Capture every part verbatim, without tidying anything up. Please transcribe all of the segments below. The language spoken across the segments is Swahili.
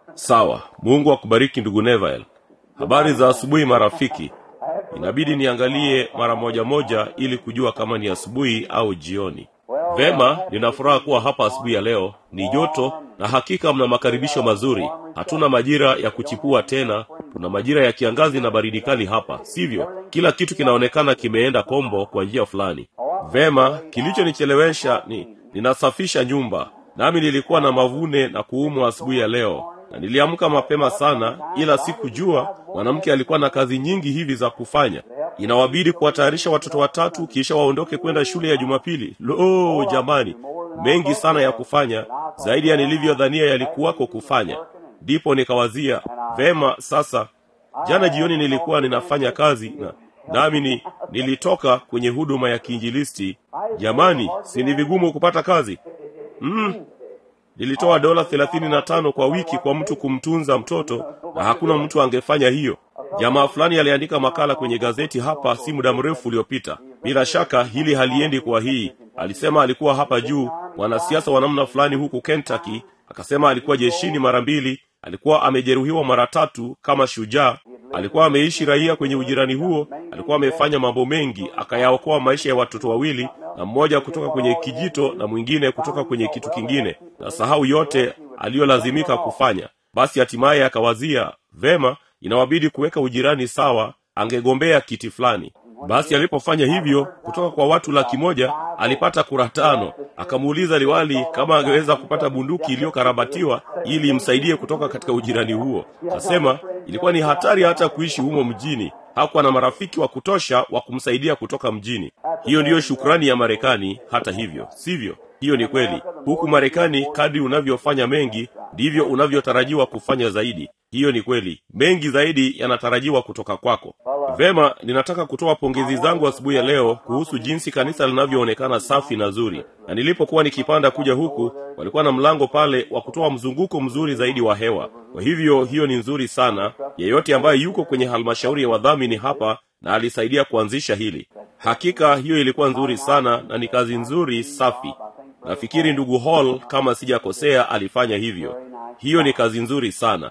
Sawa, Mungu akubariki ndugu Neville. Habari za asubuhi marafiki. Inabidi niangalie mara moja moja ili kujua kama ni asubuhi au jioni. Vema, nina furaha kuwa hapa asubuhi ya leo. Ni joto na hakika mna makaribisho mazuri. Hatuna majira ya kuchipua tena, tuna majira ya kiangazi na baridi kali hapa, sivyo? Kila kitu kinaonekana kimeenda kombo kwa njia fulani. Vema, kilichonichelewesha ni ninasafisha nyumba. Nami nilikuwa na mavune na kuumwa asubuhi ya leo. Na niliamka mapema sana, ila sikujua mwanamke alikuwa na kazi nyingi hivi za kufanya. Inawabidi kuwatayarisha watoto watatu kisha waondoke kwenda shule ya Jumapili. Lo, jamani, mengi sana ya kufanya, zaidi ya nilivyodhania yalikuwako kufanya. Ndipo nikawazia, vema sasa, jana jioni nilikuwa ninafanya kazi na nami ni, nilitoka kwenye huduma ya kiinjilisti. Jamani, si ni vigumu kupata kazi? Mm. Nilitoa dola thelathini na tano kwa wiki kwa mtu kumtunza mtoto, na hakuna mtu angefanya hiyo. Jamaa fulani aliandika makala kwenye gazeti hapa si muda mrefu uliopita. Bila shaka hili haliendi kwa hii. Alisema alikuwa hapa juu, mwanasiasa wa namna fulani huku Kentucky, akasema alikuwa jeshini mara mbili, alikuwa amejeruhiwa mara tatu kama shujaa, alikuwa ameishi raia kwenye ujirani huo, alikuwa amefanya mambo mengi, akayaokoa maisha ya watoto wawili, na mmoja kutoka kwenye kijito na mwingine kutoka kwenye kitu kingine, na sahau yote aliyolazimika kufanya. Basi hatimaye akawazia, vema, inawabidi kuweka ujirani sawa, angegombea kiti fulani. Basi alipofanya hivyo, kutoka kwa watu laki moja alipata kura tano. Akamuuliza liwali kama angeweza kupata bunduki iliyokarabatiwa ili imsaidie kutoka katika ujirani huo. Akasema ilikuwa ni hatari hata kuishi humo mjini. Hakuwa na marafiki wa kutosha wa kumsaidia kutoka mjini. Hiyo ndiyo shukrani ya Marekani. Hata hivyo, sivyo? Hiyo ni kweli. Huku Marekani, kadri unavyofanya mengi ndivyo unavyotarajiwa kufanya zaidi. Hiyo ni kweli. Mengi zaidi yanatarajiwa kutoka kwako. Vema, ninataka kutoa pongezi zangu asubuhi ya leo kuhusu jinsi kanisa linavyoonekana safi na zuri. Na nilipokuwa nikipanda kuja huku, walikuwa na mlango pale wa kutoa mzunguko mzuri zaidi wa hewa. Kwa hivyo hiyo ni nzuri sana. Yeyote ambaye yuko kwenye halmashauri ya wadhamini hapa na alisaidia kuanzisha hili, hakika hiyo ilikuwa nzuri sana na ni kazi nzuri safi. Nafikiri ndugu Hall, kama sijakosea, alifanya hivyo. Hiyo ni kazi nzuri sana.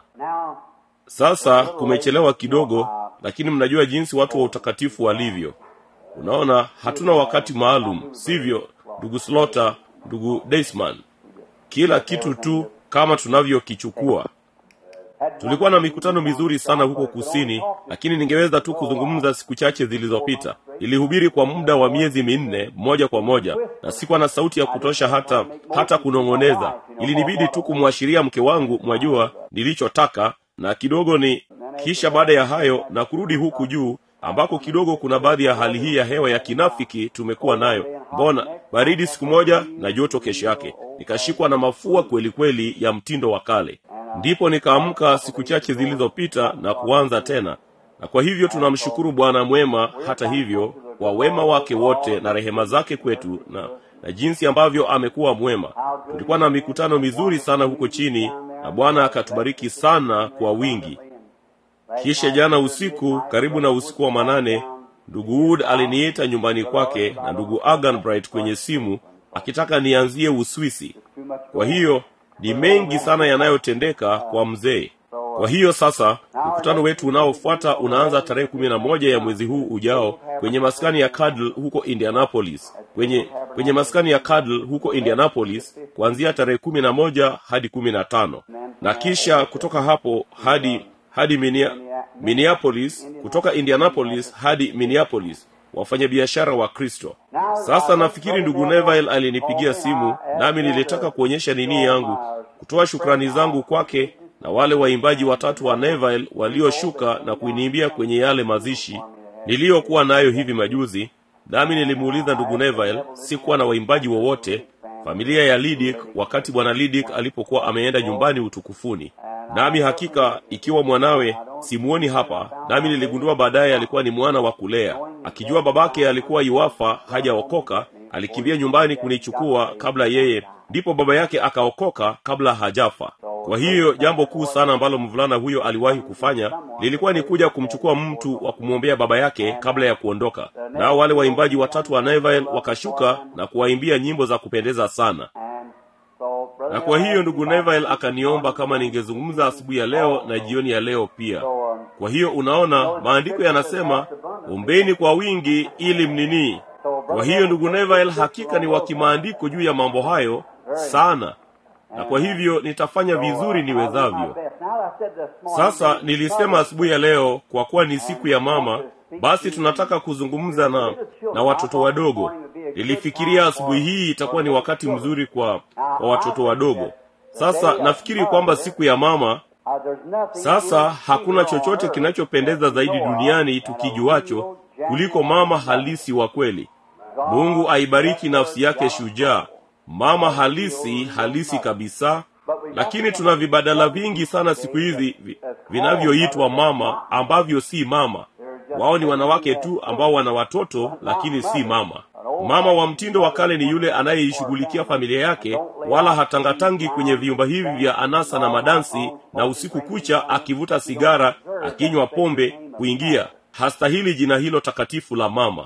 Sasa kumechelewa kidogo, lakini mnajua jinsi watu wa utakatifu walivyo. Unaona, hatuna wakati maalum, sivyo ndugu Slaughter, ndugu Deisman? Kila kitu tu kama tunavyokichukua. Tulikuwa na mikutano mizuri sana huko kusini, lakini ningeweza tu kuzungumza siku chache zilizopita. Nilihubiri kwa muda wa miezi minne moja kwa moja, na sikuwa na sauti ya kutosha hata hata kunongoneza. Ilinibidi tu kumwashiria mke wangu, mwajua, nilichotaka, na kidogo ni kisha baada ya hayo na kurudi huku juu ambako kidogo kuna baadhi ya hali hii ya hewa ya kinafiki tumekuwa nayo. Mbona baridi siku moja na joto kesho yake. Nikashikwa na mafua kweli kweli ya mtindo wa kale. Ndipo nikaamka siku chache zilizopita na kuanza tena. Na kwa hivyo tunamshukuru Bwana mwema hata hivyo kwa wema wake wote na rehema zake kwetu na na jinsi ambavyo amekuwa mwema. Tulikuwa na mikutano mizuri sana huko chini na Bwana akatubariki sana kwa wingi. Kisha jana usiku, karibu na usiku wa manane, ndugu Wood aliniita nyumbani kwake na ndugu Aganbright kwenye simu akitaka nianzie Uswisi. Kwa hiyo ni mengi sana yanayotendeka kwa mzee. Kwa hiyo sasa mkutano wetu unaofuata unaanza tarehe kumi na moja ya mwezi huu ujao kwenye maskani ya Cadle huko Indianapolis. Kwenye kwenye maskani ya Cadle huko Indianapolis kuanzia tarehe kumi na moja hadi kumi na tano. Na kisha kutoka hapo hadi hadi Minia, Minneapolis, kutoka Indianapolis hadi Minneapolis, wafanyabiashara wa Kristo. Sasa nafikiri ndugu Neville alinipigia simu, nami nilitaka kuonyesha nini yangu, kutoa shukrani zangu kwake na wale waimbaji watatu wa Neville walioshuka na kuiniimbia kwenye yale mazishi niliyokuwa nayo hivi majuzi. Nami nilimuuliza ndugu Neville, sikuwa na waimbaji wowote, familia ya Lidick, wakati bwana Lidick alipokuwa ameenda nyumbani utukufuni. Nami hakika ikiwa mwanawe simuoni hapa, nami niligundua baadaye alikuwa ni mwana wa kulea. Akijua babake alikuwa yuafa hajaokoka, alikimbia nyumbani kunichukua kabla yeye, ndipo baba yake akaokoka kabla hajafa. Kwa hiyo jambo kuu sana ambalo mvulana huyo aliwahi kufanya lilikuwa ni kuja kumchukua mtu wa kumwombea baba yake kabla ya kuondoka. Nao wale waimbaji watatu wa Neville wakashuka na kuwaimbia nyimbo za kupendeza sana. Na kwa hiyo ndugu Neville akaniomba kama ningezungumza asubuhi ya leo na jioni ya leo pia. Kwa hiyo unaona, maandiko yanasema ombeni kwa wingi ili mnini. Kwa hiyo ndugu Neville hakika ni wa kimaandiko juu ya mambo hayo sana. Na kwa hivyo nitafanya vizuri niwezavyo. Sasa nilisema asubuhi ya leo, kwa kuwa ni siku ya mama, basi tunataka kuzungumza na na watoto wadogo. Nilifikiria asubuhi hii itakuwa ni wakati mzuri kwa kwa watoto wadogo. Sasa nafikiri kwamba siku ya mama, sasa hakuna chochote kinachopendeza zaidi duniani tukijuacho kuliko mama halisi wa kweli. Mungu aibariki nafsi yake shujaa, mama halisi halisi kabisa. Lakini tuna vibadala vingi sana siku hizi vinavyoitwa mama ambavyo si mama. Wao ni wanawake tu ambao wana watoto lakini si mama. Mama wa mtindo wa kale ni yule anayeishughulikia familia yake, wala hatangatangi kwenye vyumba hivi vya anasa na madansi, na usiku kucha akivuta sigara, akinywa pombe, kuingia. Hastahili jina hilo takatifu la mama.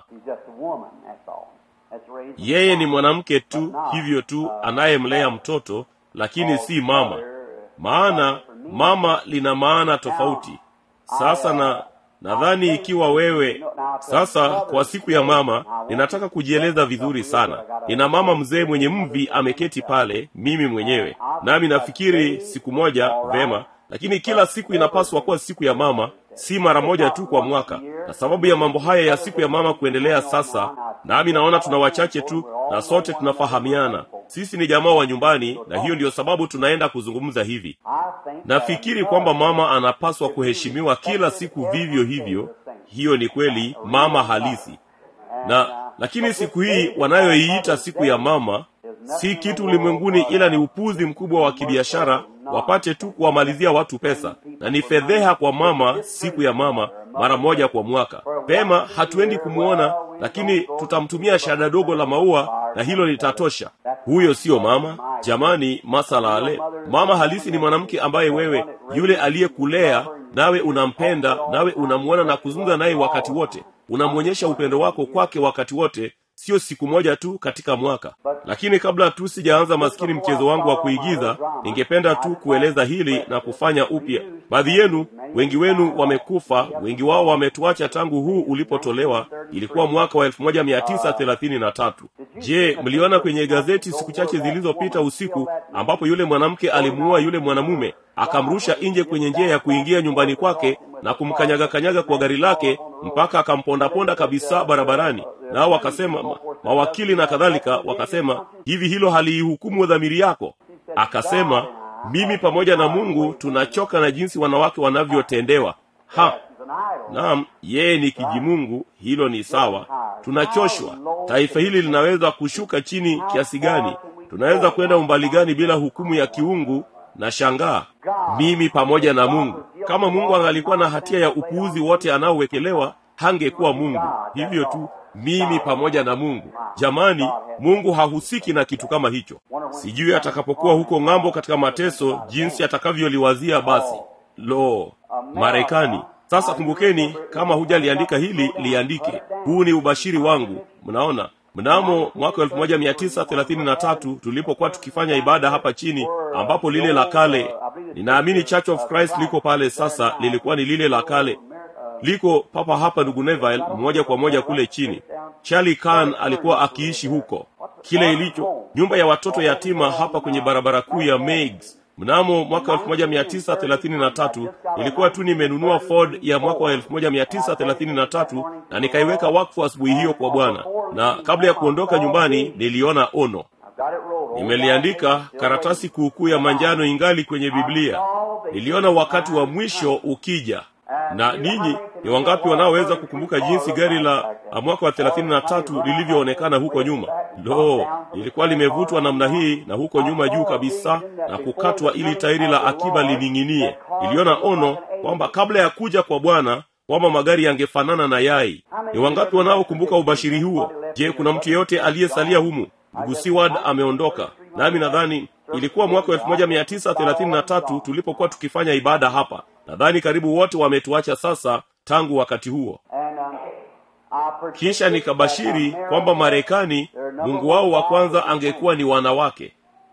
Yeye ni mwanamke tu, hivyo tu, anayemlea mtoto, lakini si mama. Maana mama lina maana tofauti. Sasa na nadhani ikiwa wewe sasa, kwa siku ya mama, ninataka kujieleza vizuri sana. Nina mama mzee mwenye mvi ameketi pale, mimi mwenyewe. Nami nafikiri siku moja, vema, lakini kila siku inapaswa kuwa siku ya mama, si mara moja tu kwa mwaka. Na sababu ya mambo haya ya siku ya mama kuendelea sasa, nami naona tuna wachache tu na sote tunafahamiana. Sisi ni jamaa wa nyumbani, na hiyo ndiyo sababu tunaenda kuzungumza hivi. Nafikiri kwamba mama anapaswa kuheshimiwa kila siku vivyo hivyo. Hiyo ni kweli, mama halisi. Na lakini siku hii wanayoiita siku ya mama si kitu ulimwenguni, ila ni upuzi mkubwa wa kibiashara, wapate tu kuwamalizia watu pesa. Na ni fedheha kwa mama siku ya mama mara moja kwa mwaka. Pema hatuendi kumuona, lakini tutamtumia shada dogo la maua na hilo litatosha. Huyo sio mama. Jamani, masala ale. Mama halisi ni mwanamke ambaye wewe, yule aliyekulea, nawe unampenda, nawe unamuona na kuzungumza naye wakati wote. Unamuonyesha upendo wako kwake wakati wote, sio siku moja tu katika mwaka. Lakini kabla tu sijaanza maskini mchezo wangu wa kuigiza, ningependa tu kueleza hili na kufanya upya. Baadhi yenu, wengi wenu wamekufa, wengi wao wametuacha tangu huu ulipotolewa. Ilikuwa mwaka wa elfu moja mia tisa thelathini na tatu. Je, mliona kwenye gazeti siku chache zilizopita usiku ambapo yule mwanamke alimuua yule mwanamume, akamrusha nje kwenye njia ya kuingia nyumbani kwake na kumkanyaga kanyaga kwa gari lake mpaka akamponda ponda kabisa barabarani? Nao wakasema, ma, mawakili na kadhalika wakasema, hivi hilo halihukumu dhamiri yako? Akasema, mimi pamoja na Mungu tunachoka na jinsi wanawake wanavyotendewa. Ha, naam, yeye ni kijimungu, hilo ni sawa. Tunachoshwa. Taifa hili linaweza kushuka chini kiasi gani? Tunaweza kwenda umbali gani bila hukumu ya kiungu? Na shangaa, mimi pamoja na Mungu. Kama Mungu angalikuwa na hatia ya upuuzi wote anaowekelewa, hangekuwa Mungu. Hivyo tu, mimi pamoja na Mungu. Jamani, Mungu hahusiki na kitu kama hicho. Sijui atakapokuwa huko ng'ambo katika mateso jinsi atakavyoliwazia basi. Lo, Marekani. Sasa kumbukeni, kama hujaliandika hili, liandike. Huu ni ubashiri wangu. Mnaona? Mnamo mwaka elfu moja mia tisa thelathini na tatu tulipokuwa tukifanya ibada hapa chini, ambapo lile la kale, ninaamini Church of Christ liko pale sasa, lilikuwa ni lile la kale. Liko papa hapa ndugu Neville, mmoja kwa moja kule chini. Charlie Khan alikuwa akiishi huko. Kile ilicho nyumba ya watoto yatima hapa kwenye barabara kuu ya Meigs. Mnamo mwaka elfu moja mia tisa thelathini na tatu nilikuwa tu nimenunua Ford ya mwaka wa elfu moja mia tisa thelathini na tatu na nikaiweka wakfu asubuhi hiyo kwa Bwana. Na kabla ya kuondoka nyumbani niliona ono. Nimeliandika karatasi kuukuu ya manjano ingali kwenye Biblia. Niliona wakati wa mwisho ukija. Na ninyi ni wangapi wanaoweza kukumbuka jinsi gari la mwaka wa thelathini na tatu lilivyoonekana huko nyuma? Lo, lilikuwa limevutwa namna hii na huko nyuma juu kabisa na kukatwa ili tairi la akiba lining'inie. Niliona ono kwamba kabla ya kuja kwa Bwana kwamba magari yangefanana na yai. Ni wangapi wanaokumbuka ubashiri huo? Je, kuna mtu yeyote aliyesalia humu? Ndugu Seward ameondoka. Nami nadhani ilikuwa mwaka elfu moja mia tisa thelathini na tatu tulipokuwa tukifanya ibada hapa. Nadhani karibu wote wametuacha sasa tangu wakati huo. Kisha nikabashiri kwamba Marekani, Mungu wao wa kwanza angekuwa ni wanawake.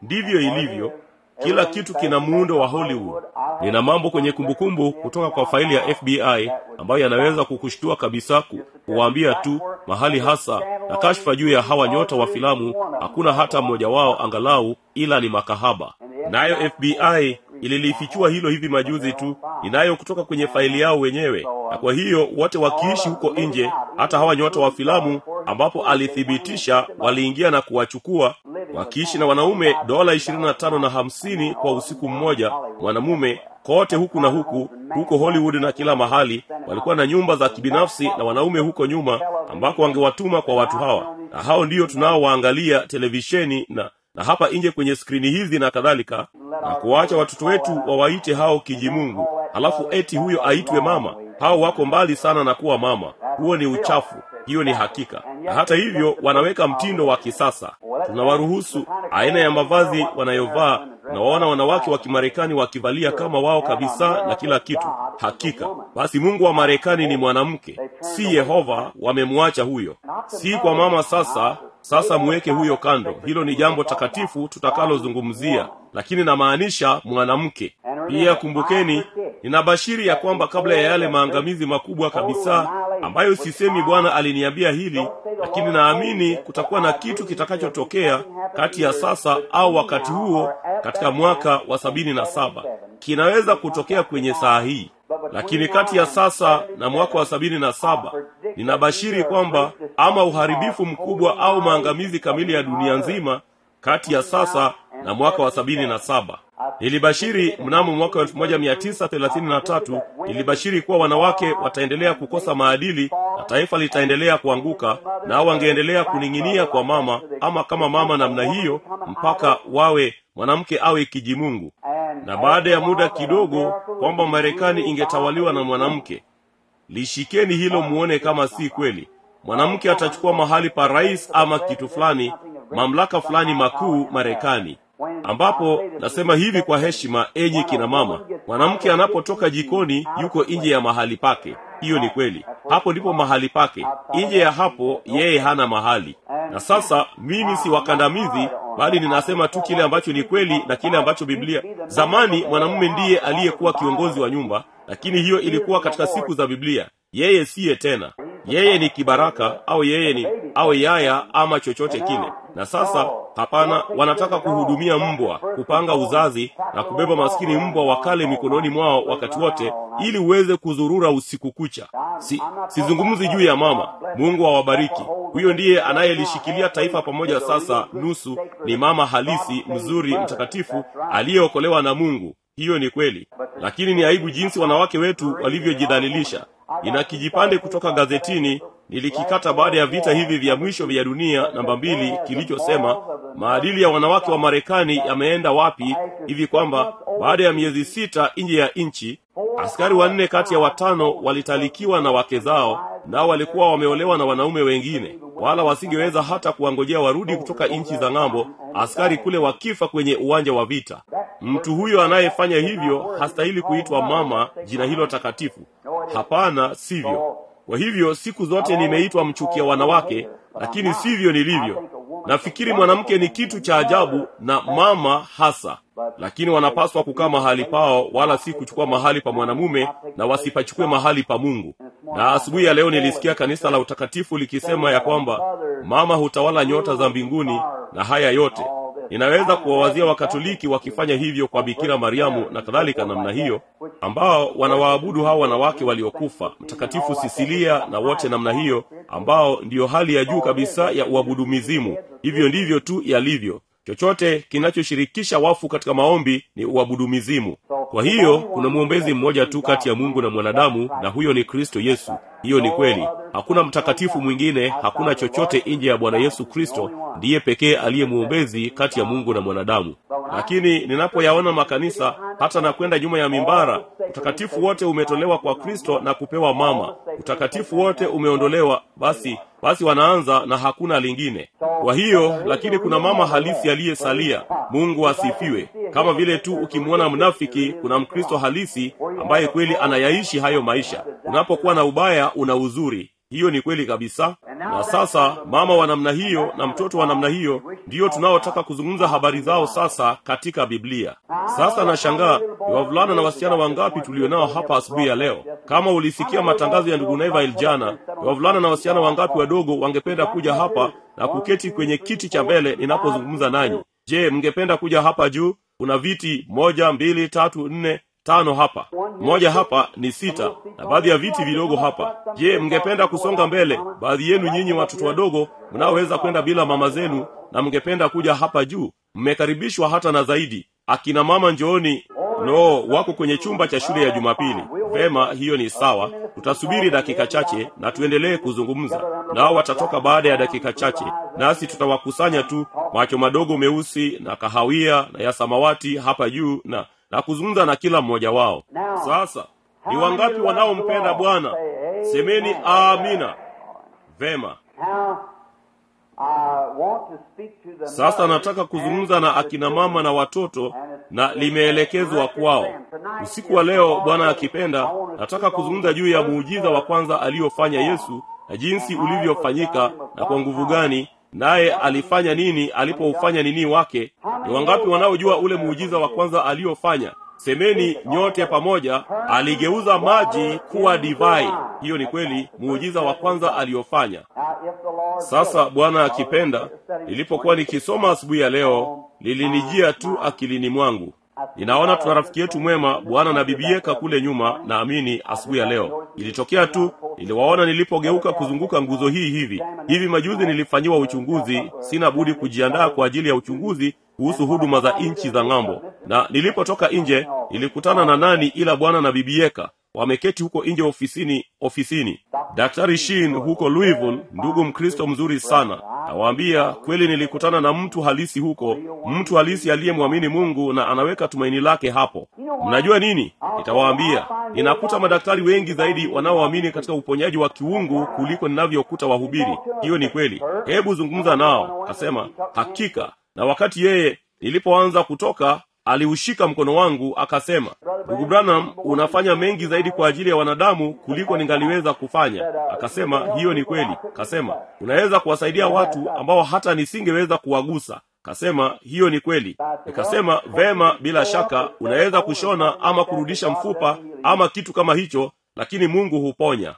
Ndivyo ilivyo. Kila kitu kina muundo wa Hollywood. Nina mambo kwenye kumbukumbu kutoka kwa faili ya F B I ambayo yanaweza kukushtua kabisa, kuwaambia tu mahali hasa na kashfa juu ya hawa nyota wa filamu. Hakuna hata mmoja wao angalau ila ni makahaba. Nayo F B I ililifichua hilo hivi majuzi tu. Inayo kutoka kwenye faili yao wenyewe. Na kwa hiyo wote wakiishi huko nje, hata hawa nyota wa filamu ambapo alithibitisha waliingia na kuwachukua, wakiishi na wanaume dola ishirini na tano na hamsini kwa usiku mmoja, mwanamume kote huku na huku, huko Hollywood na kila mahali. Walikuwa na nyumba za kibinafsi na wanaume huko nyuma ambako wangewatuma kwa watu hawa. Na hao ndio tunao waangalia televisheni na na hapa nje kwenye skrini hizi na kadhalika, na kuacha watoto wetu wawaite hao kijimungu, halafu eti huyo aitwe mama. Hao wako mbali sana na kuwa mama. Huo ni uchafu. Hiyo ni hakika. Na hata hivyo wanaweka mtindo wa kisasa. Tunawaruhusu aina ya mavazi wanayovaa, na waona wanawake wa Kimarekani wakivalia kama wao kabisa na kila kitu. Hakika. Basi Mungu wa Marekani ni mwanamke, si Yehova. Wamemwacha huyo. Si kwa mama sasa. Sasa muweke huyo kando. Hilo ni jambo takatifu tutakalozungumzia, lakini namaanisha mwanamke. Pia kumbukeni, ninabashiri ya kwamba kabla ya yale maangamizi makubwa kabisa, ambayo sisemi Bwana aliniambia hili, lakini naamini kutakuwa na kitu kitakachotokea kati ya sasa au wakati huo katika mwaka wa sabini na saba. Kinaweza kutokea kwenye saa hii. Lakini kati ya sasa na mwaka wa sabini na saba, ninabashiri kwamba ama uharibifu mkubwa au maangamizi kamili ya dunia nzima kati ya sasa na mwaka wa sabini na saba. Nilibashiri mnamo mwaka wa elfu moja mia tisa thelathini na tatu, nilibashiri kuwa wanawake wataendelea kukosa maadili na taifa litaendelea kuanguka, na wangeendelea kuning'inia kwa mama ama kama mama namna hiyo mpaka wawe mwanamke awe kijimungu. Na baada ya muda kidogo kwamba Marekani ingetawaliwa na mwanamke. Lishikeni hilo muone kama si kweli. Mwanamke atachukua mahali pa rais ama kitu fulani, mamlaka fulani makuu Marekani. Ambapo nasema hivi kwa heshima, enyi kina mama, mwanamke anapotoka jikoni yuko nje ya mahali pake. Hiyo ni kweli. Hapo ndipo mahali pake. Nje ya hapo yeye hana mahali. Na sasa mimi si wakandamizi, bali ninasema tu kile ambacho ni kweli na kile ambacho Biblia. Zamani mwanamume ndiye aliyekuwa kiongozi wa nyumba, lakini hiyo ilikuwa katika siku za Biblia. Yeye siye tena. Yeye ni kibaraka au yeye ni au yaya ama chochote kile. Na sasa hapana, wanataka kuhudumia mbwa, kupanga uzazi na kubeba maskini mbwa wakale mikononi mwao wakati wote ili uweze kuzurura usiku kucha. Si sizungumzi juu ya mama. Mungu awabariki. Huyo ndiye anayelishikilia taifa pamoja sasa. Nusu ni mama halisi, mzuri, mtakatifu, aliyeokolewa na Mungu. Hiyo ni kweli. Lakini ni aibu jinsi wanawake wetu walivyojidhalilisha. Ina kijipande kutoka gazetini nilikikata baada ya vita hivi vya mwisho vya dunia namba mbili, kilichosema maadili ya wanawake wa Marekani yameenda wapi, hivi kwamba baada ya miezi sita nje ya nchi, askari wanne kati ya watano walitalikiwa na wake zao, nao walikuwa wameolewa na wanaume wengine, wala wasingeweza hata kuangojea warudi kutoka nchi za ng'ambo, askari kule wakifa kwenye uwanja wa vita. Mtu huyo anayefanya hivyo hastahili kuitwa mama, jina hilo takatifu. Hapana, sivyo. Kwa hivyo siku zote nimeitwa mchukia wanawake, lakini sivyo nilivyo. Nafikiri mwanamke ni kitu cha ajabu na mama hasa, lakini wanapaswa kukaa mahali pao, wala si kuchukua mahali pa mwanamume, na wasipachukue mahali pa Mungu. Na asubuhi ya leo nilisikia kanisa la utakatifu likisema ya kwamba mama hutawala nyota za mbinguni na haya yote. Inaweza kuwawazia Wakatoliki wakifanya hivyo kwa Bikira Mariamu na kadhalika namna hiyo, ambao wanawaabudu hao wanawake waliokufa, Mtakatifu Sisilia na wote namna hiyo, ambao ndiyo hali ya juu kabisa ya uabudu mizimu. Hivyo ndivyo tu yalivyo. Chochote kinachoshirikisha wafu katika maombi ni uabudu mizimu. Kwa hiyo kuna muombezi mmoja tu kati ya Mungu na mwanadamu, na huyo ni Kristo Yesu. Hiyo ni kweli. Hakuna mtakatifu mwingine, hakuna chochote nje ya Bwana Yesu Kristo. Ndiye pekee aliye muombezi kati ya Mungu na mwanadamu. Lakini ninapoyaona makanisa hata na kwenda nyuma ya mimbara, utakatifu wote umetolewa kwa Kristo na kupewa mama. Utakatifu wote umeondolewa, basi basi wanaanza na hakuna lingine. Kwa hiyo, lakini kuna mama halisi aliyesalia. Mungu asifiwe. Kama vile tu ukimwona mnafiki, kuna Mkristo halisi ambaye kweli anayaishi hayo maisha. Unapokuwa na ubaya una uzuri. Hiyo ni kweli kabisa. Na sasa mama wa namna hiyo na mtoto wa namna hiyo ndiyo tunaotaka kuzungumza habari zao sasa katika Biblia. Sasa nashangaa ni wavulana na wasichana wangapi tulionao hapa asubuhi ya leo. Kama ulisikia matangazo ya ndugu Neville jana, ni wavulana na wasichana wangapi wadogo wangependa kuja hapa na kuketi kwenye kiti cha mbele ninapozungumza nanyi? Je, mngependa kuja hapa juu? Kuna viti moja, mbili, tatu, nne, tano hapa. Moja hapa ni sita na baadhi ya viti vidogo hapa. Je, mngependa kusonga mbele? Baadhi yenu nyinyi watoto wadogo mnaoweza kwenda bila mama zenu na mngependa kuja hapa juu, mmekaribishwa hata na zaidi. Akina mama njooni. No, wako kwenye chumba cha shule ya Jumapili. Vema, hiyo ni sawa. Tutasubiri dakika chache na tuendelee kuzungumza. Nao watatoka baada ya dakika chache. Nasi tutawakusanya tu, macho madogo meusi na kahawia na ya samawati hapa juu na na kuzungumza na kila mmoja wao. Sasa, ni wangapi wanaompenda Bwana? Semeni amina. Vema. Sasa nataka kuzungumza na akina mama na watoto na limeelekezwa kwao. Usiku wa leo, Bwana akipenda, nataka kuzungumza juu ya muujiza wa kwanza aliofanya Yesu na jinsi ulivyofanyika na kwa nguvu gani, naye alifanya nini alipoufanya nini wake. Ni wangapi wanaojua ule muujiza wa kwanza aliofanya? Semeni nyote pamoja, aligeuza maji kuwa divai. Hiyo ni kweli, muujiza wa kwanza aliofanya. Sasa Bwana akipenda, nilipokuwa nikisoma asubuhi ya leo, lilinijia tu akilini mwangu. Ninaona tuna rafiki yetu mwema, Bwana na Bibieka kule nyuma, naamini asubuhi ya leo. Ilitokea tu, niliwaona nilipogeuka kuzunguka nguzo hii hivi. Hivi majuzi nilifanyiwa uchunguzi, sina budi kujiandaa kwa ajili ya uchunguzi kuhusu huduma za inchi za ng'ambo. Na nilipotoka nje, nilikutana na nani ila Bwana na Bibieka. Wameketi huko nje ofisini, ofisini. Daktari Sheen huko Louisville, ndugu Mkristo mzuri sana. Nawaambia kweli, nilikutana na mtu halisi huko, mtu halisi aliyemwamini Mungu na anaweka tumaini lake hapo. Mnajua nini? Nitawaambia, ninakuta madaktari wengi zaidi wanaoamini katika uponyaji wa kiungu kuliko ninavyokuta wahubiri. Hiyo ni kweli. Hebu zungumza nao. Akasema, hakika. Na wakati yeye nilipoanza kutoka, aliushika mkono wangu akasema, ndugu Branham, unafanya mengi zaidi kwa ajili ya wanadamu kuliko ningaliweza kufanya. Akasema, hiyo ni kweli. Akasema, unaweza kuwasaidia watu ambao hata nisingeweza kuwagusa. Akasema, hiyo ni kweli. Nikasema, vema, bila shaka unaweza kushona ama kurudisha mfupa ama kitu kama hicho, lakini Mungu huponya.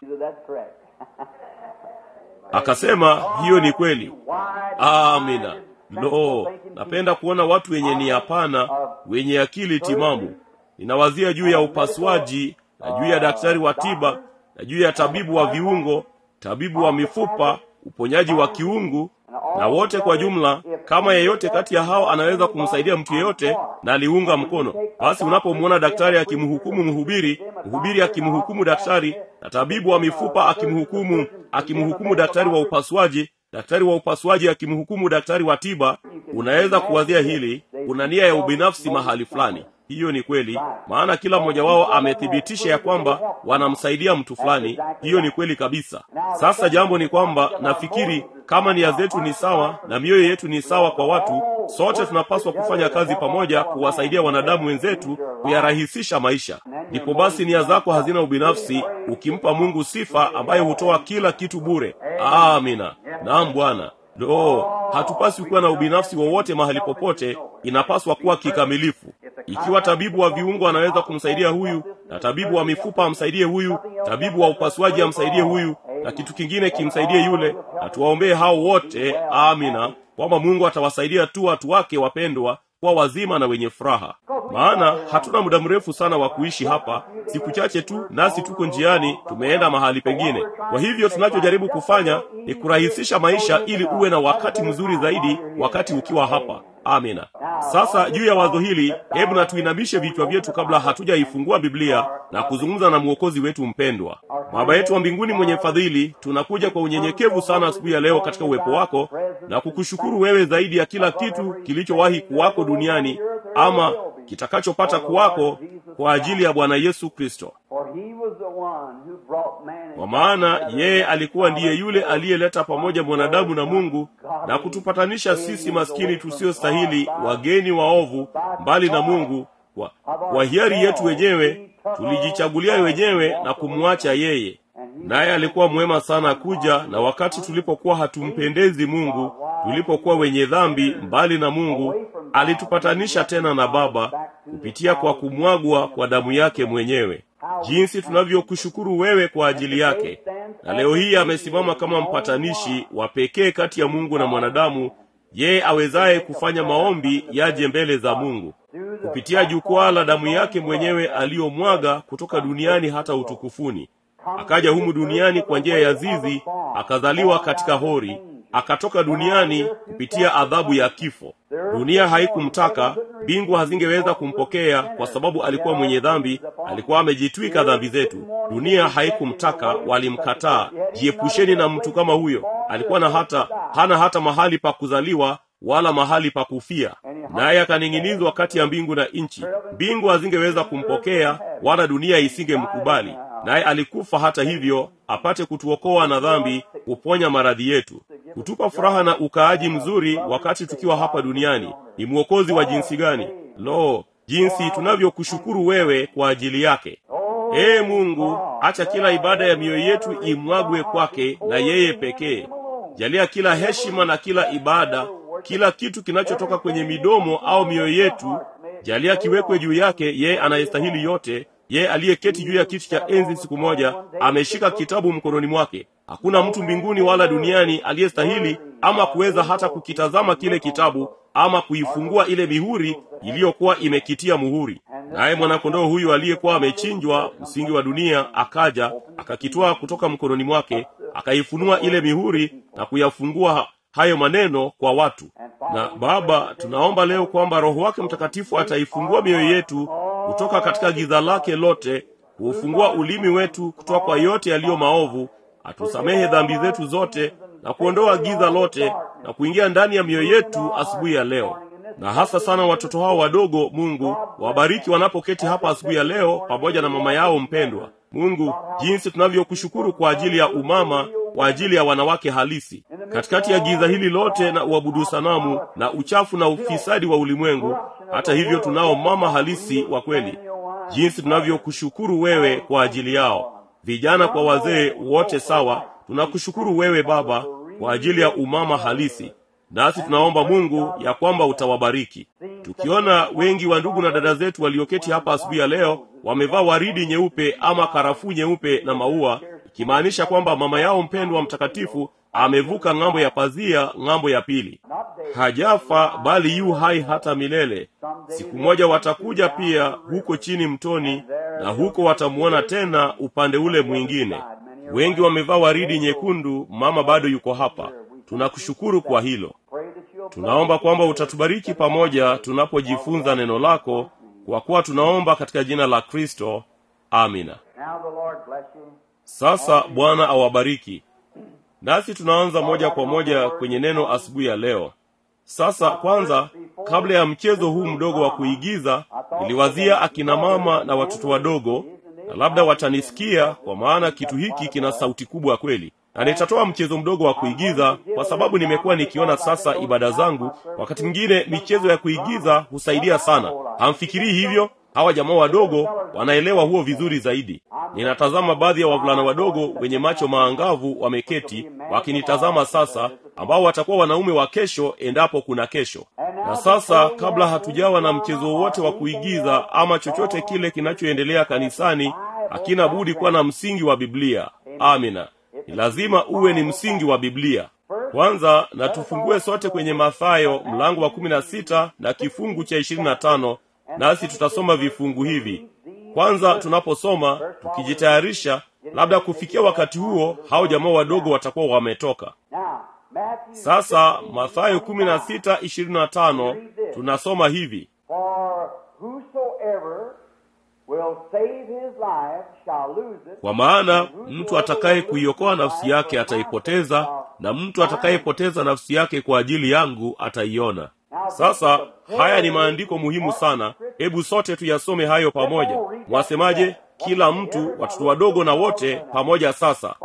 Akasema, hiyo ni kweli. Amina. Lo, napenda kuona watu wenye nia pana, wenye akili timamu. Ninawazia juu ya upasuaji na juu ya daktari wa tiba na juu ya tabibu wa viungo, tabibu wa mifupa, uponyaji wa kiungu, na wote kwa jumla. Kama yeyote kati ya hao anaweza kumsaidia mtu yeyote, na aliunga mkono, basi unapomwona daktari akimhukumu mhubiri, mhubiri akimhukumu daktari, na tabibu wa mifupa akimhukumu akimhukumu daktari wa upasuaji, daktari wa upasuaji akimhukumu daktari wa tiba, unaweza kuwazia hili, kuna nia ya ubinafsi mahali fulani. Hiyo ni kweli, maana kila mmoja wao amethibitisha ya kwamba wanamsaidia mtu fulani. Hiyo ni kweli kabisa. Sasa jambo ni kwamba nafikiri kama nia zetu ni sawa na mioyo yetu ni sawa kwa watu, sote tunapaswa kufanya kazi pamoja kuwasaidia wanadamu wenzetu, kuyarahisisha maisha. Ndipo basi nia zako hazina ubinafsi, ukimpa Mungu sifa ambaye hutoa kila kitu bure. Amina. Naam Bwana. Lo, hatupaswi kuwa na ubinafsi wowote mahali popote, inapaswa kuwa kikamilifu. Ikiwa tabibu wa viungo anaweza kumsaidia huyu, na tabibu wa mifupa amsaidie huyu, tabibu wa upasuaji amsaidie huyu, na kitu kingine kimsaidie yule, na tuwaombee hao wote, amina, kwamba Mungu atawasaidia tu watu wake wapendwa kwa wazima na wenye furaha. Maana hatuna muda mrefu sana wa kuishi hapa, siku chache tu nasi tuko njiani, tumeenda mahali pengine. Kwa hivyo tunachojaribu kufanya ni kurahisisha maisha ili uwe na wakati mzuri zaidi wakati ukiwa hapa. Amina. Sasa juu ya wazo hili, hebu na tuinamishe vichwa vyetu kabla hatujaifungua Biblia na kuzungumza na Mwokozi wetu mpendwa. Baba yetu wa mbinguni mwenye fadhili, tunakuja kwa unyenyekevu sana asubuhi ya leo katika uwepo wako na kukushukuru wewe zaidi ya kila kitu kilichowahi kuwako duniani ama kitakachopata kuwako kwa ajili ya Bwana Yesu Kristo. Kwa maana yeye alikuwa ndiye yule aliyeleta pamoja mwanadamu na Mungu na kutupatanisha sisi maskini tusiostahili, wageni waovu, mbali na Mungu. Kwa, kwa hiari yetu wenyewe tulijichagulia wenyewe na kumwacha yeye. naye alikuwa mwema sana kuja, na wakati tulipokuwa hatumpendezi Mungu, tulipokuwa wenye dhambi mbali na Mungu, alitupatanisha tena na Baba kupitia kwa kumwagwa kwa damu yake mwenyewe. Jinsi tunavyokushukuru wewe kwa ajili yake. Na leo hii amesimama kama mpatanishi wa pekee kati ya Mungu na mwanadamu, yeye awezaye kufanya maombi yaje mbele za Mungu kupitia jukwaa la damu yake mwenyewe aliyomwaga kutoka duniani hata utukufuni. Akaja humu duniani kwa njia ya zizi, akazaliwa katika hori, akatoka duniani kupitia adhabu ya kifo. Dunia haikumtaka, mbingu hazingeweza kumpokea kwa sababu alikuwa mwenye dhambi, alikuwa amejitwika dhambi zetu. Dunia haikumtaka, walimkataa. Jiepusheni na mtu kama huyo. Alikuwa na hata hana hata mahali pa kuzaliwa wala mahali pa kufia, naye akaning'inizwa kati ya mbingu na nchi. Mbingu hazingeweza kumpokea wala dunia isingemkubali, naye alikufa hata hivyo apate kutuokoa na dhambi, kuponya maradhi yetu, kutupa furaha na ukaaji mzuri wakati tukiwa hapa duniani. Ni mwokozi wa jinsi gani! Lo, jinsi tunavyokushukuru wewe kwa ajili yake. Ee Mungu, acha kila ibada ya mioyo yetu imwagwe kwake na yeye pekee. Jalia kila heshima na kila ibada, kila kitu kinachotoka kwenye midomo au mioyo yetu, jalia kiwekwe juu yake yeye anayestahili yote, yeye aliyeketi juu ya kiti cha enzi siku moja, ameshika kitabu mkononi mwake. Hakuna mtu mbinguni wala duniani aliyestahili ama kuweza hata kukitazama kile kitabu ama kuifungua ile mihuri iliyokuwa imekitia muhuri. Naye mwanakondoo huyu aliyekuwa amechinjwa msingi wa dunia akaja, akakitoa kutoka mkononi mwake, akaifunua ile mihuri na kuyafungua hayo maneno kwa watu. Na Baba, tunaomba leo kwamba Roho wake Mtakatifu ataifungua mioyo yetu kutoka katika giza lake lote, kuufungua ulimi wetu kutoka kwa yote yaliyo maovu, atusamehe dhambi zetu zote na kuondoa giza lote na kuingia ndani ya mioyo yetu asubuhi ya leo. Na hasa sana watoto hao wadogo, Mungu, wabariki wanapoketi hapa asubuhi ya leo pamoja na mama yao mpendwa. Mungu, jinsi tunavyokushukuru kwa ajili ya umama, kwa ajili ya wanawake halisi. Katikati ya giza hili lote na uabudu sanamu na uchafu na ufisadi wa ulimwengu, hata hivyo tunao mama halisi wa kweli. Jinsi tunavyokushukuru wewe kwa ajili yao. Vijana kwa wazee wote sawa, tunakushukuru wewe Baba kwa ajili ya umama halisi. Nasi tunaomba Mungu ya kwamba utawabariki. Tukiona wengi wa ndugu na dada zetu walioketi hapa asubuhi ya leo wamevaa waridi nyeupe ama karafuu nyeupe na maua, ikimaanisha kwamba mama yao mpendwa mtakatifu amevuka ng'ambo ya pazia, ng'ambo ya pili. Hajafa bali yu hai hata milele. Siku moja watakuja pia huko chini mtoni, na huko watamuona tena upande ule mwingine. Wengi wamevaa waridi nyekundu, mama bado yuko hapa. Tunakushukuru kwa hilo. Tunaomba kwamba utatubariki pamoja tunapojifunza neno lako, kwa kuwa tunaomba katika jina la Kristo. Amina. Sasa Bwana awabariki. Nasi tunaanza moja kwa moja kwenye neno asubuhi ya leo. Sasa kwanza, kabla ya mchezo huu mdogo wa kuigiza, niliwazia akina mama na watoto wadogo, na labda watanisikia kwa maana kitu hiki kina sauti kubwa kweli. Na nitatoa mchezo mdogo wa kuigiza kwa sababu nimekuwa nikiona sasa ibada zangu, wakati mwingine michezo ya kuigiza husaidia sana. Hamfikiri hivyo? Hawa jamaa wadogo wanaelewa huo vizuri zaidi. Ninatazama baadhi ya wavulana wadogo wenye macho maangavu wameketi wakinitazama sasa, ambao watakuwa wanaume wa kesho endapo kuna kesho. Na sasa, kabla hatujawa na mchezo wote wa kuigiza ama chochote kile kinachoendelea kanisani, hakina budi kuwa na msingi wa Biblia. Amina. Ni lazima uwe ni msingi wa Biblia. Kwanza, na tufungue sote kwenye Mathayo mlango wa kumi na sita na kifungu cha ishirini na tano, nasi tutasoma vifungu hivi. Kwanza tunaposoma, tukijitayarisha, labda kufikia wakati huo hao jamaa wadogo watakuwa wametoka. Sasa Mathayo kumi na sita ishirini na tano tunasoma hivi: kwa maana mtu atakaye kuiokoa nafsi yake ataipoteza, na mtu atakayepoteza nafsi yake kwa ajili yangu ataiona. Sasa haya ni maandiko muhimu sana. Hebu sote tuyasome hayo pamoja. Mwasemaje? Kila mtu, watoto wadogo na wote pamoja sasa.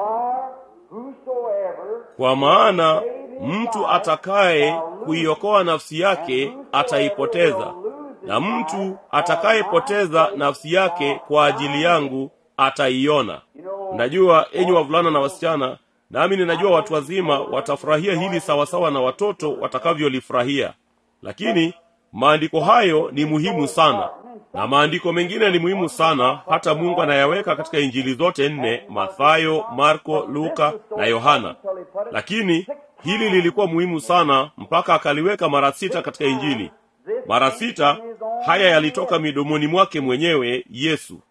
Kwa maana mtu atakaye kuiokoa nafsi yake ataipoteza, na mtu atakayepoteza nafsi yake kwa ajili yangu ataiona. Mnajua, enyi wavulana na wasichana, nami ninajua watu wazima watafurahia hili sawasawa na watoto watakavyolifurahia. Lakini maandiko hayo ni muhimu sana, na maandiko mengine ni muhimu sana, hata Mungu anayaweka katika injili zote nne, Mathayo, Marko, Luka na Yohana. Lakini hili lilikuwa muhimu sana mpaka akaliweka mara sita katika injili. Mara sita haya yalitoka midomoni mwake mwenyewe Yesu.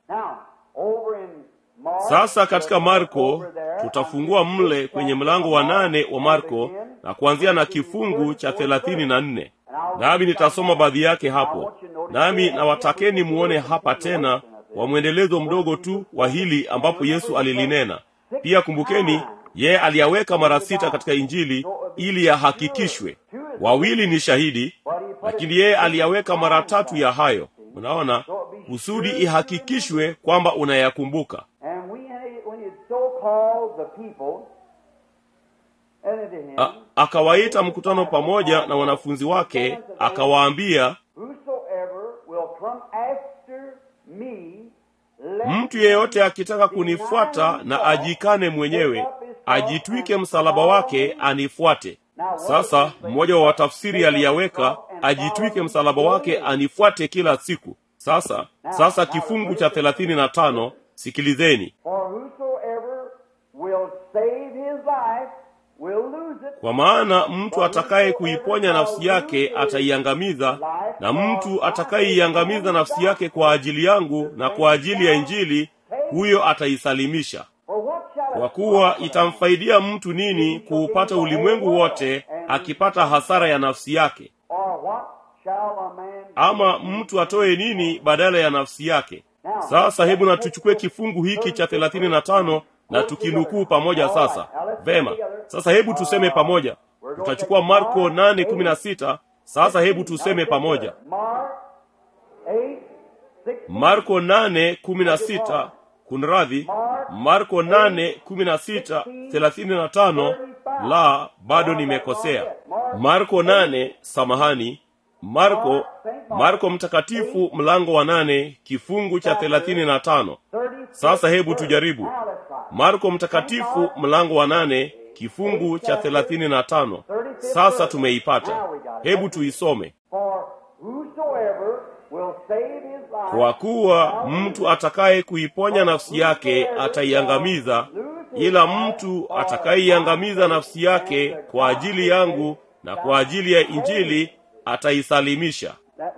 Sasa katika Marko tutafungua mle kwenye mlango wa nane wa Marko na kuanzia na kifungu cha thelathini na nne. Nami nitasoma baadhi yake hapo. Nami nawatakeni muone hapa tena wa mwendelezo mdogo tu wa hili ambapo Yesu alilinena. Pia kumbukeni, yeye aliyaweka mara sita katika injili ili yahakikishwe. Wawili ni shahidi, lakini yeye aliyaweka mara tatu ya hayo. Unaona, kusudi ihakikishwe kwamba unayakumbuka. A, akawaita mkutano pamoja na wanafunzi wake, akawaambia, mtu yeyote akitaka kunifuata na ajikane mwenyewe, ajitwike msalaba wake anifuate. Sasa mmoja wa watafsiri aliyaweka, ajitwike msalaba wake anifuate kila siku. Sasa sasa kifungu cha thelathini na tano, sikilizeni. Kwa maana mtu atakaye kuiponya nafsi yake ataiangamiza, na mtu atakayeiangamiza nafsi yake kwa ajili yangu na kwa ajili ya injili, huyo ataisalimisha. Kwa kuwa itamfaidia mtu nini kuupata ulimwengu wote akipata hasara ya nafsi yake? Ama mtu atoe nini badala ya nafsi yake? Sasa hebu na tuchukue kifungu hiki cha thelathini na tano na tukinukuu pamoja sasa. Vema. Sasa hebu tuseme pamoja. Tutachukua Marko nane kumi na sita. Sasa hebu tuseme pamoja. Marko nane kumi na sita, kunradhi, Marko nane kumi na sita thelathini na tano. La, bado nimekosea. Marko nane, samahani. Marko Marko mtakatifu mlango wa nane kifungu cha thelathini na tano. Sasa hebu tujaribu. Marko mtakatifu mlango wa nane kifungu cha thelathini na tano. Sasa tumeipata. Hebu tuisome. Kwa kuwa mtu atakaye kuiponya nafsi yake ataiangamiza, ila mtu atakayeiangamiza nafsi yake kwa ajili yangu na kwa ajili ya injili ataisalimisha.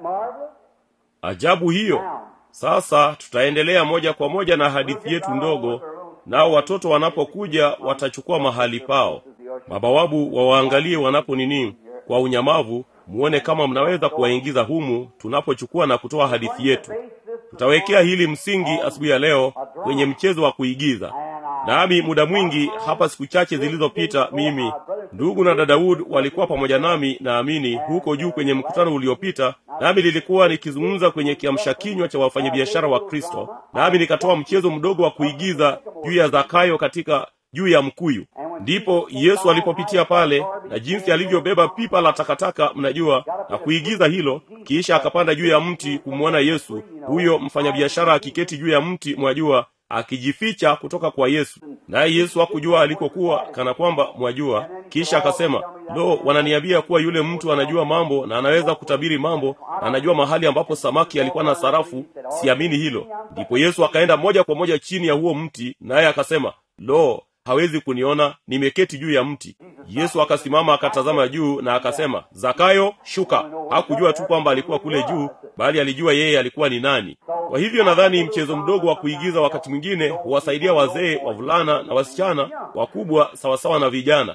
Ajabu hiyo. Sasa tutaendelea moja kwa moja na hadithi yetu ndogo, nao watoto wanapokuja watachukua mahali pao. Mabawabu wawaangalie wanapo nini kwa unyamavu, muone kama mnaweza kuwaingiza humu tunapochukua na kutoa hadithi yetu. Tutawekea hili msingi asubuhi ya leo kwenye mchezo wa kuigiza. Nami muda mwingi hapa siku chache zilizopita, mimi ndugu na dada Wood walikuwa pamoja nami, naamini huko juu kwenye mkutano uliopita, nami nilikuwa nikizungumza kwenye kiamsha kinywa cha wafanyabiashara wa Kristo, nami nikatoa mchezo mdogo wa kuigiza juu ya Zakayo katika juu ya mkuyu. Ndipo Yesu alipopitia pale na jinsi alivyobeba pipa la takataka, mnajua, na kuigiza hilo, kisha akapanda juu ya mti kumwona Yesu, huyo mfanyabiashara akiketi juu ya mti, mwajua, akijificha kutoka kwa Yesu. Naye Yesu hakujua alikokuwa, kana kwamba mwajua. Kisha akasema, "Lo, wananiambia kuwa yule mtu anajua mambo na anaweza kutabiri mambo, na anajua mahali ambapo samaki alikuwa na sarafu. Siamini hilo." Ndipo Yesu akaenda moja kwa moja chini ya huo mti, naye akasema, "Lo, hawezi kuniona, nimeketi juu ya mti." Yesu akasimama akatazama juu na akasema, "Zakayo, shuka." Hakujua tu kwamba alikuwa kule juu, bali alijua yeye alikuwa ni nani. Kwa hivyo nadhani mchezo mdogo wa kuigiza wakati mwingine huwasaidia wazee, wavulana na wasichana, wakubwa sawasawa na vijana.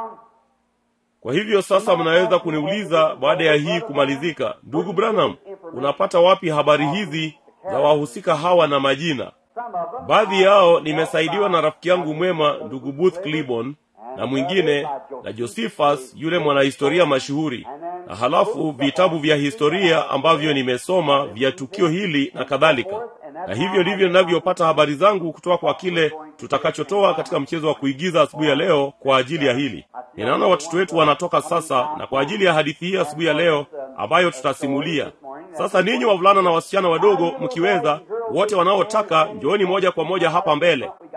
Kwa hivyo sasa mnaweza kuniuliza baada ya hii kumalizika, "Ndugu Branham, unapata wapi habari hizi za wahusika hawa na majina?" Baadhi yao nimesaidiwa na rafiki yangu mwema ndugu Booth Clibon, na mwingine na Josephus yule mwanahistoria mashuhuri, na halafu vitabu vya historia ambavyo nimesoma vya tukio hili na kadhalika. Na hivyo ndivyo ninavyopata habari zangu kutoka kwa kile tutakachotoa katika mchezo wa kuigiza asubuhi ya leo kwa ajili ya hili. Ninaona watoto wetu wanatoka sasa, na kwa ajili ya hadithi hii asubuhi ya leo ambayo tutasimulia. Sasa ninyi wavulana na wasichana wadogo, mkiweza, wote wanaotaka, njooni moja kwa moja hapa mbele.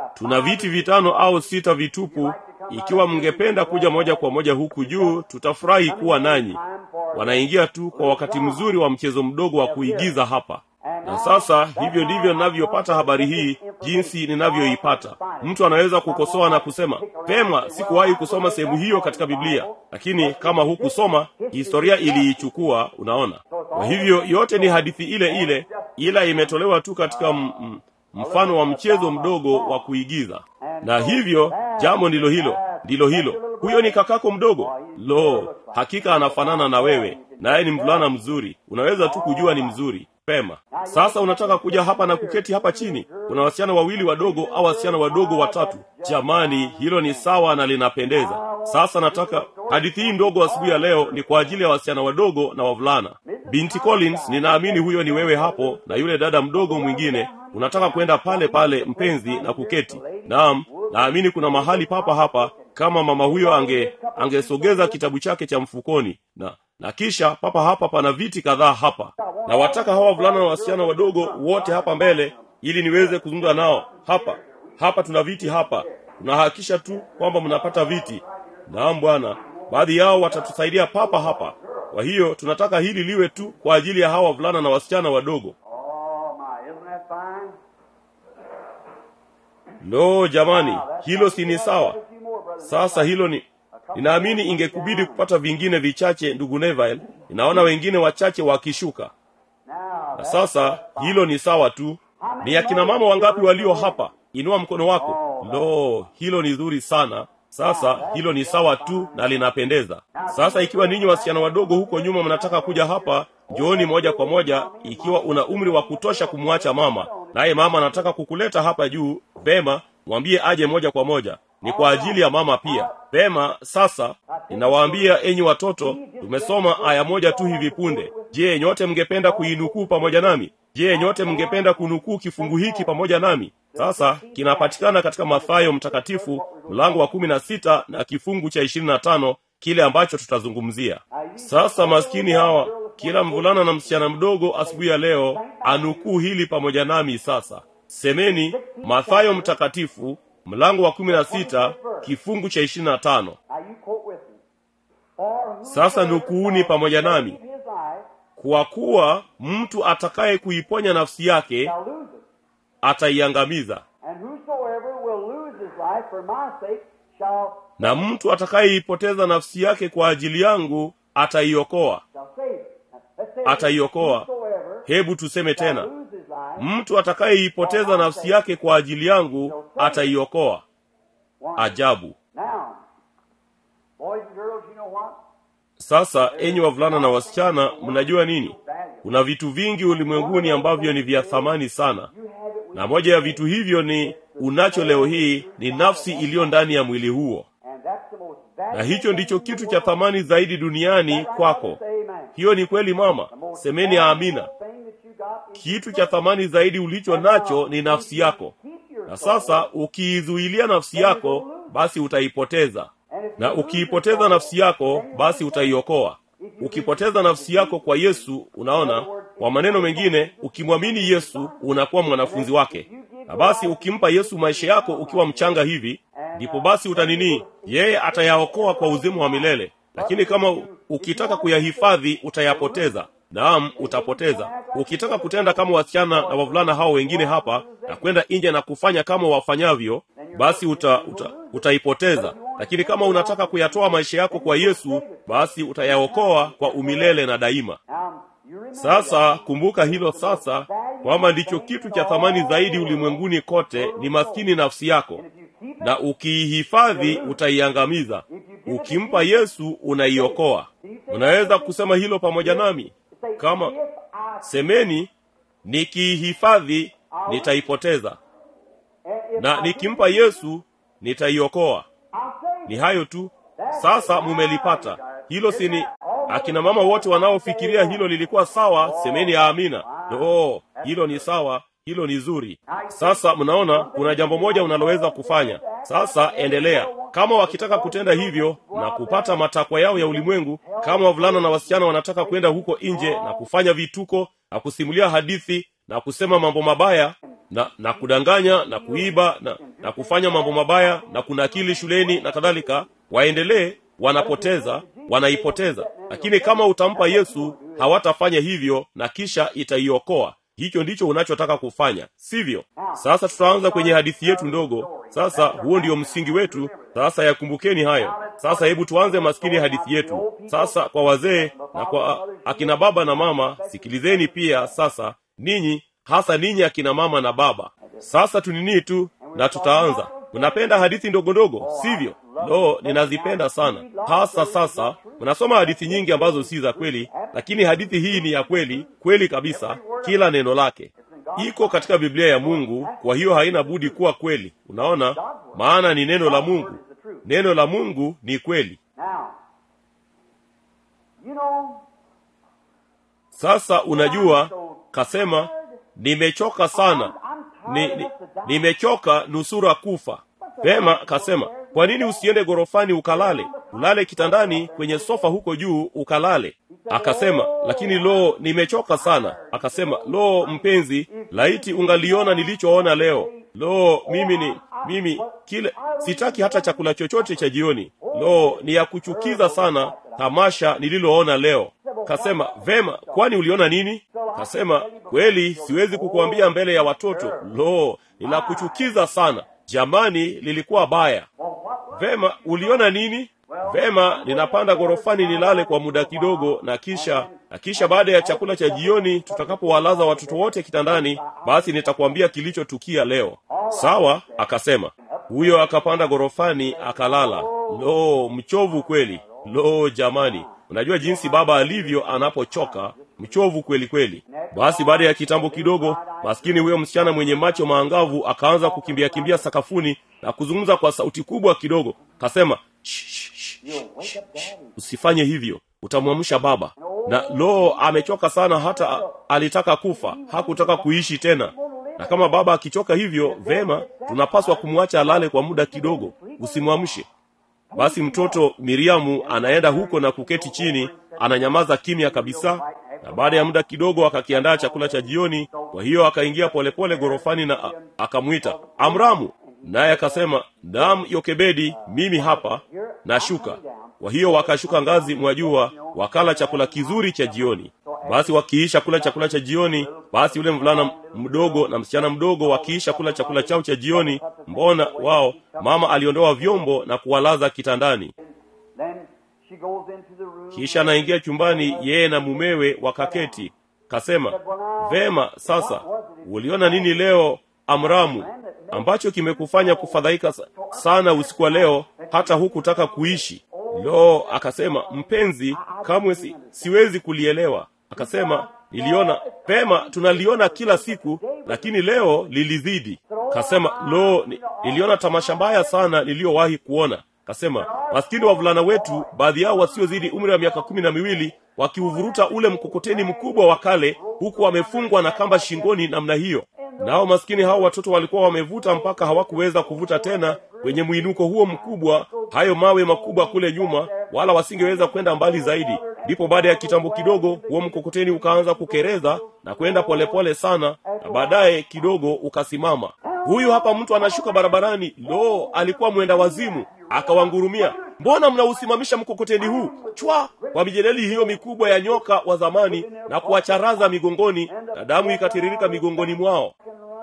Tuna viti vitano au sita vitupu. Ikiwa mngependa kuja moja kwa moja huku juu, tutafurahi kuwa nanyi. Wanaingia tu kwa wakati mzuri wa mchezo mdogo wa kuigiza hapa. Na sasa hivyo ndivyo ninavyopata habari hii, jinsi ninavyoipata. Mtu anaweza kukosoa na kusema, "Pema, sikuwahi kusoma sehemu hiyo katika Biblia." Lakini kama hukusoma, historia iliichukua, unaona. Kwa hivyo yote ni hadithi ile ile, ila imetolewa tu katika m- m- mfano wa mchezo mdogo wa kuigiza. Na hivyo jambo ndilo hilo, ndilo hilo. Huyo ni kakako mdogo. Lo, hakika anafanana na wewe, naye ni mvulana mzuri. Unaweza tu kujua ni mzuri. Pema. Sasa unataka kuja hapa na kuketi hapa chini. Kuna wasichana wawili wadogo au wasichana wadogo watatu. Jamani, hilo ni sawa na linapendeza. Sasa nataka hadithi hii ndogo asubuhi ya leo ni kwa ajili ya wasichana wadogo na wavulana. Binti Collins, ninaamini huyo ni wewe hapo, na yule dada mdogo mwingine. Unataka kwenda pale pale mpenzi na kuketi. Naam, naamini kuna mahali papa hapa, kama mama huyo ange angesogeza kitabu chake cha mfukoni. Na na kisha papa hapa pana viti kadhaa hapa. Na wataka hawa wavulana na wasichana wadogo wote hapa mbele ili niweze kuzungumza nao. Hapa. Hapa tuna viti hapa. Tunahakikisha tu kwamba mnapata viti. Naam bwana, baadhi yao watatusaidia papa hapa. Kwa hiyo tunataka hili liwe tu kwa ajili ya hawa wavulana na wasichana wadogo. Lo, jamani, hilo si ni sawa? Sasa hilo ni ninaamini ingekubidi kupata vingine vichache, ndugu Neville. Ninaona wengine wachache wakishuka. Na sasa hilo ni sawa tu. Ni akina mama wangapi walio hapa? Inua mkono wako. Lo, hilo ni zuri sana. Sasa hilo ni sawa tu na linapendeza. Sasa ikiwa ninyi wasichana wadogo huko nyuma mnataka kuja hapa, njooni moja kwa moja. Ikiwa una umri wa kutosha kumwacha mama, naye mama anataka kukuleta hapa juu, vema, mwambie aje moja kwa moja. Ni kwa ajili ya mama pia. Vema, sasa ninawaambia enyi watoto, tumesoma aya moja tu hivi punde. Je, nyote mngependa kuinukuu pamoja nami? Je, nyote mngependa kunukuu kifungu hiki pamoja nami? Sasa kinapatikana katika Mathayo mtakatifu mlango wa kumi na sita na kifungu cha ishirini na tano, kile ambacho tutazungumzia. Sasa maskini hawa, kila mvulana na msichana mdogo asubuhi ya leo anukuu hili pamoja nami sasa. Semeni Mathayo mtakatifu mlango wa kumi na sita kifungu cha ishirini na tano. Sasa nukuuni pamoja nami. Kwa kuwa mtu atakaye kuiponya nafsi yake ataiangamiza, na mtu atakayeipoteza nafsi yake kwa ajili yangu ataiokoa. Ataiokoa. Hebu tuseme tena, mtu atakayeipoteza nafsi yake kwa ajili yangu ataiokoa. Ajabu. Sasa enyi wavulana na wasichana, mnajua nini? Kuna vitu vingi ulimwenguni ambavyo ni vya thamani sana. Na moja ya vitu hivyo ni unacho leo hii, ni nafsi iliyo ndani ya mwili huo. Na hicho ndicho kitu cha thamani zaidi duniani kwako. Hiyo ni kweli mama? Semeni amina. Kitu cha thamani zaidi ulicho nacho ni nafsi yako. Na sasa ukiizuilia nafsi yako, basi utaipoteza. Na ukiipoteza nafsi yako, basi utaiokoa. Ukipoteza nafsi yako kwa Yesu, unaona, kwa maneno mengine, ukimwamini Yesu, unakuwa mwanafunzi wake. Na basi ukimpa Yesu maisha yako ukiwa mchanga hivi, ndipo basi utanini, yeye atayaokoa kwa uzima wa milele. Lakini kama ukitaka kuyahifadhi, utayapoteza. Naam, utapoteza. Ukitaka kutenda kama wasichana na wavulana hao wengine hapa, na kwenda nje na kufanya kama wafanyavyo, basi uta, uta, utaipoteza. Lakini kama unataka kuyatoa maisha yako kwa Yesu, basi utayaokoa kwa umilele na daima. Sasa kumbuka hilo sasa, kwamba ndicho kitu cha thamani zaidi ulimwenguni kote ni maskini nafsi yako. Na ukiihifadhi utaiangamiza. Ukimpa Yesu unaiokoa. Unaweza kusema hilo pamoja nami? Kama semeni, nikiihifadhi nitaipoteza, na nikimpa Yesu nitaiokoa. Ni hayo tu. Sasa mumelipata hilo. Sini akina mama wote wanaofikiria hilo lilikuwa sawa, semeni amina. Oh, hilo ni sawa, hilo ni zuri. Sasa mnaona kuna jambo moja unaloweza kufanya. Sasa endelea. Kama wakitaka kutenda hivyo na kupata matakwa yao ya ulimwengu, kama wavulana na wasichana wanataka kwenda huko nje na kufanya vituko na kusimulia hadithi na kusema mambo mabaya na na kudanganya na kuiba na na kufanya mambo mabaya na kunakili shuleni na kadhalika, waendelee, wanapoteza, wanaipoteza. Lakini kama utampa Yesu, hawatafanya hivyo na kisha itaiokoa. Hicho ndicho unachotaka kufanya, sivyo? Sasa tutaanza kwenye hadithi yetu ndogo. Sasa huo ndio msingi wetu. Sasa yakumbukeni hayo. Sasa hebu tuanze maskini hadithi yetu. Sasa kwa wazee na kwa akina baba na mama, sikilizeni pia sasa, ninyi hasa ninyi akina mama na baba. Sasa tunini tu na tutaanza. Mnapenda hadithi ndogo ndogo, sivyo? Lo, ninazipenda sana. Hasa sasa mnasoma hadithi nyingi ambazo si za kweli, lakini hadithi hii ni ya kweli, kweli kabisa, kila neno lake. Iko katika Biblia ya Mungu, kwa hiyo haina budi kuwa kweli. Unaona? Maana ni neno la Mungu. Neno la Mungu ni kweli. Sasa unajua, kasema nimechoka sana. Ni, ni, nimechoka nusura kufa. Pema kasema, kwa nini usiende gorofani ukalale? Ulale kitandani kwenye sofa huko juu ukalale. Akasema, lakini lo, nimechoka sana. Akasema, lo mpenzi, laiti ungaliona nilichoona leo. Lo, mimi ni mimi kile sitaki hata chakula chochote cha jioni. Lo, ni ya kuchukiza sana tamasha nililoona leo. Kasema, vema, kwani uliona nini? Kasema, kweli siwezi kukuambia mbele ya watoto. Lo, ninakuchukiza sana. Jamani, lilikuwa baya. Vema, uliona nini? Vema, ninapanda gorofani nilale kwa muda kidogo, na kisha na kisha baada ya chakula cha jioni tutakapowalaza watoto wote kitandani, basi nitakwambia kilichotukia leo. Sawa? Akasema. Huyo akapanda gorofani akalala. Lo, mchovu kweli. Lo jamani, unajua jinsi baba alivyo anapochoka, mchovu kweli kweli. Basi baada ya kitambo kidogo, maskini huyo msichana mwenye macho maangavu akaanza kukimbia kimbia sakafuni na kuzungumza kwa sauti kubwa kidogo. Kasema, shh, shh, shh, shh, shh, usifanye hivyo, utamwamsha baba. Na lo, amechoka sana, hata alitaka kufa, hakutaka kuishi tena. Na kama baba akichoka hivyo, vema, tunapaswa kumwacha alale kwa muda kidogo, usimwamshe. Basi mtoto Miriamu anaenda huko na kuketi chini, ananyamaza kimya kabisa. Na baada ya muda kidogo akakiandaa chakula cha jioni. Kwa hiyo akaingia polepole gorofani na akamuita, Amramu. Naye akasema, naam Yokebedi, mimi hapa, nashuka. Kwa hiyo wakashuka ngazi, mwajua, wakala chakula kizuri cha jioni. Basi wakiisha kula chakula cha jioni, basi yule mvulana mdogo na msichana mdogo wakiisha kula chakula chao cha jioni, mbona wao mama aliondoa vyombo na kuwalaza kitandani. Kisha anaingia chumbani, yeye na mumewe wakaketi. Kasema, vema, sasa uliona nini leo Amramu, ambacho kimekufanya kufadhaika sana usiku wa leo hata hukutaka kuishi? Lo, akasema, mpenzi, kamwe si, siwezi kulielewa. Akasema, niliona pema, tunaliona kila siku, lakini leo lilizidi. Kasema, lo, niliona tamasha mbaya sana niliyowahi kuona. Kasema, maskini wavulana wetu, baadhi yao wasiozidi umri wa miaka kumi na miwili, wakiuvuruta ule mkokoteni mkubwa wa kale, huku wamefungwa na kamba shingoni namna hiyo. Nao maskini hao watoto walikuwa wamevuta mpaka hawakuweza kuvuta tena kwenye mwinuko huo mkubwa, hayo mawe makubwa kule nyuma, wala wasingeweza kwenda mbali zaidi. Ndipo baada ya kitambo kidogo, huo mkokoteni ukaanza kukereza na kwenda polepole sana, na baadaye kidogo ukasimama. Huyu hapa mtu anashuka barabarani. Lo, alikuwa mwenda wazimu. Akawangurumia, mbona mnausimamisha mkokoteni huu? Chwa, kwa mijeleli hiyo mikubwa ya nyoka wa zamani, na kuwacharaza migongoni, na damu ikatiririka migongoni mwao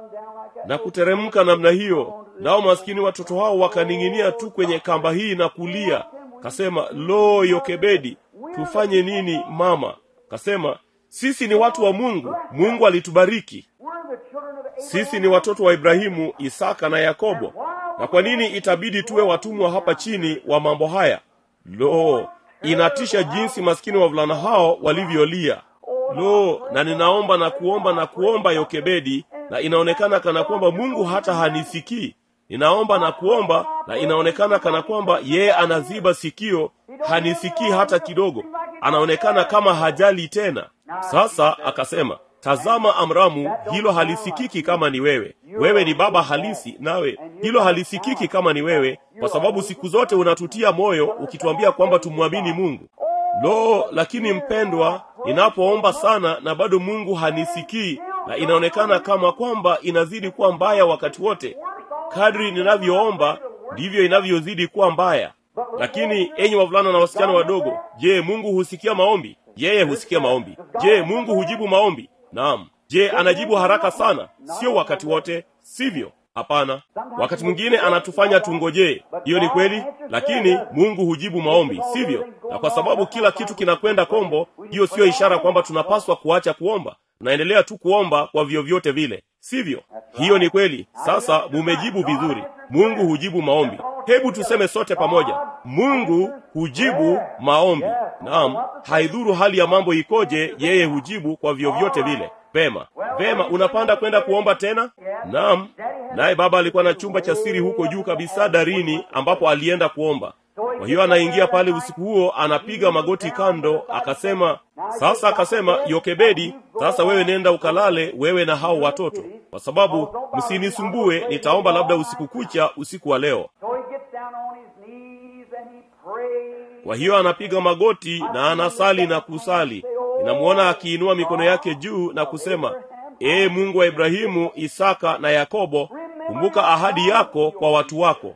na kuteremka namna hiyo. Nao maskini watoto hao wakaning'inia tu kwenye kamba hii na kulia. Kasema, lo Yokebedi, tufanye nini mama? Kasema, sisi ni watu wa Mungu, Mungu alitubariki. Sisi ni watoto wa Ibrahimu, Isaka na Yakobo. Na kwa nini itabidi tuwe watumwa hapa chini wa mambo haya? Lo, inatisha jinsi maskini wavulana hao walivyolia. Lo, na ninaomba na kuomba na kuomba Yokebedi, na inaonekana kana kwamba Mungu hata hanisikii. Ninaomba na kuomba, na inaonekana kana kwamba yeye anaziba sikio, hanisikii hata kidogo. Anaonekana kama hajali tena. Sasa akasema, tazama Amramu, hilo halisikiki kama ni wewe. Wewe ni baba halisi, nawe hilo halisikiki kama ni wewe, kwa sababu siku zote unatutia moyo ukituambia kwamba tumwamini Mungu. Lo, lakini mpendwa, ninapoomba sana na bado Mungu hanisikii, na inaonekana kama kwamba inazidi kuwa mbaya wakati wote. kadri ninavyoomba ndivyo inavyozidi kuwa mbaya. Lakini enyi wavulana na wasichana wadogo, je, Mungu husikia maombi? Yeye husikia maombi. Je, Mungu hujibu maombi? Naam. Je, anajibu haraka sana? Sio wakati wote, sivyo? Hapana. Wakati mwingine anatufanya tungojee. Hiyo ni kweli, lakini Mungu hujibu maombi, sivyo? Na kwa sababu kila kitu kinakwenda kombo, hiyo sio ishara kwamba tunapaswa kuacha kuomba. Tunaendelea tu kuomba kwa vyovyote vile, sivyo? Hiyo ni kweli. Sasa mumejibu vizuri. Mungu hujibu maombi. Hebu tuseme sote pamoja, Mungu hujibu maombi. Naam, haidhuru hali ya mambo ikoje, yeye hujibu kwa vyovyote vile. Vema. Vema, unapanda kwenda kuomba tena? Naam. Naye baba alikuwa na chumba cha siri huko juu kabisa darini ambapo alienda kuomba. Kwa hiyo anaingia pale usiku huo, anapiga magoti kando, akasema, sasa akasema, Yokebedi, sasa wewe nenda ukalale, wewe na hao watoto, kwa sababu msinisumbue, nitaomba labda usiku kucha usiku wa leo. Kwa hiyo anapiga magoti na anasali na kusali. Ninamuona akiinua mikono yake juu na kusema, Ee Mungu wa Ibrahimu, Isaka na Yakobo, kumbuka ahadi yako kwa watu wako.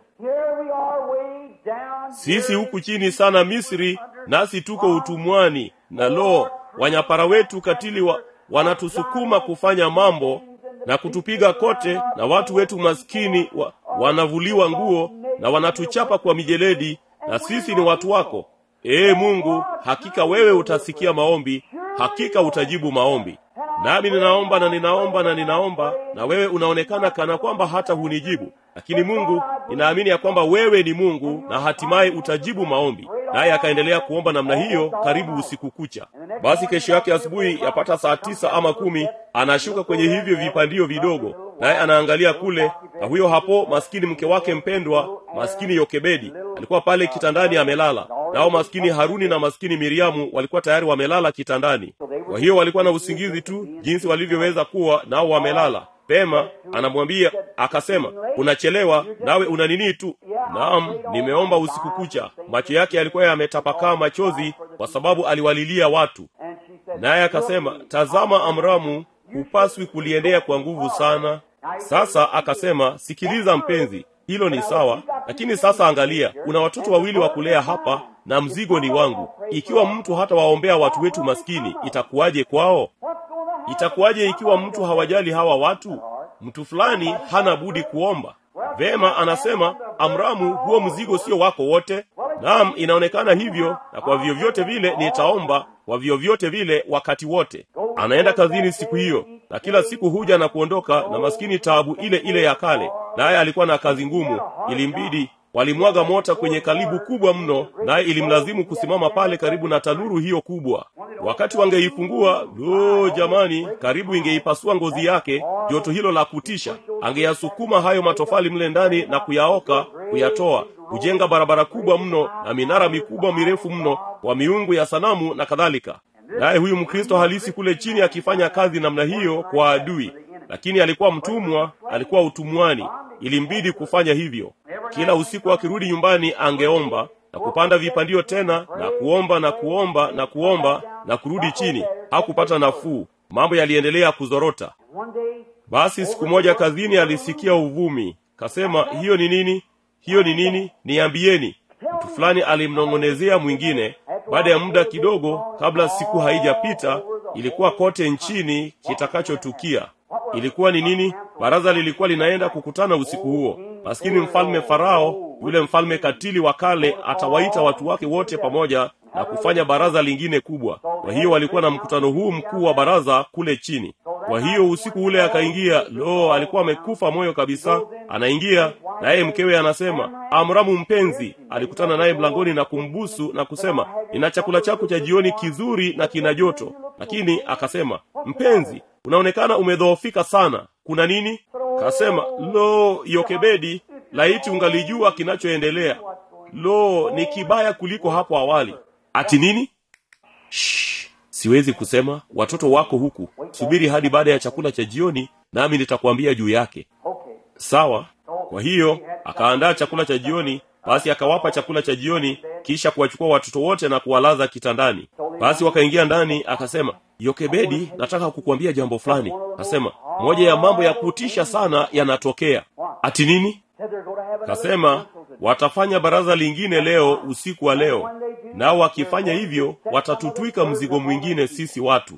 Sisi huku chini sana Misri, nasi tuko utumwani, na lo, wanyapara wetu katili wa, wanatusukuma kufanya mambo na kutupiga kote, na watu wetu maskini wa, wanavuliwa nguo na wanatuchapa kwa mijeledi, na sisi ni watu wako. Ee Mungu, hakika wewe utasikia maombi, hakika utajibu maombi. Nami ninaomba na ninaomba na ninaomba, na wewe unaonekana kana kwamba hata hunijibu. Lakini Mungu, ninaamini ya kwamba wewe ni Mungu na hatimaye utajibu maombi. Naye akaendelea kuomba namna hiyo karibu usiku kucha. Basi kesho yake asubuhi, yapata saa tisa ama kumi, anashuka kwenye hivyo vipandio vidogo, naye anaangalia kule, na huyo hapo maskini mke wake mpendwa, maskini Yokebedi, alikuwa pale kitandani amelala. Nao maskini Haruni na maskini Miriamu walikuwa tayari wamelala kitandani. Kwa hiyo walikuwa na usingizi tu jinsi walivyoweza kuwa, nao wamelala. Pema anamwambia, akasema, unachelewa, nawe una nini tu? Naam, nimeomba usiku kucha. Macho yake yalikuwa yametapakaa machozi kwa sababu aliwalilia watu. Naye akasema, tazama Amramu, hupaswi kuliendea kwa nguvu sana. Sasa akasema, sikiliza mpenzi, hilo ni sawa, lakini sasa angalia, una watoto wawili wa kulea hapa na mzigo ni wangu. Ikiwa mtu hata waombea watu wetu maskini, itakuwaje kwao? Itakuwaje ikiwa mtu hawajali hawa watu? Mtu fulani hana budi kuomba. Vema, anasema, Amramu, huo mzigo sio wako wote. Naam, inaonekana hivyo, na kwa vyovyote vile nitaomba, kwa vyovyote vile wakati wote. Anaenda kazini siku hiyo, na kila siku huja na kuondoka na maskini taabu ile ile ya kale. Naye alikuwa na kazi ngumu, ilimbidi walimwaga mota kwenye kalibu kubwa mno, naye ilimlazimu kusimama pale karibu na tanuru hiyo kubwa. Wakati wangeifungua, lo jamani, karibu ingeipasua ngozi yake, joto hilo la kutisha. Angeyasukuma hayo matofali mle ndani na kuyaoka, kuyatoa, kujenga barabara kubwa mno na minara mikubwa mirefu mno kwa miungu ya sanamu na kadhalika. Naye huyu Mkristo halisi kule chini akifanya kazi namna hiyo kwa adui. Lakini alikuwa mtumwa, alikuwa utumwani, ilimbidi kufanya hivyo. Kila usiku akirudi nyumbani angeomba na kupanda vipandio tena na kuomba na kuomba na kuomba na kurudi chini. Hakupata nafuu. Mambo yaliendelea kuzorota. Basi siku moja kazini alisikia uvumi. Kasema, hiyo ni nini? Hiyo ni nini? Niambieni. Mtu fulani alimnong'onezea mwingine. Baada ya muda kidogo, kabla siku haijapita, ilikuwa kote nchini kitakachotukia. Ilikuwa ni nini? Baraza lilikuwa linaenda kukutana usiku huo. Maskini mfalme Farao, yule mfalme katili wa kale, atawaita watu wake wote pamoja na kufanya baraza lingine kubwa. Kwa hiyo walikuwa na mkutano huu mkuu wa baraza kule chini. Kwa hiyo usiku ule akaingia. Lo, alikuwa amekufa moyo kabisa. Anaingia, naye mkewe anasema, Amramu mpenzi, alikutana naye mlangoni na kumbusu na kusema, nina chakula chako cha jioni kizuri na kina joto. Lakini akasema, mpenzi, unaonekana umedhoofika sana. Kuna nini? Kasema, lo, Yokebedi, laiti ungalijua kinachoendelea. Lo, ni kibaya kuliko hapo awali. Ati nini? Shh, siwezi kusema. Watoto wako huku. Subiri hadi baada ya chakula cha jioni, nami nitakwambia juu yake. Sawa? Kwa hiyo akaandaa chakula cha jioni. Basi akawapa chakula cha jioni, kisha kuwachukua watoto wote na kuwalaza kitandani. Basi wakaingia ndani. Akasema, Yokebedi, nataka kukuambia jambo fulani. Akasema, moja ya mambo ya kutisha sana yanatokea. Ati nini? Kasema watafanya baraza lingine leo usiku wa leo, nao wakifanya hivyo watatutwika mzigo mwingine sisi watu.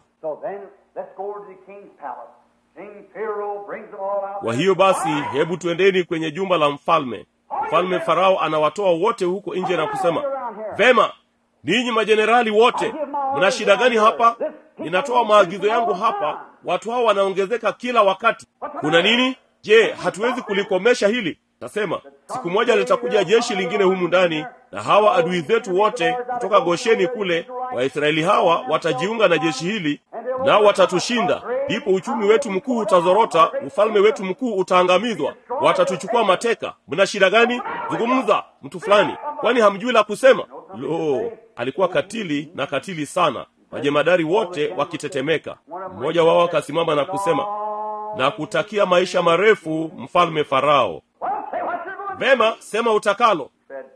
Kwa hiyo basi, hebu tuendeni kwenye jumba la mfalme. Mfalme Farao anawatoa wote huko nje na kusema, vema, ninyi majenerali wote, mna shida gani hapa? Ninatoa maagizo yangu hapa, watu hao wanaongezeka kila wakati. Kuna nini? Je, hatuwezi kulikomesha hili? Nasema siku moja litakuja jeshi lingine humu ndani, na hawa adui zetu wote kutoka Gosheni kule, Waisraeli hawa watajiunga na jeshi hili, nao watatushinda. Ndipo uchumi wetu mkuu utazorota, ufalme wetu mkuu utaangamizwa, watatuchukua mateka. Mna shida gani? Zungumza, mtu fulani, kwani hamjui la kusema? Lo, alikuwa katili na katili sana, majemadari wote wakitetemeka. Mmoja wao akasimama na kusema, na kutakia maisha marefu mfalme Farao. Vema, sema utakalo.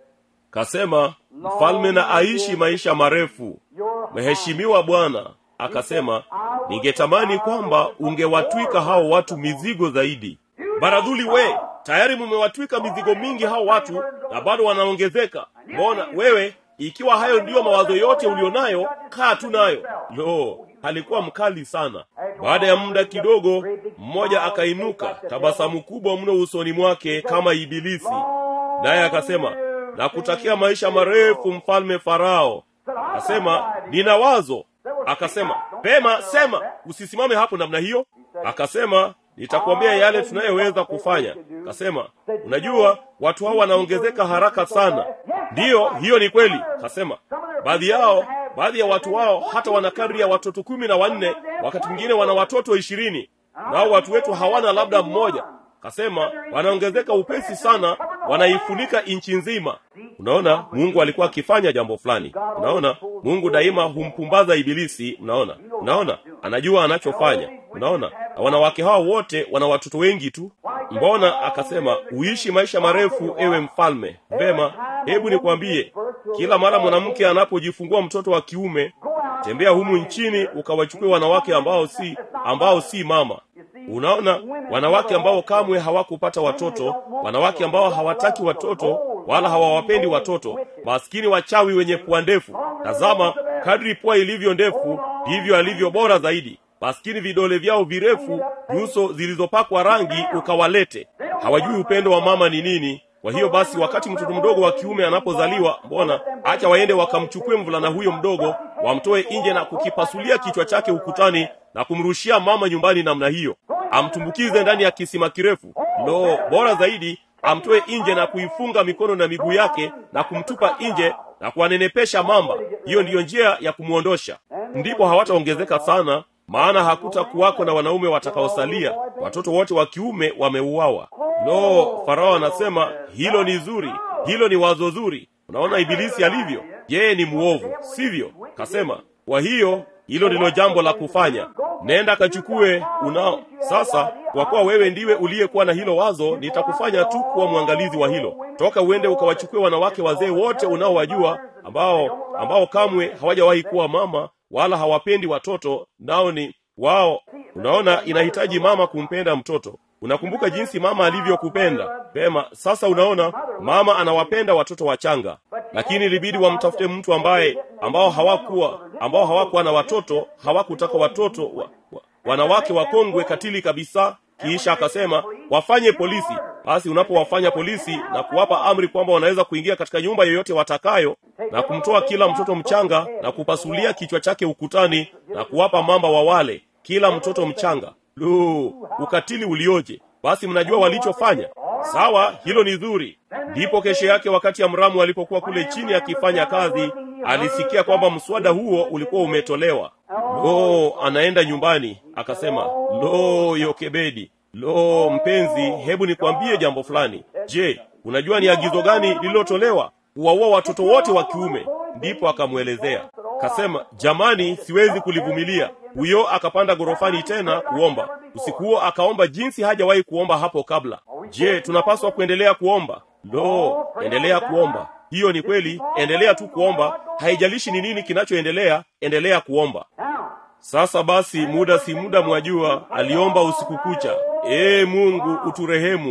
Kasema, mfalme na aishi maisha marefu. Mheshimiwa bwana, akasema, ningetamani kwamba ungewatwika hao watu mizigo zaidi. Baradhuli we, tayari mumewatwika mizigo mingi hao watu na bado wanaongezeka. Mbona wewe, ikiwa hayo ndiyo mawazo yote ulionayo, kaa tu nayo. Lo, alikuwa mkali sana. Baada ya muda kidogo, mmoja akainuka, tabasamu kubwa mno usoni mwake kama ibilisi. Naye akasema, na kutakia maisha marefu mfalme Farao. Akasema, nina wazo. Akasema, pema, sema, usisimame hapo namna hiyo. Akasema, nitakwambia yale tunayoweza kufanya. Akasema, unajua watu hao wanaongezeka haraka sana. Ndiyo, hiyo ni kweli. Akasema, baadhi yao, baadhi ya watu wao hata wana kadri ya watoto kumi na wanne, wakati mwingine wana watoto ishirini. Nao watu wetu hawana labda mmoja. Akasema, wanaongezeka upesi sana, wanaifunika nchi nzima. Unaona, Mungu alikuwa akifanya jambo fulani. Unaona, Mungu daima humpumbaza ibilisi. Unaona, unaona, anajua anachofanya. Unaona, na wanawake hao wote wana watoto wengi tu. Mbona? Akasema, uishi maisha marefu ewe mfalme. Vema, hebu nikwambie, kila mara mwanamke anapojifungua mtoto wa kiume, tembea humu nchini ukawachukue wanawake ambao si ambao si mama. Unaona, wanawake ambao kamwe hawakupata watoto, wanawake ambao hawataki watoto wala hawawapendi watoto, maskini wachawi wenye pua ndefu. Tazama, kadri pua ilivyo ndefu, ndivyo alivyo bora zaidi. Maskini vidole vyao virefu, nyuso zilizopakwa rangi ukawalete. Hawajui upendo wa mama ni nini. Kwa hiyo basi, wakati mtoto mdogo wa kiume anapozaliwa, mbona acha waende wakamchukue mvulana huyo mdogo, wamtoe nje na kukipasulia kichwa chake ukutani na kumrushia mama nyumbani namna hiyo, amtumbukize ndani ya kisima kirefu. Lo, bora zaidi amtoe nje na kuifunga mikono na miguu yake na kumtupa nje na kuanenepesha mamba. Hiyo ndiyo njia ya kumuondosha. Ndipo hawataongezeka sana, maana hakutakuwako na wanaume watakaosalia. Watoto wote wa kiume wameuawa. Lo, Farao anasema, hilo ni zuri, hilo ni wazo zuri. Unaona ibilisi alivyo? Yeye ni muovu, sivyo? Kasema, kwa hiyo hilo ndilo jambo la kufanya. Nenda kachukue unao. Sasa, kwa kuwa wewe ndiwe uliyekuwa na hilo wazo, nitakufanya tu kuwa mwangalizi wa hilo. Toka uende ukawachukue wanawake wazee wote unaowajua, ambao ambao kamwe hawajawahi kuwa mama wala hawapendi watoto, nao ni wao. Unaona, inahitaji mama kumpenda mtoto. Unakumbuka jinsi mama alivyokupenda. Pema, sasa unaona, mama anawapenda watoto wachanga. Lakini ilibidi wamtafute mtu ambaye ambao hawakuwa ambao hawakuwa na watoto, hawakutaka watoto wa, wa, wanawake wakongwe katili kabisa. Kisha akasema, wafanye polisi. Basi unapowafanya polisi na kuwapa amri kwamba wanaweza kuingia katika nyumba yoyote watakayo na kumtoa kila mtoto mchanga na kupasulia kichwa chake ukutani na kuwapa mamba wa wale kila mtoto mchanga. Lo, ukatili ulioje! Basi mnajua walichofanya? Sawa, hilo ni zuri. Ndipo kesho yake, wakati Amramu alipokuwa kule chini akifanya kazi, alisikia kwamba mswada huo ulikuwa umetolewa. Lo, anaenda nyumbani, akasema, lo, Yokebedi, lo, mpenzi, hebu nikwambie jambo fulani. Je, unajua ni agizo gani lililotolewa? Kuwaua watoto wote wa kiume. Ndipo akamwelezea. Kasema, jamani, siwezi kulivumilia. Huyo akapanda gorofani tena kuomba. Usiku huo akaomba jinsi hajawahi kuomba hapo kabla. Je, tunapaswa kuendelea kuomba? Lo, endelea kuomba. Hiyo ni kweli, endelea tu kuomba. Haijalishi ni nini kinachoendelea, endelea kuomba. Sasa basi, muda si muda mwajua, aliomba usiku kucha. Ee Mungu, uturehemu.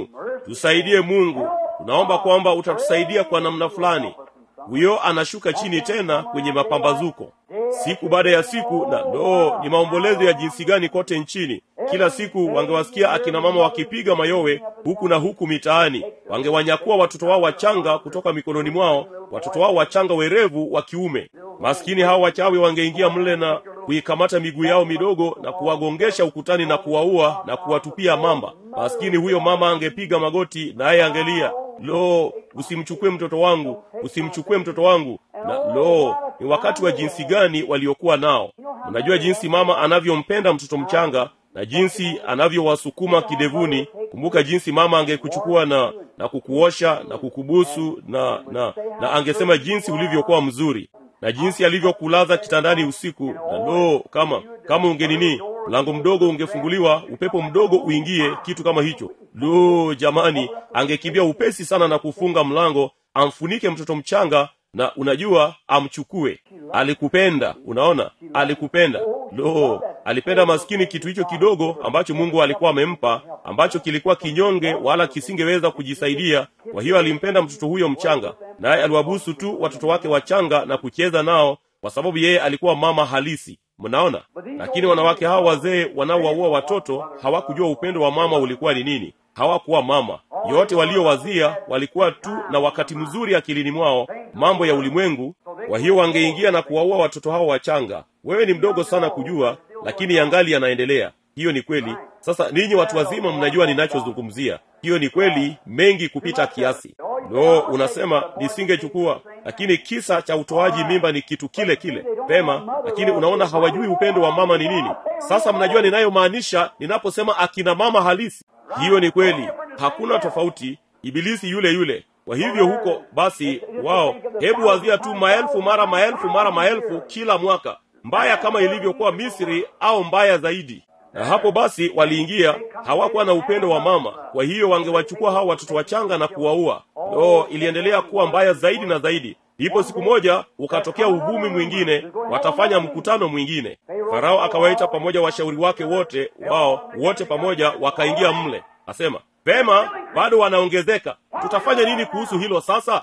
tusaidie Mungu, tunaomba kwamba utatusaidia kwa namna fulani. Huyo anashuka chini tena kwenye mapambazuko, siku baada ya siku, na no, ni maombolezo ya jinsi gani kote nchini. Kila siku wangewasikia akina mama wakipiga mayowe huku na huku mitaani. Wangewanyakua watoto wao wachanga kutoka mikononi mwao, watoto wao wachanga werevu wa kiume. Maskini hao wachawi wangeingia mle na kuikamata miguu yao midogo na kuwagongesha ukutani na kuwaua na kuwatupia mamba. Maskini huyo mama angepiga magoti naye angelia, lo, usimchukue mtoto wangu, usimchukue mtoto wangu. Na lo, ni wakati wa jinsi gani waliokuwa nao. Unajua jinsi mama anavyompenda mtoto mchanga na jinsi anavyowasukuma kidevuni. Kumbuka jinsi mama angekuchukua na na kukuosha na kukubusu na na na angesema jinsi ulivyokuwa mzuri, na jinsi alivyokulaza kitandani usiku. Na lo, kama kama ungenini, mlango mdogo ungefunguliwa, upepo mdogo uingie, kitu kama hicho. Lo, jamani, angekimbia upesi sana na kufunga mlango, amfunike mtoto mchanga na unajua amchukue. Alikupenda, unaona, alikupenda. Lo, alipenda maskini kitu hicho kidogo ambacho Mungu alikuwa amempa, ambacho kilikuwa kinyonge wala kisingeweza kujisaidia. Kwa hiyo alimpenda mtoto huyo mchanga, naye aliwabusu tu watoto wake wachanga na kucheza nao, kwa sababu yeye alikuwa mama halisi. Mnaona? Lakini wanawake hao wazee wanaowaua watoto hawakujua upendo wa mama ulikuwa ni nini. Hawakuwa mama. Yote waliowazia walikuwa tu na wakati mzuri akilini mwao, mambo ya ulimwengu. Kwa hiyo wangeingia na kuwaua watoto hao wachanga. Wewe ni mdogo sana kujua, lakini yangali yanaendelea. Hiyo ni kweli. Sasa ninyi watu wazima mnajua ninachozungumzia. Hiyo ni kweli, mengi kupita kiasi. No, unasema nisingechukua, lakini kisa cha utoaji mimba ni kitu kile kile. Pema, lakini unaona hawajui upendo wa mama ni nini. Sasa mnajua ninayomaanisha ninaposema akina mama halisi. Hiyo ni kweli, hakuna tofauti, ibilisi yule yule. Kwa hivyo huko basi wao, hebu wazia tu maelfu mara maelfu mara maelfu kila mwaka, mbaya kama ilivyokuwa Misri au mbaya zaidi. Na hapo basi waliingia, hawakuwa na upendo wa mama. Kwa hiyo wangewachukua hao watoto wachanga na kuwaua. No, iliendelea kuwa mbaya zaidi na zaidi. Ndipo siku moja ukatokea uvumi mwingine, watafanya mkutano mwingine. Farao akawaita pamoja washauri wake wote, wao wote pamoja wakaingia mle. Asema, "Pema, bado wanaongezeka. Tutafanya nini kuhusu hilo sasa?"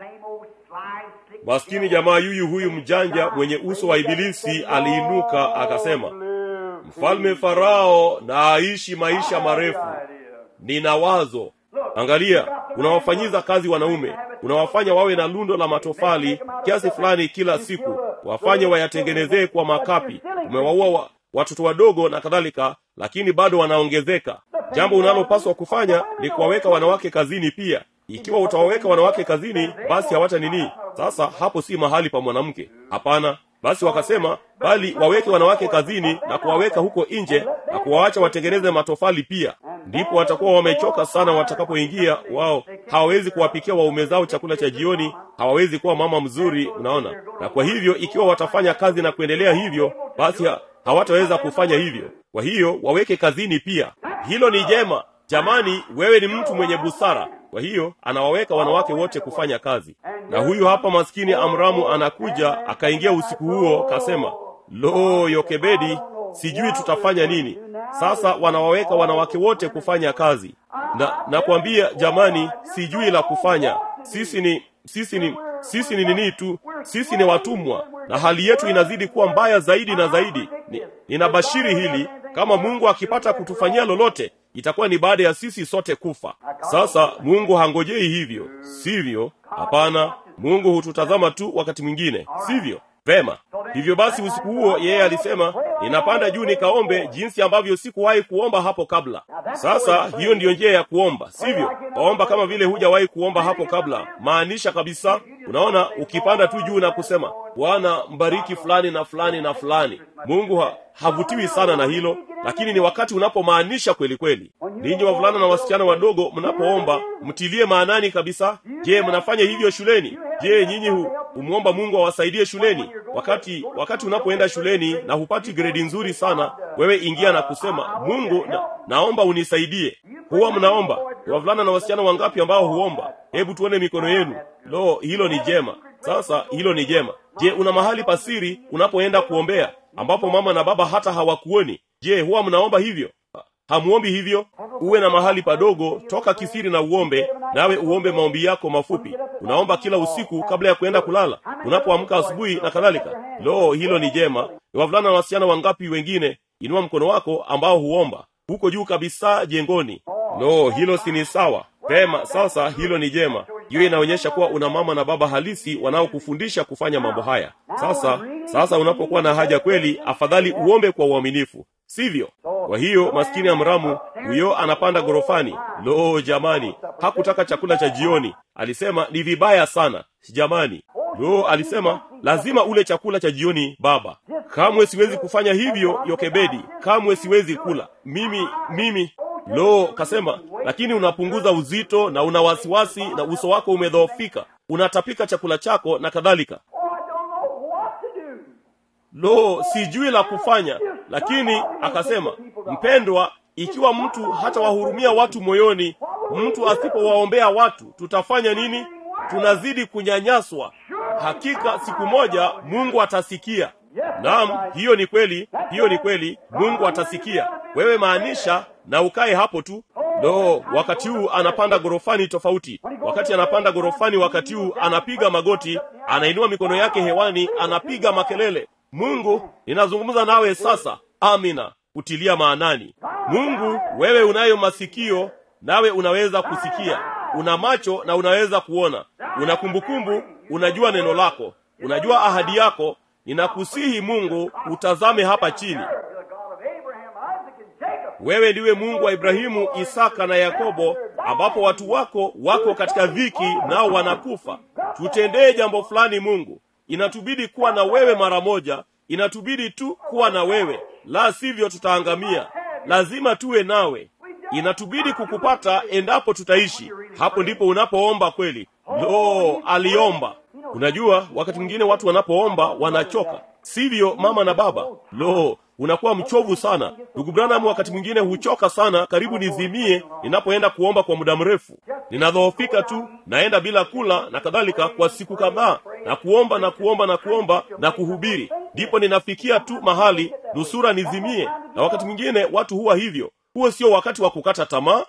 Maskini jamaa yuyu huyu mjanja mwenye uso wa ibilisi aliinuka akasema, "Mfalme Farao na aishi maisha marefu. Nina wazo. Angalia, unawafanyiza kazi wanaume, unawafanya wawe na lundo la matofali kiasi fulani kila siku, wafanye wayatengenezee kwa makapi. Umewaua wa, watoto wadogo na kadhalika, lakini bado wanaongezeka. Jambo unalopaswa kufanya ni kuwaweka wanawake kazini pia. Ikiwa utawaweka wanawake kazini, basi hawata nini? Sasa hapo si mahali pa mwanamke. Hapana." Basi wakasema, bali waweke wanawake kazini na kuwaweka huko nje na kuwaacha watengeneze matofali pia. Ndipo watakuwa wamechoka sana watakapoingia. Wao hawawezi kuwapikia waume zao chakula cha jioni, hawawezi kuwa mama mzuri, unaona. Na kwa hivyo ikiwa watafanya kazi na kuendelea hivyo, basi ha, hawataweza kufanya hivyo. Kwa hiyo waweke kazini pia. Hilo ni jema. Jamani, wewe ni mtu mwenye busara. Kwa hiyo anawaweka wanawake wote kufanya kazi. Na huyu hapa maskini Amramu anakuja, akaingia usiku huo, kasema, "Lo, Yokebedi, sijui tutafanya nini." Sasa wanawaweka wanawake wote kufanya kazi. Na nakwambia jamani, sijui la kufanya. Sisi ni sisi ni sisi ni nini tu? Sisi ni watumwa, na hali yetu inazidi kuwa mbaya zaidi na zaidi. Ni, ninabashiri hili, kama Mungu akipata kutufanyia lolote, itakuwa ni baada ya sisi sote kufa. Sasa Mungu hangojei hivyo, sivyo? Hapana, Mungu hututazama tu wakati mwingine, sivyo? Vema. Hivyo basi usiku huo yeye alisema, "Ninapanda juu nikaombe jinsi ambavyo sikuwahi kuomba hapo kabla." Sasa hiyo ndiyo njia ya kuomba, sivyo? Omba kama vile hujawahi kuomba hapo kabla. Maanisha kabisa, unaona, ukipanda tu juu na kusema, "Bwana, mbariki fulani na fulani na fulani." Mungu ha, havutiwi sana na hilo, lakini ni wakati unapomaanisha kweli kweli. Ninyi wavulana na wasichana wadogo mnapoomba, mtilie maanani kabisa. Je, mnafanya hivyo shuleni? Je, nyinyi hu, umuomba Mungu awasaidie shuleni? Wakati wakati unapoenda shuleni na hupati gredi nzuri sana, wewe ingia na kusema, "Mungu, na, naomba unisaidie." Huwa mnaomba. Wavulana na wasichana wangapi ambao huomba? Hebu tuone mikono yenu. Lo, hilo ni jema. Sasa hilo ni jema. Je, una mahali pasiri unapoenda kuombea ambapo mama na baba hata hawakuoni? Je, huwa mnaomba hivyo? Hamuombi hivyo? Uwe na mahali padogo, toka kisiri na uombe, nawe uombe maombi yako mafupi. Unaomba kila usiku kabla ya kuenda kulala, unapoamka asubuhi na kadhalika. Lo, hilo ni jema. Ni wavulana na wasichana wangapi wengine, inua mkono wako, ambao huomba huko juu kabisa jengoni? Lo, hilo si ni sawa? Pema, sasa hilo ni jema. Hiyo inaonyesha kuwa una mama na baba halisi wanaokufundisha kufanya mambo haya. Sasa, sasa unapokuwa na haja kweli, afadhali uombe kwa uaminifu, sivyo? Kwa hiyo maskini Amramu huyo anapanda gorofani. Lo jamani, hakutaka chakula cha jioni. Alisema ni vibaya sana. Jamani, lo, alisema lazima ule chakula cha jioni baba. Kamwe siwezi kufanya hivyo Yokebedi, kamwe siwezi kula. Mimi, mimi Lo, kasema, lakini unapunguza uzito na una wasiwasi na uso wako umedhoofika. Unatapika chakula chako na kadhalika. Lo, sijui la kufanya. Lakini akasema, mpendwa, ikiwa mtu hata wahurumia watu moyoni, mtu asipowaombea watu, tutafanya nini? Tunazidi kunyanyaswa. Hakika siku moja Mungu atasikia. Naam, hiyo ni kweli, hiyo ni kweli, Mungu atasikia. Wewe maanisha na ukae hapo tu. Lo, wakati huu anapanda gorofani tofauti. Wakati anapanda gorofani wakati huu anapiga magoti, anainua mikono yake hewani, anapiga makelele. Mungu, ninazungumza nawe sasa. Amina. Kutilia maanani. Mungu, wewe unayo masikio, nawe unaweza kusikia. Una macho na unaweza kuona. Una kumbukumbu, unajua neno lako. Unajua ahadi yako. Ninakusihi Mungu, utazame hapa chini. Wewe ndiwe Mungu wa Ibrahimu, Isaka na Yakobo, ambapo watu wako wako katika dhiki nao wanakufa. Tutendee jambo fulani Mungu. Inatubidi kuwa na wewe mara moja. Inatubidi tu kuwa na wewe. La sivyo tutaangamia. Lazima tuwe nawe. Inatubidi kukupata endapo tutaishi. Hapo ndipo unapoomba kweli. Lo, aliomba. Unajua, wakati mwingine watu wanapoomba wanachoka. Sivyo mama na baba? Lo, unakuwa mchovu sana. Ndugu Branham wakati mwingine huchoka sana, karibu nizimie ninapoenda kuomba kwa muda mrefu. Ninadhoofika tu, naenda bila kula na kadhalika kwa siku kadhaa, na kuomba na kuomba na kuomba na kuhubiri. Ndipo ninafikia tu mahali nusura nizimie. Na wakati mwingine watu huwa hivyo. Huo sio wakati wa kukata tamaa.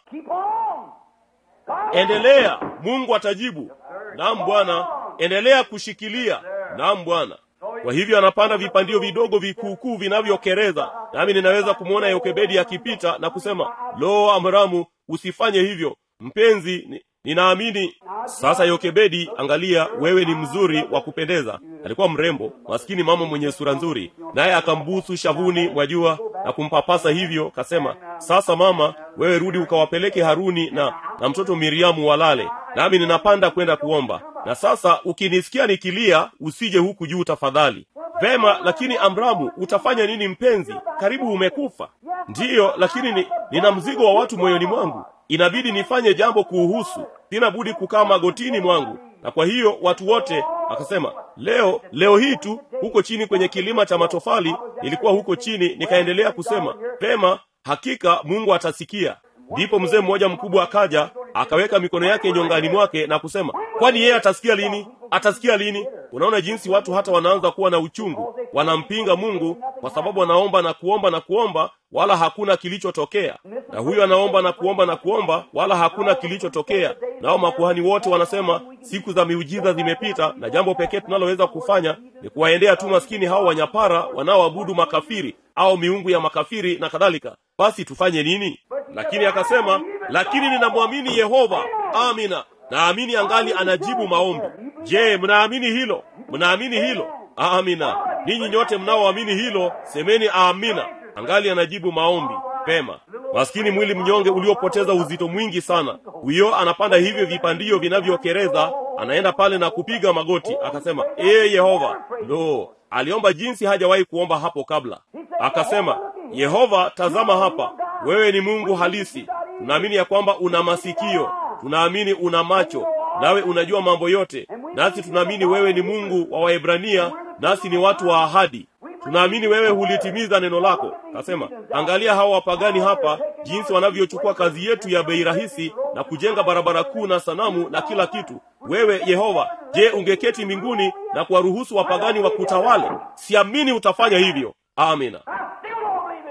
Endelea, Mungu atajibu. Naam Bwana, endelea kushikilia. Naam Bwana. Kwa hivyo anapanda vipandio vidogo vikuukuu vinavyokereza. Nami ninaweza kumuona Yokebedi akipita na kusema, lo Amramu, usifanye hivyo. Mpenzi, ni, ninaamini. Sasa Yokebedi, angalia, wewe ni mzuri wa kupendeza. Alikuwa mrembo, maskini mama mwenye sura nzuri. Naye akambusu shavuni, mwajua, na kumpapasa hivyo, kasema, sasa mama, wewe rudi ukawapeleke Haruni na, na mtoto Miriamu walale. Nami ninapanda kwenda kuomba. Na sasa ukinisikia nikilia, usije huku juu tafadhali. Vema, lakini Amramu, utafanya nini mpenzi? Karibu umekufa. Ndiyo, lakini ni, nina mzigo wa watu moyoni mwangu. Inabidi nifanye jambo kuuhusu. Sina budi kukaa magotini mwangu. Na kwa hiyo watu wote, akasema, leo, leo hii tu, huko chini kwenye kilima cha matofali, nilikuwa huko chini, nikaendelea kusema, pema, hakika Mungu atasikia. Ndipo mzee mmoja mkubwa akaja, akaweka mikono yake nyongani mwake na kusema, kwani yeye atasikia lini? Atasikia lini? Unaona jinsi watu hata wanaanza kuwa na uchungu. Wanampinga Mungu kwa sababu wanaomba na kuomba na kuomba wala hakuna kilichotokea. Na huyu anaomba na kuomba na kuomba wala hakuna kilichotokea. Nao makuhani wote wanasema siku za miujiza zimepita na jambo pekee tunaloweza kufanya ni kuwaendea tu maskini hao wanyapara wanaoabudu makafiri au miungu ya makafiri na kadhalika. Basi tufanye nini? Lakini akasema, lakini ninamwamini Yehova. Amina. Naamini angali anajibu maombi. Je, mnaamini hilo? Mnaamini hilo? Amina. Ninyi nyote mnaoamini hilo, semeni amina. Angali anajibu maombi. Pema. Maskini mwili mnyonge uliopoteza uzito mwingi sana. Huyo anapanda hivyo vipandio vinavyokereza, anaenda pale na kupiga magoti. Akasema, ee Yehova. Lo, aliomba jinsi hajawahi kuomba hapo kabla. Akasema, Yehova, tazama hapa. Wewe ni Mungu halisi. Tunaamini ya kwamba una masikio. Tunaamini una macho. Nawe unajua mambo yote. Nasi tunaamini wewe ni Mungu wa Waebrania, nasi ni watu wa ahadi. Tunaamini wewe hulitimiza neno lako. Kasema, angalia hawa wapagani hapa, jinsi wanavyochukua kazi yetu ya bei rahisi na kujenga barabara kuu na sanamu na kila kitu. Wewe Yehova, je, ungeketi mbinguni na kuwaruhusu wapagani wakutawale? Siamini utafanya hivyo. Amina.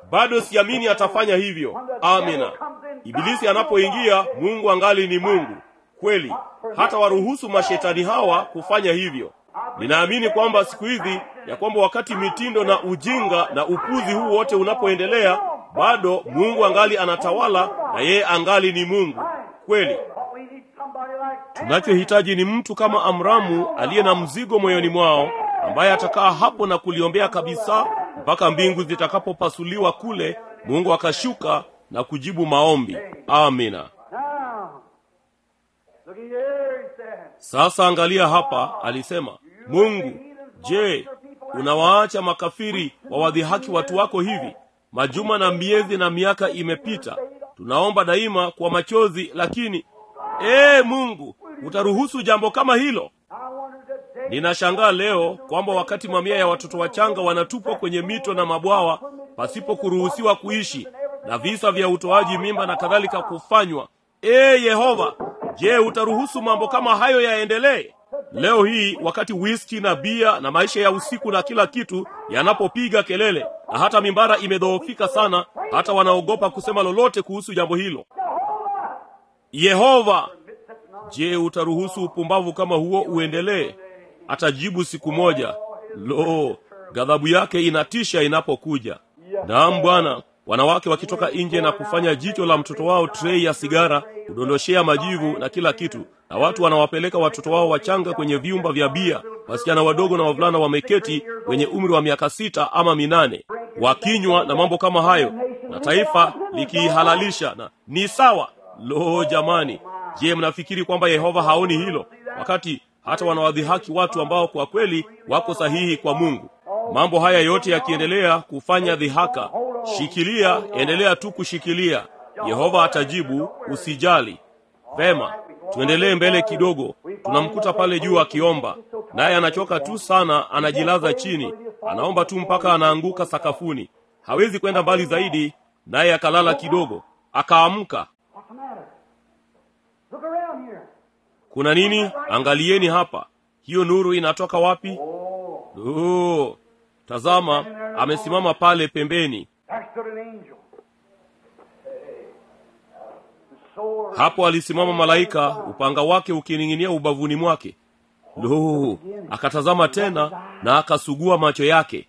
bado siamini atafanya hivyo. Amina. Ibilisi anapoingia, Mungu angali ni Mungu kweli, hata waruhusu mashetani hawa kufanya hivyo. Ninaamini kwamba siku hizi ya kwamba wakati mitindo na ujinga na upuzi huu wote unapoendelea, bado Mungu angali anatawala na yeye angali ni Mungu kweli. Tunachohitaji ni mtu kama Amramu aliye na mzigo moyoni mwao, ambaye atakaa hapo na kuliombea kabisa mpaka mbingu zitakapopasuliwa kule, Mungu akashuka na kujibu maombi. Amina. Sasa angalia hapa, alisema, Mungu, je, unawaacha makafiri wawadhihaki watu wako hivi? Majuma na miezi na miaka imepita. Tunaomba daima kwa machozi, lakini ee Mungu, utaruhusu jambo kama hilo? Ninashangaa leo kwamba wakati mamia ya watoto wachanga wanatupwa kwenye mito na mabwawa pasipo kuruhusiwa kuishi, na visa vya utoaji mimba na kadhalika kufanywa, ee Yehova, je, utaruhusu mambo kama hayo yaendelee? Leo hii wakati whisky na bia na maisha ya usiku na kila kitu yanapopiga kelele, na hata mimbara imedhoofika sana, hata wanaogopa kusema lolote kuhusu jambo hilo. Yehova, je, utaruhusu upumbavu kama huo uendelee? Atajibu siku moja. Lo, ghadhabu yake inatisha inapokuja. Naam Bwana, wanawake wakitoka nje na kufanya jicho la mtoto wao trei ya sigara, kudondoshea majivu na kila kitu, na watu wanawapeleka watoto wao wachanga kwenye vyumba vya bia, wasichana wadogo na wavulana wameketi wenye umri wa miaka sita ama minane wakinywa na mambo kama hayo, na taifa likihalalisha, na ni sawa. Lo jamani, je, mnafikiri kwamba Yehova haoni hilo, wakati hata wanawadhihaki watu ambao kwa kweli wako sahihi kwa Mungu? Mambo haya yote yakiendelea kufanya dhihaka, shikilia, endelea tu kushikilia. Yehova atajibu, usijali. Vema, tuendelee mbele kidogo. Tunamkuta pale juu akiomba, naye anachoka tu sana, anajilaza chini, anaomba tu mpaka anaanguka sakafuni. Hawezi kwenda mbali zaidi, naye akalala kidogo, akaamka. Kuna nini? Angalieni hapa. Hiyo nuru inatoka wapi? Oh, tazama, amesimama pale pembeni. Hapo alisimama malaika, upanga wake ukining'inia ubavuni mwake. Lo, akatazama tena na akasugua macho yake.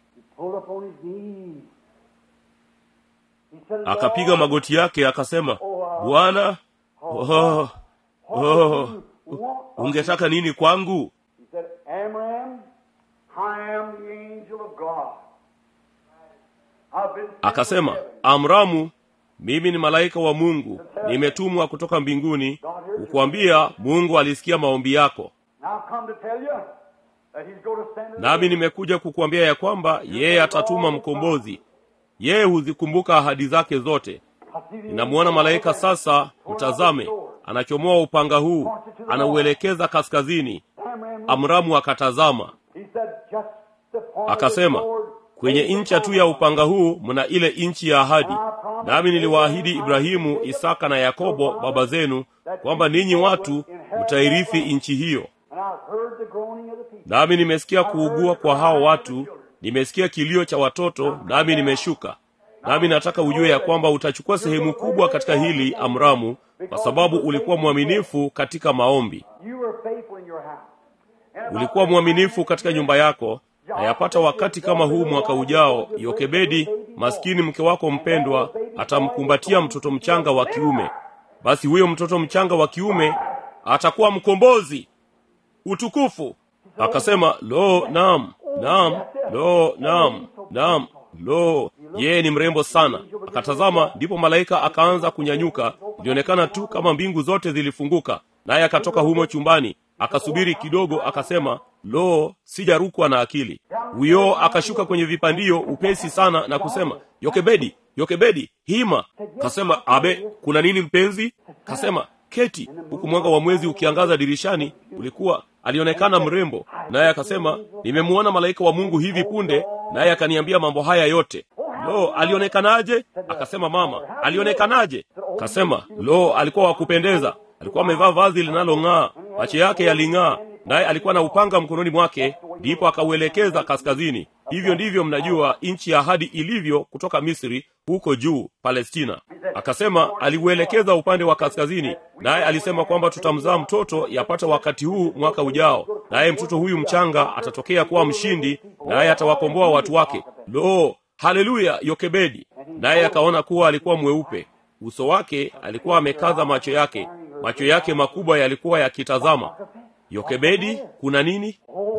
Akapiga magoti yake akasema, Bwana, oh, oh, ungetaka nini kwangu? Akasema, Amramu, mimi ni malaika wa Mungu, nimetumwa kutoka mbinguni kukuambia Mungu alisikia maombi yako. Nami nimekuja kukuambia ya kwamba yeye atatuma mkombozi. Yeye huzikumbuka ahadi zake zote. Ninamuona malaika sasa, mtazame, anachomoa upanga huu, anauelekeza kaskazini. Amramu akatazama. Akasema, kwenye incha tu ya upanga huu mna ile inchi ya ahadi. Nami niliwaahidi Ibrahimu, Isaka na Yakobo baba zenu kwamba ninyi watu mtairithi inchi hiyo. Nami nimesikia kuugua kwa hao watu, nimesikia kilio cha watoto, nami nimeshuka. Nami nataka ujue ya kwamba utachukua sehemu kubwa katika hili, Amramu, kwa sababu ulikuwa mwaminifu katika maombi. Ulikuwa mwaminifu katika nyumba yako, na yapata wakati kama huu mwaka ujao, Yokebedi, maskini mke wako mpendwa, atamkumbatia mtoto mchanga wa kiume. Basi huyo mtoto mchanga wa kiume atakuwa mkombozi. Utukufu. Akasema, lo, naam, naam, lo, naam, naam, lo, yeye ni mrembo sana. Akatazama, ndipo malaika akaanza kunyanyuka. Ilionekana tu kama mbingu zote zilifunguka, naye akatoka humo chumbani. Akasubiri kidogo, akasema, lo, sijarukwa na akili. Huyo akashuka kwenye vipandio upesi sana na kusema, Yokebedi, Yokebedi, hima. Kasema, abe, kuna nini mpenzi? Kasema, keti. Huku mwanga wa mwezi ukiangaza dirishani, ulikuwa alionekana mrembo. Naye akasema, nimemuona malaika wa Mungu hivi punde, naye akaniambia mambo haya yote. Lo, alionekanaje? Akasema, mama, alionekanaje? Kasema, lo, alikuwa wa kupendeza. Alikuwa amevaa vazi linalong'aa, macho yake yaling'aa, naye alikuwa na upanga mkononi mwake. Ndipo akauelekeza kaskazini. Hivyo ndivyo mnajua nchi ya ahadi ilivyo kutoka Misri huko juu Palestina. Akasema aliuelekeza upande wa kaskazini, naye alisema kwamba tutamzaa mtoto yapata wakati huu mwaka ujao, naye mtoto huyu mchanga atatokea kuwa mshindi, naye atawakomboa watu wake. Lo, haleluya! Yokebedi. Naye akaona kuwa alikuwa mweupe, uso wake alikuwa amekaza macho yake, macho yake makubwa yalikuwa yakitazama. Yokebedi, kuna nini?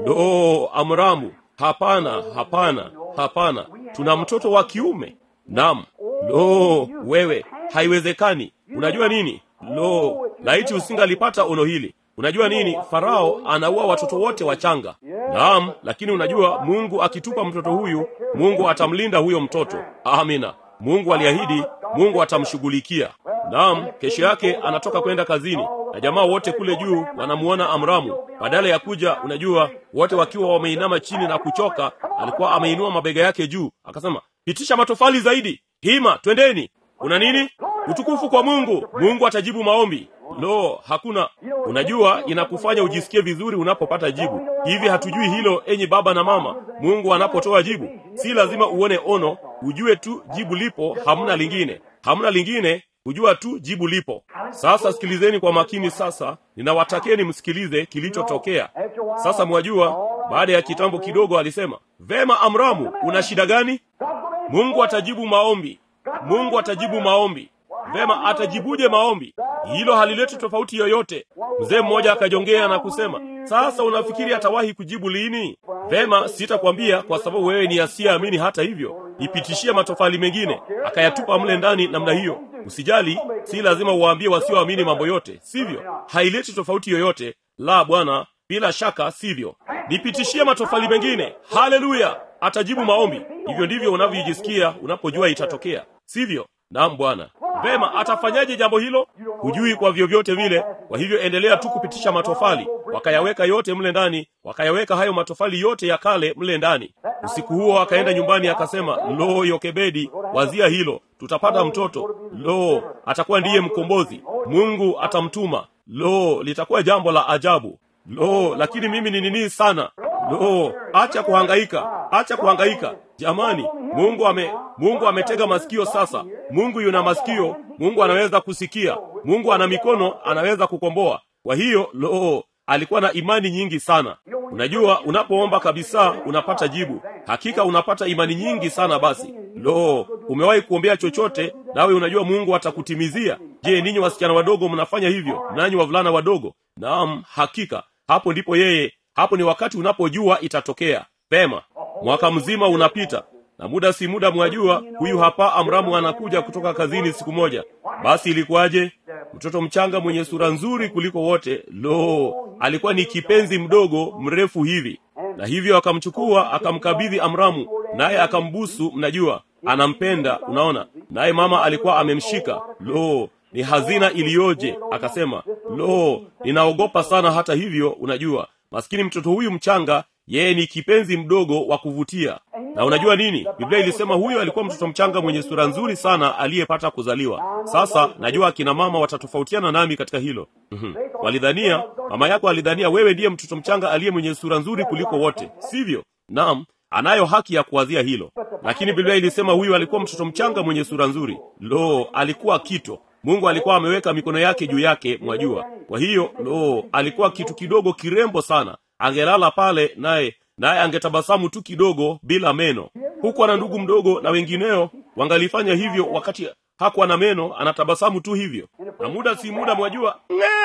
Lo, Amramu, hapana, hapana, hapana, tuna mtoto wa kiume. Naam. Lo, wewe, haiwezekani. Unajua nini? Lo, laiti usingalipata ono hili. Unajua nini? Farao anaua watoto wote wachanga. Naam, lakini unajua Mungu akitupa mtoto huyu, Mungu atamlinda huyo mtoto. Amina. Mungu aliahidi, Mungu atamshughulikia. Naam, kesho yake anatoka kwenda kazini, na jamaa wote kule juu wanamuona Amramu. Badala ya kuja, unajua, wote wakiwa wameinama chini na kuchoka, alikuwa ameinua mabega yake juu. Akasema, pitisha matofali zaidi. Hima, twendeni. Una nini? Utukufu kwa Mungu. Mungu atajibu maombi. Lo, hakuna. Unajua, inakufanya ujisikie vizuri unapopata jibu. Hivi hatujui hilo, enyi baba na mama? Mungu anapotoa jibu, si lazima uone ono, ujue tu jibu lipo, hamna lingine. Hamna lingine, ujua tu jibu lipo. Sasa sikilizeni kwa makini sasa, ninawatakeni msikilize kilichotokea. Sasa mwajua, baada ya kitambo kidogo alisema, "Vema Amramu, una shida gani?" Mungu atajibu maombi. Mungu atajibu maombi. Vema, atajibuje maombi? Hilo halileti tofauti yoyote. Mzee mmoja akajongea na kusema, "Sasa unafikiri atawahi kujibu lini?" Vema, sitakwambia kwa sababu wewe ni asiyeamini. Hata hivyo, ipitishie matofali mengine. Akayatupa mle ndani namna hiyo. Usijali, si lazima uwaambie wasioamini mambo yote, sivyo? Haileti tofauti yoyote. La, Bwana, bila shaka sivyo. Nipitishie matofali mengine. Haleluya! Atajibu maombi. Hivyo ndivyo unavyojisikia unapojua itatokea, sivyo? Naam Bwana. Vema, atafanyaje jambo hilo? Hujui kwa vyovyote vile. Kwa hivyo endelea tu kupitisha matofali. Wakayaweka yote mle ndani, wakayaweka hayo matofali yote ya kale mle ndani. Usiku huo akaenda nyumbani akasema, "Lo, Yokebedi, wazia hilo, tutapata mtoto. Lo, atakuwa ndiye mkombozi. Mungu atamtuma. Lo, litakuwa jambo la ajabu. Lo, lakini mimi ni nini sana. Lo, acha kuhangaika, acha kuhangaika. Jamani, Mungu ame Mungu ametega masikio sasa. Mungu yuna masikio, Mungu anaweza kusikia. Mungu ana mikono, anaweza kukomboa." Kwa hiyo, lo, alikuwa na imani nyingi sana. Unajua, unapoomba kabisa unapata jibu. Hakika unapata imani nyingi sana basi. Lo, umewahi kuombea chochote nawe unajua Mungu atakutimizia? Je, ninyi wasichana wadogo mnafanya hivyo? Nanyi wavulana wadogo? Naam, hakika. Hapo ndipo yeye, hapo ni wakati unapojua itatokea. Pema, mwaka mzima unapita, na muda si muda mwajua, huyu hapa Amramu anakuja kutoka kazini siku moja. Basi ilikuwaje? Mtoto mchanga mwenye sura nzuri kuliko wote. Lo, alikuwa ni kipenzi mdogo mrefu hivi. Na hivyo akamchukua akamkabidhi Amramu, naye akambusu. Mnajua, anampenda, unaona. Naye mama alikuwa amemshika. Lo, ni hazina iliyoje. Akasema, "Lo, ninaogopa sana." Hata hivyo, unajua, maskini mtoto huyu mchanga, yeye ni kipenzi mdogo wa kuvutia. Na unajua nini? Biblia ilisema huyo alikuwa mtoto mchanga mwenye sura nzuri sana aliyepata kuzaliwa. Sasa najua akina mama watatofautiana nami katika hilo. Mhm. Walidhania, mama yako alidhania wewe ndiye mtoto mchanga aliye mwenye sura nzuri kuliko wote, sivyo? Naam, anayo haki ya kuwazia hilo. Lakini Biblia ilisema huyo alikuwa mtoto mchanga mwenye sura nzuri. Lo, alikuwa kito. Mungu alikuwa ameweka mikono yake juu yake, mwajua. Kwa hiyo, lo, alikuwa kitu kidogo kirembo sana. Angelala pale naye naye angetabasamu tu kidogo bila meno. Huku ana ndugu mdogo na wengineo wangalifanya hivyo wakati hakuwa na meno, anatabasamu tu hivyo. Na muda si muda mwajua.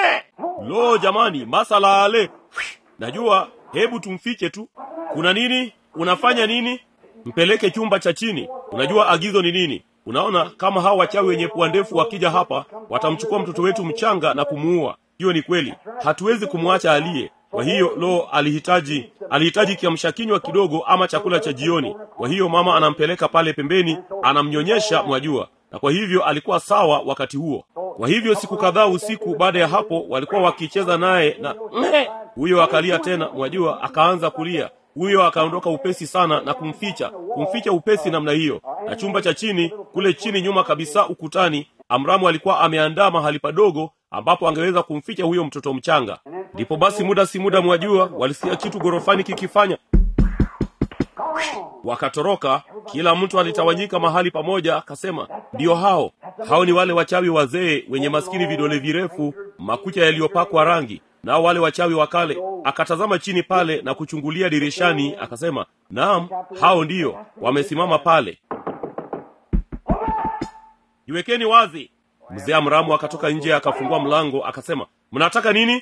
Lo jamani, masala ale. Najua, hebu tumfiche tu. Kuna nini? Unafanya nini? Mpeleke chumba cha chini. Unajua agizo ni nini? Unaona, kama hawa wachawi wenye pua ndefu wakija hapa, watamchukua mtoto wetu mchanga na kumuua. Hiyo ni kweli. Hatuwezi kumwacha alie. Kwa hiyo, lo, alihitaji alihitaji kiamsha kinywa kidogo ama chakula cha jioni. Kwa hiyo mama anampeleka pale pembeni, anamnyonyesha, mwajua. Na kwa hivyo alikuwa sawa wakati huo. Kwa hivyo siku kadhaa usiku baada ya hapo walikuwa wakicheza naye na huyo akalia tena, mwajua, akaanza kulia. Huyo akaondoka upesi sana na kumficha, kumficha upesi namna hiyo. Na chumba cha chini, kule chini nyuma kabisa ukutani, Amramu alikuwa ameandaa mahali padogo ambapo angeweza kumficha huyo mtoto mchanga. Ndipo basi muda si muda mwajua, walisikia kitu gorofani kikifanya. wakatoroka. Kila mtu alitawanyika mahali pamoja. Akasema, ndio hao hao ni wale wachawi wazee wenye maskini vidole virefu, makucha yaliyopakwa rangi, nao wale wachawi wa kale. Akatazama chini pale na kuchungulia dirishani, akasema, naam, hao ndio wamesimama pale. Iwekeni wazi. Mzee Amramu akatoka nje, akafungua mlango, akasema, mnataka nini?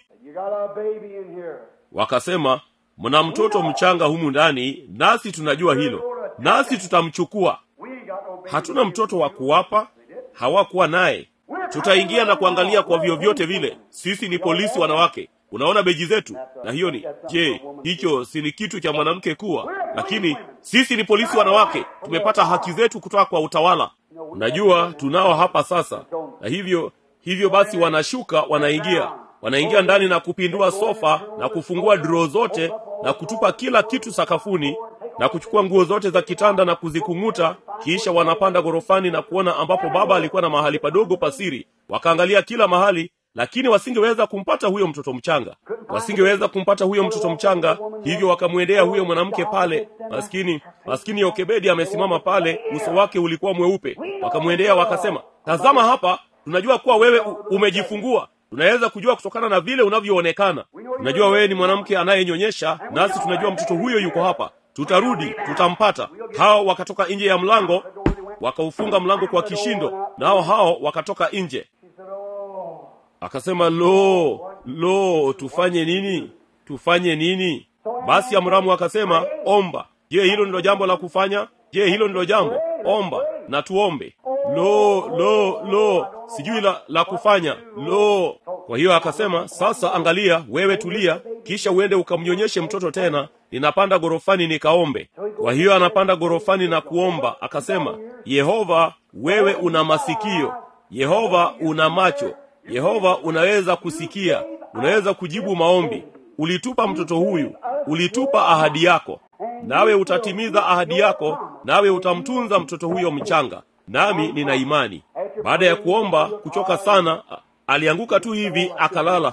Wakasema, mna mtoto mchanga humu ndani, nasi tunajua hilo, nasi tutamchukua. Hatuna mtoto wa kuwapa. Hawakuwa naye. Tutaingia na kuangalia kwa vyovyote vile. Sisi ni polisi wanawake. Unaona beji zetu? Na hiyo ni, je, hicho si ni kitu cha mwanamke kuwa? Lakini sisi ni polisi wanawake. Tumepata haki zetu kutoka kwa utawala. Unajua tunao hapa sasa. Na hivyo hivyo basi wanashuka, wanaingia. Wanaingia ndani na kupindua sofa na kufungua drawer zote na kutupa kila kitu sakafuni na kuchukua nguo zote za kitanda na kuzikung'uta. Kisha wanapanda gorofani na kuona ambapo baba alikuwa na mahali padogo pasiri. Wakaangalia kila mahali, lakini wasingeweza kumpata huyo mtoto mchanga. Wasingeweza kumpata huyo mtoto mchanga. Hivyo wakamwendea huyo mwanamke pale. Maskini, maskini Yokebedi amesimama pale, uso wake ulikuwa mweupe. Wakamwendea wakasema, tazama hapa, tunajua kuwa wewe umejifungua. Tunaweza kujua kutokana na vile unavyoonekana. Tunajua wewe ni mwanamke anayenyonyesha, nasi tunajua mtoto huyo yuko hapa. Tutarudi, tutampata. Hao wakatoka nje ya mlango, wakaufunga mlango kwa kishindo, nao hao wakatoka nje. Akasema, lo, lo, tufanye nini? Tufanye nini? Basi Amramu akasema, omba. Je, hilo ndilo jambo la kufanya? Je, hilo ndilo jambo? Omba na tuombe. Lo, lo, lo, sijui la, la kufanya. Lo. Kwa hiyo akasema, sasa angalia, wewe tulia, kisha uende ukamnyonyeshe mtoto tena. Ninapanda gorofani nikaombe. Kwa hiyo anapanda gorofani na kuomba. Akasema, Yehova, wewe una masikio. Yehova una macho. Yehova unaweza kusikia. Unaweza kujibu maombi. Ulitupa mtoto huyu. Ulitupa ahadi yako. Nawe utatimiza ahadi yako. Nawe utamtunza mtoto huyo mchanga. Nami nina imani. Baada ya kuomba kuchoka sana, alianguka tu hivi akalala.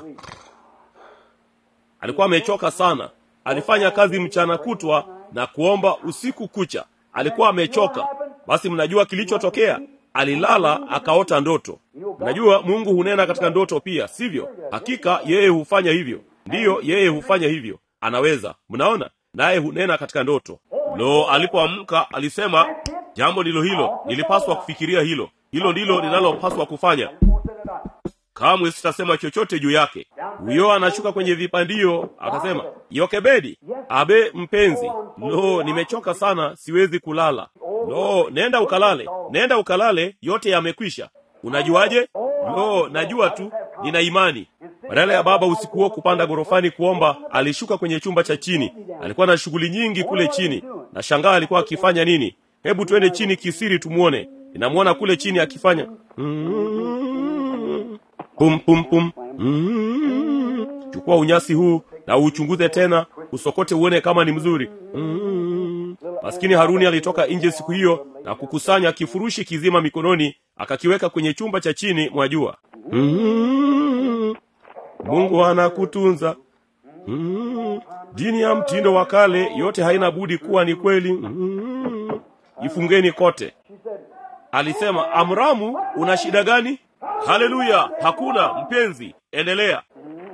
Alikuwa amechoka sana. Alifanya kazi mchana kutwa na kuomba usiku kucha. Alikuwa amechoka. Basi mnajua kilichotokea? Alilala akaota ndoto. Mnajua Mungu hunena katika ndoto pia, sivyo? Hakika yeye hufanya hivyo. Ndiyo, yeye hufanya hivyo. Anaweza. Mnaona? Naye hunena katika ndoto. Lo, alipoamka alisema, jambo ndilo hilo, nilipaswa kufikiria hilo. Hilo ndilo ninalopaswa kufanya. Kamwe sitasema chochote juu yake. Huyo anashuka kwenye vipandio, akasema, Yokebedi, abe mpenzi, lo, nimechoka sana, siwezi kulala. Lo, nenda ukalale, nenda ukalale, yote yamekwisha. Unajuaje? Lo, najua tu, nina imani. Badala ya baba usiku huo kupanda gorofani kuomba, alishuka kwenye chumba cha chini. Alikuwa na shughuli nyingi kule chini. Na shangaa alikuwa akifanya nini? Hebu twende chini kisiri tumuone. Ninamwona kule chini akifanya mm-hmm. pum pum pum. Mm-hmm. Chukua unyasi huu na uchunguze tena, usokote uone kama ni mzuri. Mm-hmm. Maskini Haruni alitoka nje siku hiyo na kukusanya kifurushi kizima mikononi, akakiweka kwenye chumba cha chini mwa jua. Mm-hmm. Mungu anakutunza. Mm-hmm. Dini ya mtindo wa kale yote haina budi kuwa ni kweli. Mm-hmm. Ifungeni kote. Alisema, Amramu, una shida gani? Haleluya, hakuna mpenzi, endelea.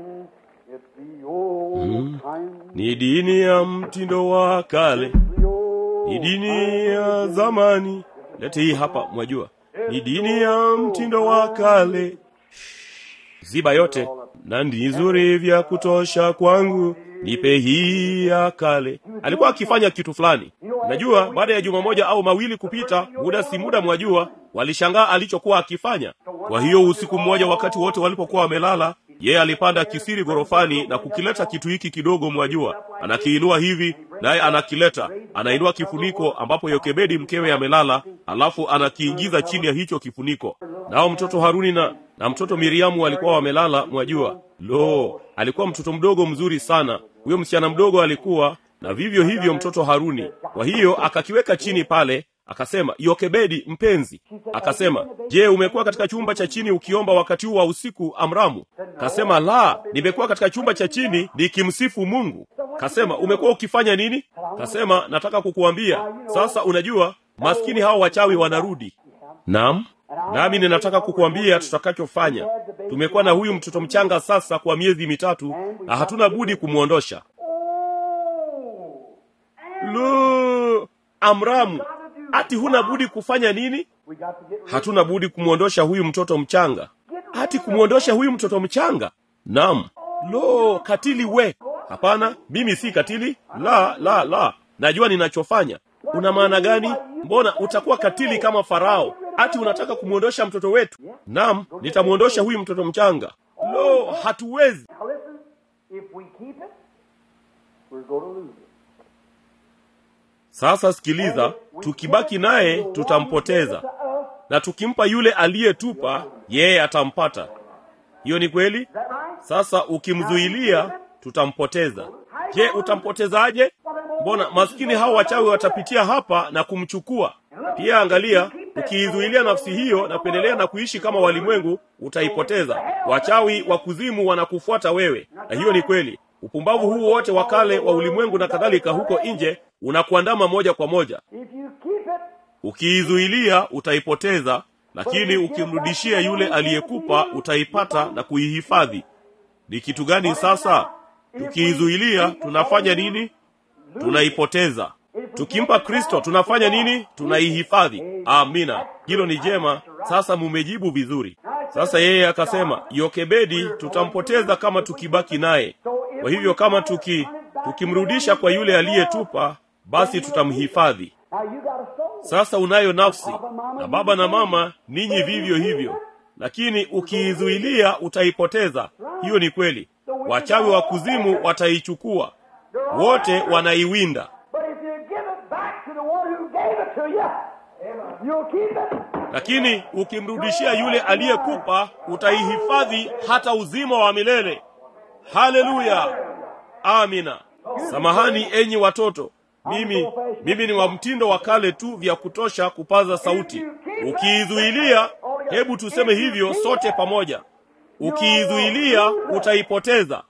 Mm. Ni dini ya mtindo wa kale. Ni dini ya zamani. Lete hii hapa, mwajua. Ni dini ya mtindo wa kale. Ziba yote. Na ndi nzuri vya kutosha kwangu. Nipe hii ya kale. Alikuwa akifanya kitu fulani. Najua baada ya juma moja au mawili kupita, muda si muda mwajua, walishangaa alichokuwa akifanya. Kwa hiyo usiku mmoja wakati wote walipokuwa wamelala, yeye alipanda kisiri gorofani na kukileta kitu hiki kidogo mwajua. Anakiinua hivi, naye anakileta. Anainua kifuniko ambapo Yokebedi mkewe amelala, alafu anakiingiza chini ya hicho kifuniko. Nao mtoto Haruni na, na mtoto Miriamu walikuwa wamelala mwajua. Lo, alikuwa mtoto mdogo mzuri sana. Huyo msichana mdogo alikuwa, na vivyo hivyo mtoto Haruni. Kwa hiyo akakiweka chini pale, akasema, Yokebedi mpenzi. Akasema, je, umekuwa katika chumba cha chini ukiomba wakati huu wa usiku, Amramu? Akasema, la, nimekuwa katika chumba cha chini nikimsifu Mungu. Kasema, umekuwa ukifanya nini? Kasema, nataka kukuambia. Sasa unajua, maskini hao wachawi wanarudi. Naam. Nami ninataka kukuambia tutakachofanya. Tumekuwa na huyu mtoto mchanga sasa kwa miezi mitatu na hatuna budi kumuondosha. Lo, Amramu, ati huna budi kufanya nini? Hatuna budi kumuondosha huyu mtoto mchanga. Ati kumuondosha huyu mtoto mchanga? Naam. Lo, katili we. Hapana, mimi si katili. La, la, la. Najua ninachofanya. Una maana gani? Mbona utakuwa katili kama Farao? Ati unataka kumuondosha mtoto wetu? Naam, nitamuondosha huyu mtoto mchanga. Lo, hatuwezi. Sasa sikiliza, tukibaki naye tutampoteza. Na tukimpa yule aliyetupa, yeye atampata. Hiyo ni kweli? Sasa ukimzuilia, tutampoteza. Je, utampotezaje? Mbona maskini hao wachawi watapitia hapa na kumchukua. Pia angalia, ukiizuilia nafsi hiyo na kuendelea na kuishi kama walimwengu, utaipoteza. Wachawi wa kuzimu wanakufuata wewe. Na hiyo ni kweli. Upumbavu huu wote wa kale wa ulimwengu na kadhalika huko nje unakuandama moja kwa moja. Ukiizuilia utaipoteza, lakini ukimrudishia yule aliyekupa utaipata na kuihifadhi. Ni kitu gani sasa? Tukiizuilia tunafanya nini? Tunaipoteza. Tukimpa Kristo tunafanya nini? Tunaihifadhi. Amina. Hilo ni jema. Sasa mumejibu vizuri. Sasa yeye akasema, Yokebedi tutampoteza kama tukibaki naye. Kwa hivyo kama tuki tukimrudisha kwa yule aliyetupa, basi tutamhifadhi. Sasa unayo nafsi, na baba na mama ninyi vivyo hivyo. Lakini ukiizuilia utaipoteza. Hiyo ni kweli. Wachawi wa kuzimu wataichukua. Wote wanaiwinda. Lakini ukimrudishia yule aliyekupa, utaihifadhi hata uzima wa milele. Haleluya. Amina. Samahani enyi watoto. Mimi mimi ni wa mtindo wa kale tu vya kutosha kupaza sauti. Ukiizuilia, hebu tuseme hivyo sote pamoja. Ukiizuilia utaipoteza.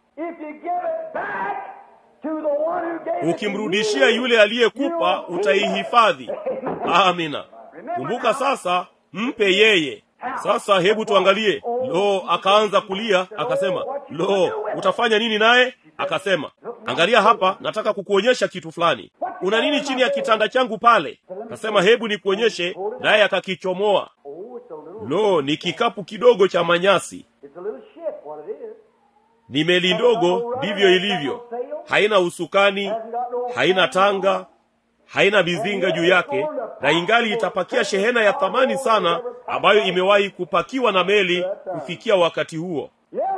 Ukimrudishia yule aliyekupa, utaihifadhi. Amina. Kumbuka sasa, mpe yeye. Sasa hebu tuangalie. Lo, akaanza kulia, akasema, "Lo, utafanya nini naye?" Akasema, "Angalia hapa, nataka kukuonyesha kitu fulani. Una nini chini ya kitanda changu pale?" Akasema, "Hebu nikuonyeshe." Naye akakichomoa. Lo, ni kikapu kidogo cha manyasi. Ni meli ndogo, ndivyo ilivyo. Haina usukani, haina tanga, haina bizinga juu yake, na ingali itapakia shehena ya thamani sana ambayo imewahi kupakiwa na meli kufikia wakati huo.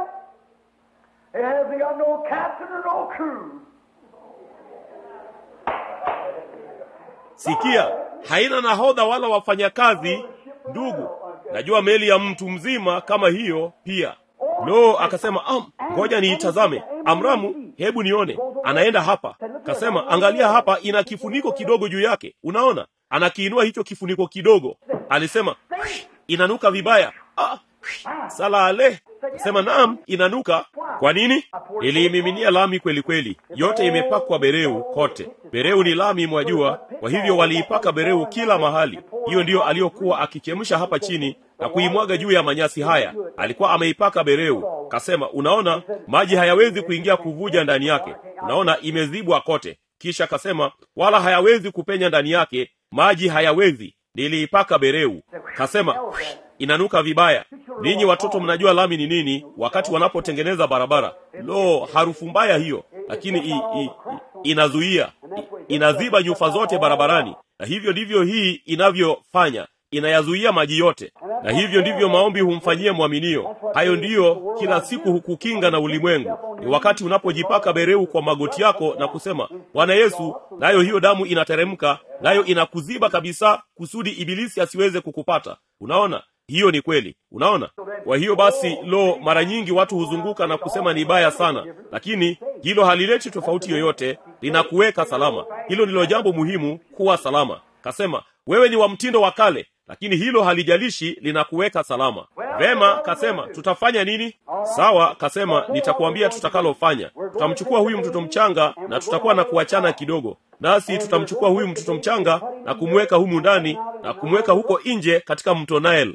Sikia, haina nahodha wala wafanyakazi. Ndugu, najua meli ya mtu mzima kama hiyo pia. Lo, akasema, "Am, ngoja niitazame. Amramu, hebu nione." Anaenda hapa. Akasema, "Angalia hapa, ina kifuniko kidogo juu yake. Unaona?" Anakiinua hicho kifuniko kidogo. Alisema, "Inanuka vibaya." Ah, sala ale. Akasema, "Naam, inanuka." Kwa nini? Iliimiminia lami kweli kweli. Yote imepakwa bereu kote. Bereu ni lami mwajua, kwa hivyo waliipaka bereu kila mahali. Hiyo ndiyo aliyokuwa akichemsha hapa chini na kuimwaga juu ya manyasi haya. Alikuwa ameipaka bereu. Kasema, "Unaona, maji hayawezi kuingia kuvuja ndani yake. Unaona, imezibwa kote." Kisha kasema, "Wala hayawezi kupenya ndani yake, maji hayawezi. Niliipaka bereu." Kasema, "Inanuka vibaya." Ninyi watoto mnajua lami ni nini wakati wanapotengeneza barabara. Lo, harufu mbaya hiyo, lakini i, i, i, inazuia, i, inaziba nyufa zote barabarani. Na hivyo ndivyo hii inavyofanya, inayazuia maji yote. Na hivyo ndivyo maombi humfanyia mwaminio. Hayo ndiyo kila siku hukukinga na ulimwengu. Ni wakati unapojipaka bereu kwa magoti yako na kusema, "Bwana Yesu," nayo hiyo damu inateremka, nayo inakuziba kabisa kusudi ibilisi asiweze kukupata. Unaona? Hiyo ni kweli. Unaona? Kwa hiyo basi, lo, mara nyingi watu huzunguka na kusema ni baya sana, lakini hilo halileti tofauti yoyote, linakuweka salama. Hilo ndilo jambo muhimu, kuwa salama. Kasema, "Wewe ni wa mtindo wa kale, lakini hilo halijalishi, linakuweka salama." Vema, kasema, "Tutafanya nini?" Sawa, kasema, "Nitakuambia tutakalofanya." tutamchukua huyu mtoto mchanga na tutakuwa na kuachana kidogo, nasi tutamchukua huyu mtoto mchanga na kumweka humu ndani na kumweka huko nje katika mto Nile.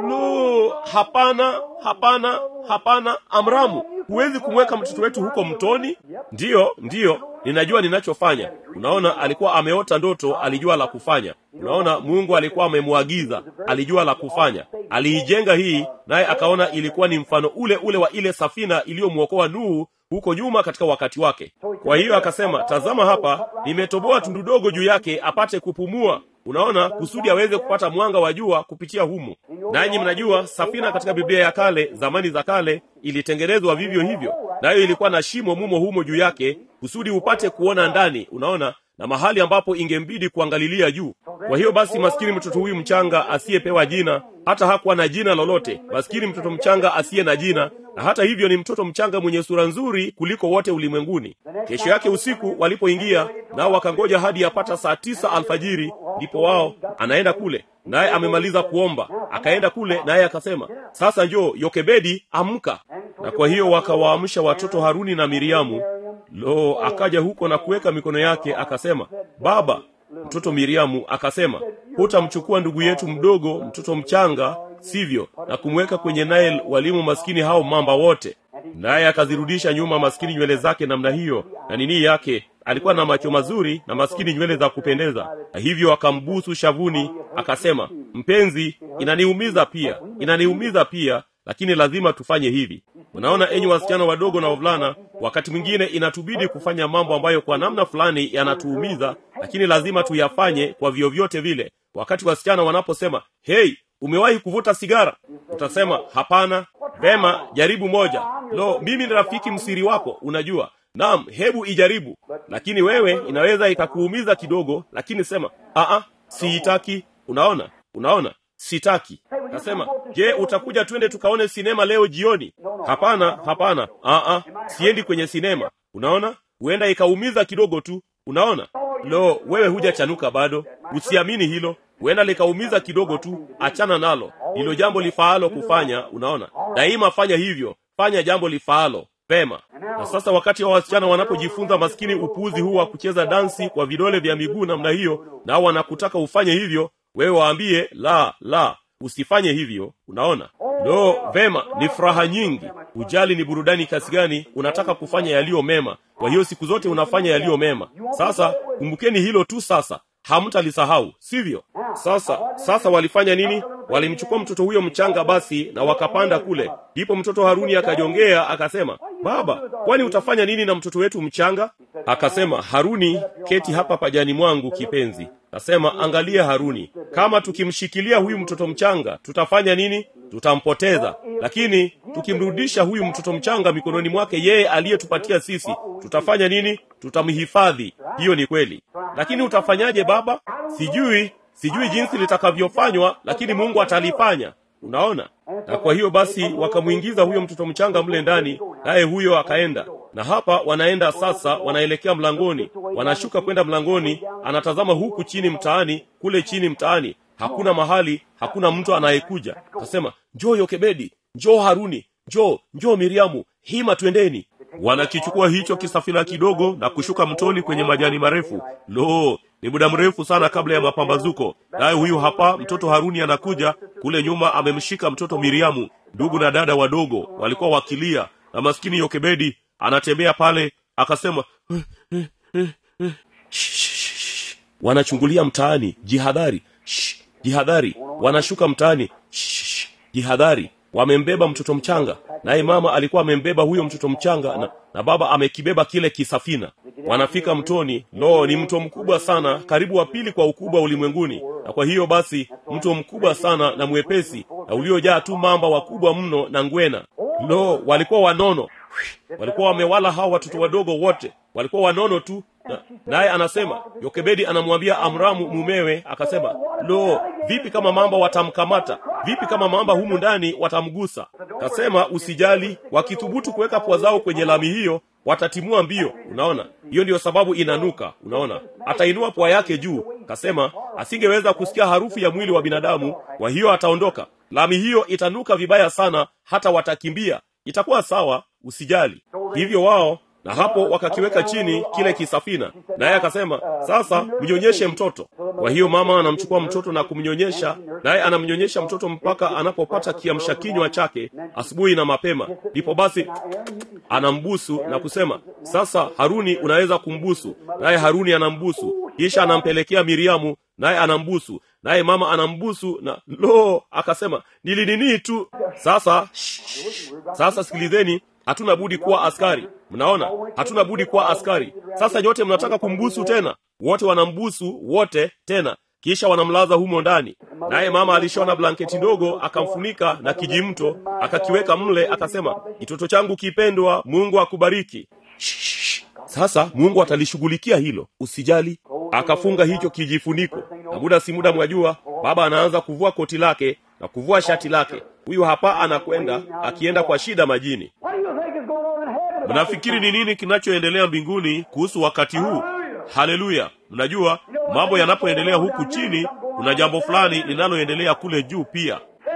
Lo, hapana, hapana, hapana, Amramu, huwezi kumweka mtoto wetu huko mtoni. Ndiyo, ndiyo, ninajua ninachofanya. Unaona, alikuwa ameota ndoto, alijua la kufanya. Unaona, Mungu alikuwa amemwagiza, alijua la kufanya. Aliijenga hii, naye akaona ilikuwa ni mfano ule ule wa ile safina iliyomwokoa Nuhu huko nyuma katika wakati wake. Kwa hiyo akasema, tazama hapa, nimetoboa tundu dogo juu yake apate kupumua. Unaona, kusudi aweze kupata mwanga wa jua kupitia humo. Nanyi mnajua safina katika Biblia ya kale, zamani za kale, ilitengenezwa vivyo hivyo. Nayo ilikuwa na shimo mumo humo juu yake kusudi upate kuona ndani, unaona, na mahali ambapo ingembidi kuangalilia juu. Kwa hiyo basi maskini mtoto huyu mchanga asiyepewa jina, hata hakuwa na jina lolote, maskini mtoto mchanga asiye na jina, na hata hivyo ni mtoto mchanga mwenye sura nzuri kuliko wote ulimwenguni. Kesho yake usiku walipoingia, nao wakangoja hadi yapata saa tisa alfajiri, ndipo wao anaenda kule, naye amemaliza kuomba, akaenda kule naye akasema, sasa njoo Yokebedi, amka. Na kwa hiyo wakawaamsha watoto Haruni na Miriamu. Lo, akaja huko na kuweka mikono yake akasema, baba. Mtoto Miriamu akasema, hutamchukua ndugu yetu mdogo, mtoto mchanga, sivyo, na kumweka kwenye Nile walimu maskini hao mamba wote? Naye akazirudisha nyuma maskini nywele zake namna hiyo, na nini yake, alikuwa na macho mazuri na maskini nywele za kupendeza. Na hivyo akambusu shavuni, akasema, mpenzi, inaniumiza pia, inaniumiza pia, lakini lazima tufanye hivi. Unaona, enyi wasichana wadogo na wavulana, wakati mwingine inatubidi kufanya mambo ambayo kwa namna fulani yanatuumiza, lakini lazima tuyafanye kwa vyovyote vile. Wakati wasichana wanaposema, hey, umewahi kuvuta sigara? Utasema, hapana. Vema, jaribu moja. Lo, mimi ni rafiki msiri wako, unajua. Naam, hebu ijaribu. Lakini wewe inaweza ikakuumiza kidogo, lakini sema, a-a, siitaki. Unaona? Unaona? Sitaki. Nasema, je, utakuja twende tukaone sinema leo jioni? Hapana, hapana. A-a, siendi kwenye sinema. Unaona? Huenda ikaumiza kidogo tu. Unaona? Lo, wewe hujachanuka bado. Usiamini hilo. Huenda likaumiza kidogo tu. Achana nalo. Hilo jambo lifaalo kufanya, unaona? Daima fanya hivyo. Fanya jambo lifaalo. Pema. Na sasa wakati wa wasichana wanapojifunza maskini upuuzi huu wa kucheza dansi kwa vidole vya miguu namna hiyo, nao wanakutaka ufanye hivyo, wewe waambie, la, la, usifanye hivyo. Unaona? Lo, vema, ni furaha nyingi. Ujali ni burudani kiasi gani, unataka kufanya yaliyo mema. Kwa hiyo siku zote unafanya yaliyo mema. Sasa kumbukeni hilo tu sasa. Hamtalisahau, sivyo? Sasa, sasa walifanya nini? Walimchukua mtoto huyo mchanga basi na wakapanda kule. Ndipo mtoto Haruni akajongea akasema, baba, kwani utafanya nini na mtoto wetu mchanga? Akasema, Haruni, keti hapa pajani mwangu kipenzi. Akasema, angalia Haruni, kama tukimshikilia huyu mtoto mchanga, tutafanya nini? Tutampoteza. Lakini tukimrudisha huyu mtoto mchanga mikononi mwake yeye aliyetupatia sisi, tutafanya nini? Tutamhifadhi. Hiyo ni kweli. Lakini utafanyaje baba? Sijui, sijui jinsi litakavyofanywa, lakini Mungu atalifanya. Unaona? Na kwa hiyo basi wakamuingiza huyo mtoto mchanga mle ndani, naye huyo akaenda. Na hapa wanaenda sasa, wanaelekea mlangoni, wanashuka kwenda mlangoni, anatazama huku chini mtaani, kule chini mtaani, hakuna mahali, hakuna mtu anayekuja. Akasema, njoo Yokebedi, njoo Haruni, njoo, njoo Miriamu, hima twendeni. Wanakichukua hicho kisafina kidogo na kushuka mtoni kwenye majani marefu. Lo, ni muda mrefu sana kabla ya mapambazuko. Naye huyu hapa mtoto Haruni anakuja, kule nyuma amemshika mtoto Miriamu. Ndugu na dada wadogo walikuwa wakilia, na maskini Yokebedi anatembea pale. Akasema, wanachungulia mtaani, jihadhari, jihadhari. Wanashuka mtaani, jihadhari. Wamembeba mtoto mchanga, naye mama alikuwa amembeba huyo mtoto mchanga, na, na baba amekibeba kile kisafina. Wanafika mtoni. Lo, ni mto mkubwa sana, karibu wa pili kwa ukubwa ulimwenguni. Na kwa hiyo basi mto mkubwa sana na mwepesi, na uliojaa tu mamba wakubwa mno na ngwena. Lo, walikuwa wanono. Walikuwa wamewala hao watoto wadogo wote. Walikuwa wanono tu. Naye na anasema, Yokebedi anamwambia Amramu mumewe, akasema, lo, vipi kama mamba watamkamata? Vipi kama mamba humu ndani watamgusa? Akasema, usijali, wakithubutu kuweka pua zao kwenye lami hiyo, watatimua mbio. Unaona? Hiyo ndio sababu inanuka. Unaona? Atainua pua yake juu. Akasema, asingeweza kusikia harufu ya mwili wa binadamu, kwa hiyo ataondoka. Lami hiyo itanuka vibaya sana, hata watakimbia. Itakuwa sawa, usijali. Hivyo wao na hapo wakakiweka chini kile kisafina, naye akasema, sasa mnyonyeshe mtoto. Kwa hiyo mama anamchukua mtoto na kumnyonyesha, naye anamnyonyesha mtoto mpaka anapopata kiamsha kinywa chake asubuhi na mapema. Ndipo basi anambusu na kusema, sasa Haruni unaweza kumbusu. Naye Haruni anambusu, kisha anampelekea Miriamu, naye anambusu, naye mama anambusu, na lo, akasema, nilinini tu. Sasa sasa sikilizeni, hatuna budi kuwa askari. Mnaona, hatuna budi kuwa askari. Sasa nyote mnataka kumbusu tena? Wote wanambusu wote tena, kisha wanamlaza humo ndani. Naye mama alishona blanketi ndogo akamfunika na kijimto akakiweka mle, akasema, kitoto changu kipendwa, Mungu akubariki. Sasa Mungu atalishughulikia hilo, usijali. Akafunga hicho kijifuniko, na muda si muda mwajua, baba anaanza kuvua koti lake na kuvua shati lake. Huyu hapa anakwenda akienda kwa shida majini. Mnafikiri ni nini kinachoendelea mbinguni kuhusu wakati huu? Haleluya! Mnajua mambo yanapoendelea huku chini, kuna jambo fulani linaloendelea kule juu pia.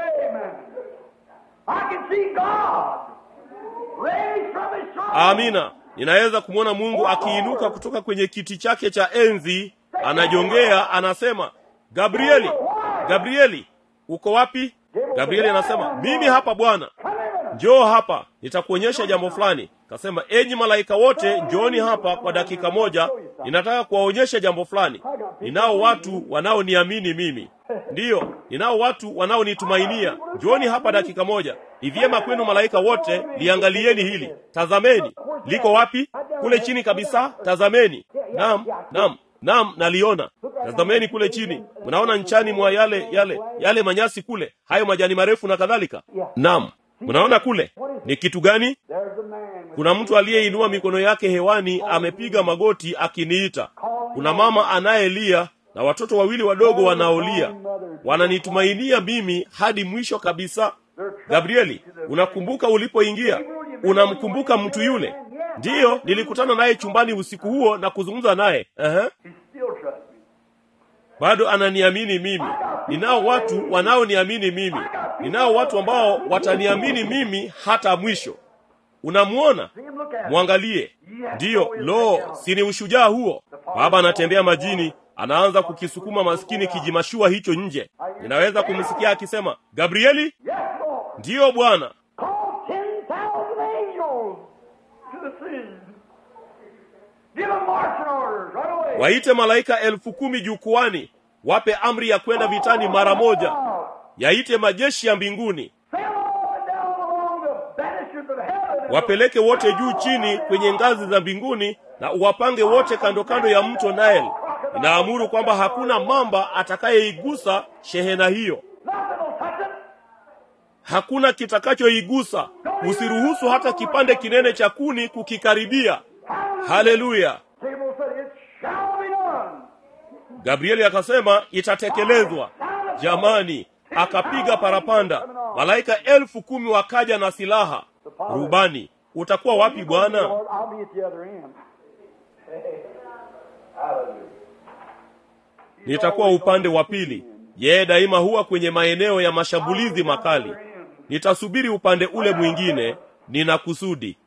Amina. Ninaweza kumwona Mungu akiinuka kutoka kwenye kiti chake cha enzi, anajongea, anasema, Gabrieli, Gabrieli, uko wapi? Gabrieli anasema, mimi hapa Bwana. Njoo hapa, nitakuonyesha jambo fulani. Kasema, enyi malaika wote, njooni hapa kwa dakika moja, ninataka kuwaonyesha jambo fulani. Ninao watu wanaoniamini mimi. Ndiyo, ninao watu wanaonitumainia. Njooni hapa dakika moja. Ni vyema kwenu malaika wote, liangalieni hili. Tazameni. Liko wapi? Kule chini kabisa. Tazameni. Naam, naam, naam, naliona. Tazameni kule chini. Mnaona nchani mwa yale yale yale manyasi kule, hayo majani marefu na kadhalika? Naam. Mnaona kule? Ni kitu gani? Kuna mtu aliyeinua mikono yake hewani, amepiga magoti akiniita. Kuna mama anayelia na watoto wawili wadogo wanaolia. Wananitumainia mimi hadi mwisho kabisa. Gabrieli, unakumbuka ulipoingia? Unamkumbuka mtu yule? Ndiyo, nilikutana naye chumbani usiku huo na kuzungumza naye. Uh-huh. Bado ananiamini mimi. Ninao watu wanaoniamini mimi. Ninao watu ambao wataniamini mimi hata mwisho. Unamuona? Muangalie. Ndiyo, lo, si ni ushujaa huo? Baba anatembea majini, anaanza kukisukuma maskini kijimashua hicho nje. Ninaweza kumsikia akisema, Gabrieli? Ndiyo Bwana. Waite malaika elfu kumi jukwani, wape amri ya kwenda vitani mara moja. Yaite majeshi ya mbinguni, wapeleke wote juu chini kwenye ngazi za mbinguni, na uwapange wote kando kando ya mto Nile. Inaamuru kwamba hakuna mamba atakayeigusa shehena hiyo. Hakuna kitakachoigusa. Usiruhusu hata kipande kinene cha kuni kukikaribia. Haleluya. Gabrieli akasema, itatekelezwa. Jamani, akapiga parapanda. Malaika elfu kumi wakaja na silaha. Rubani, utakuwa wapi Bwana? Nitakuwa upande wa pili. Yeye daima huwa kwenye maeneo ya mashambulizi makali. Nitasubiri upande ule mwingine. Nina kusudi.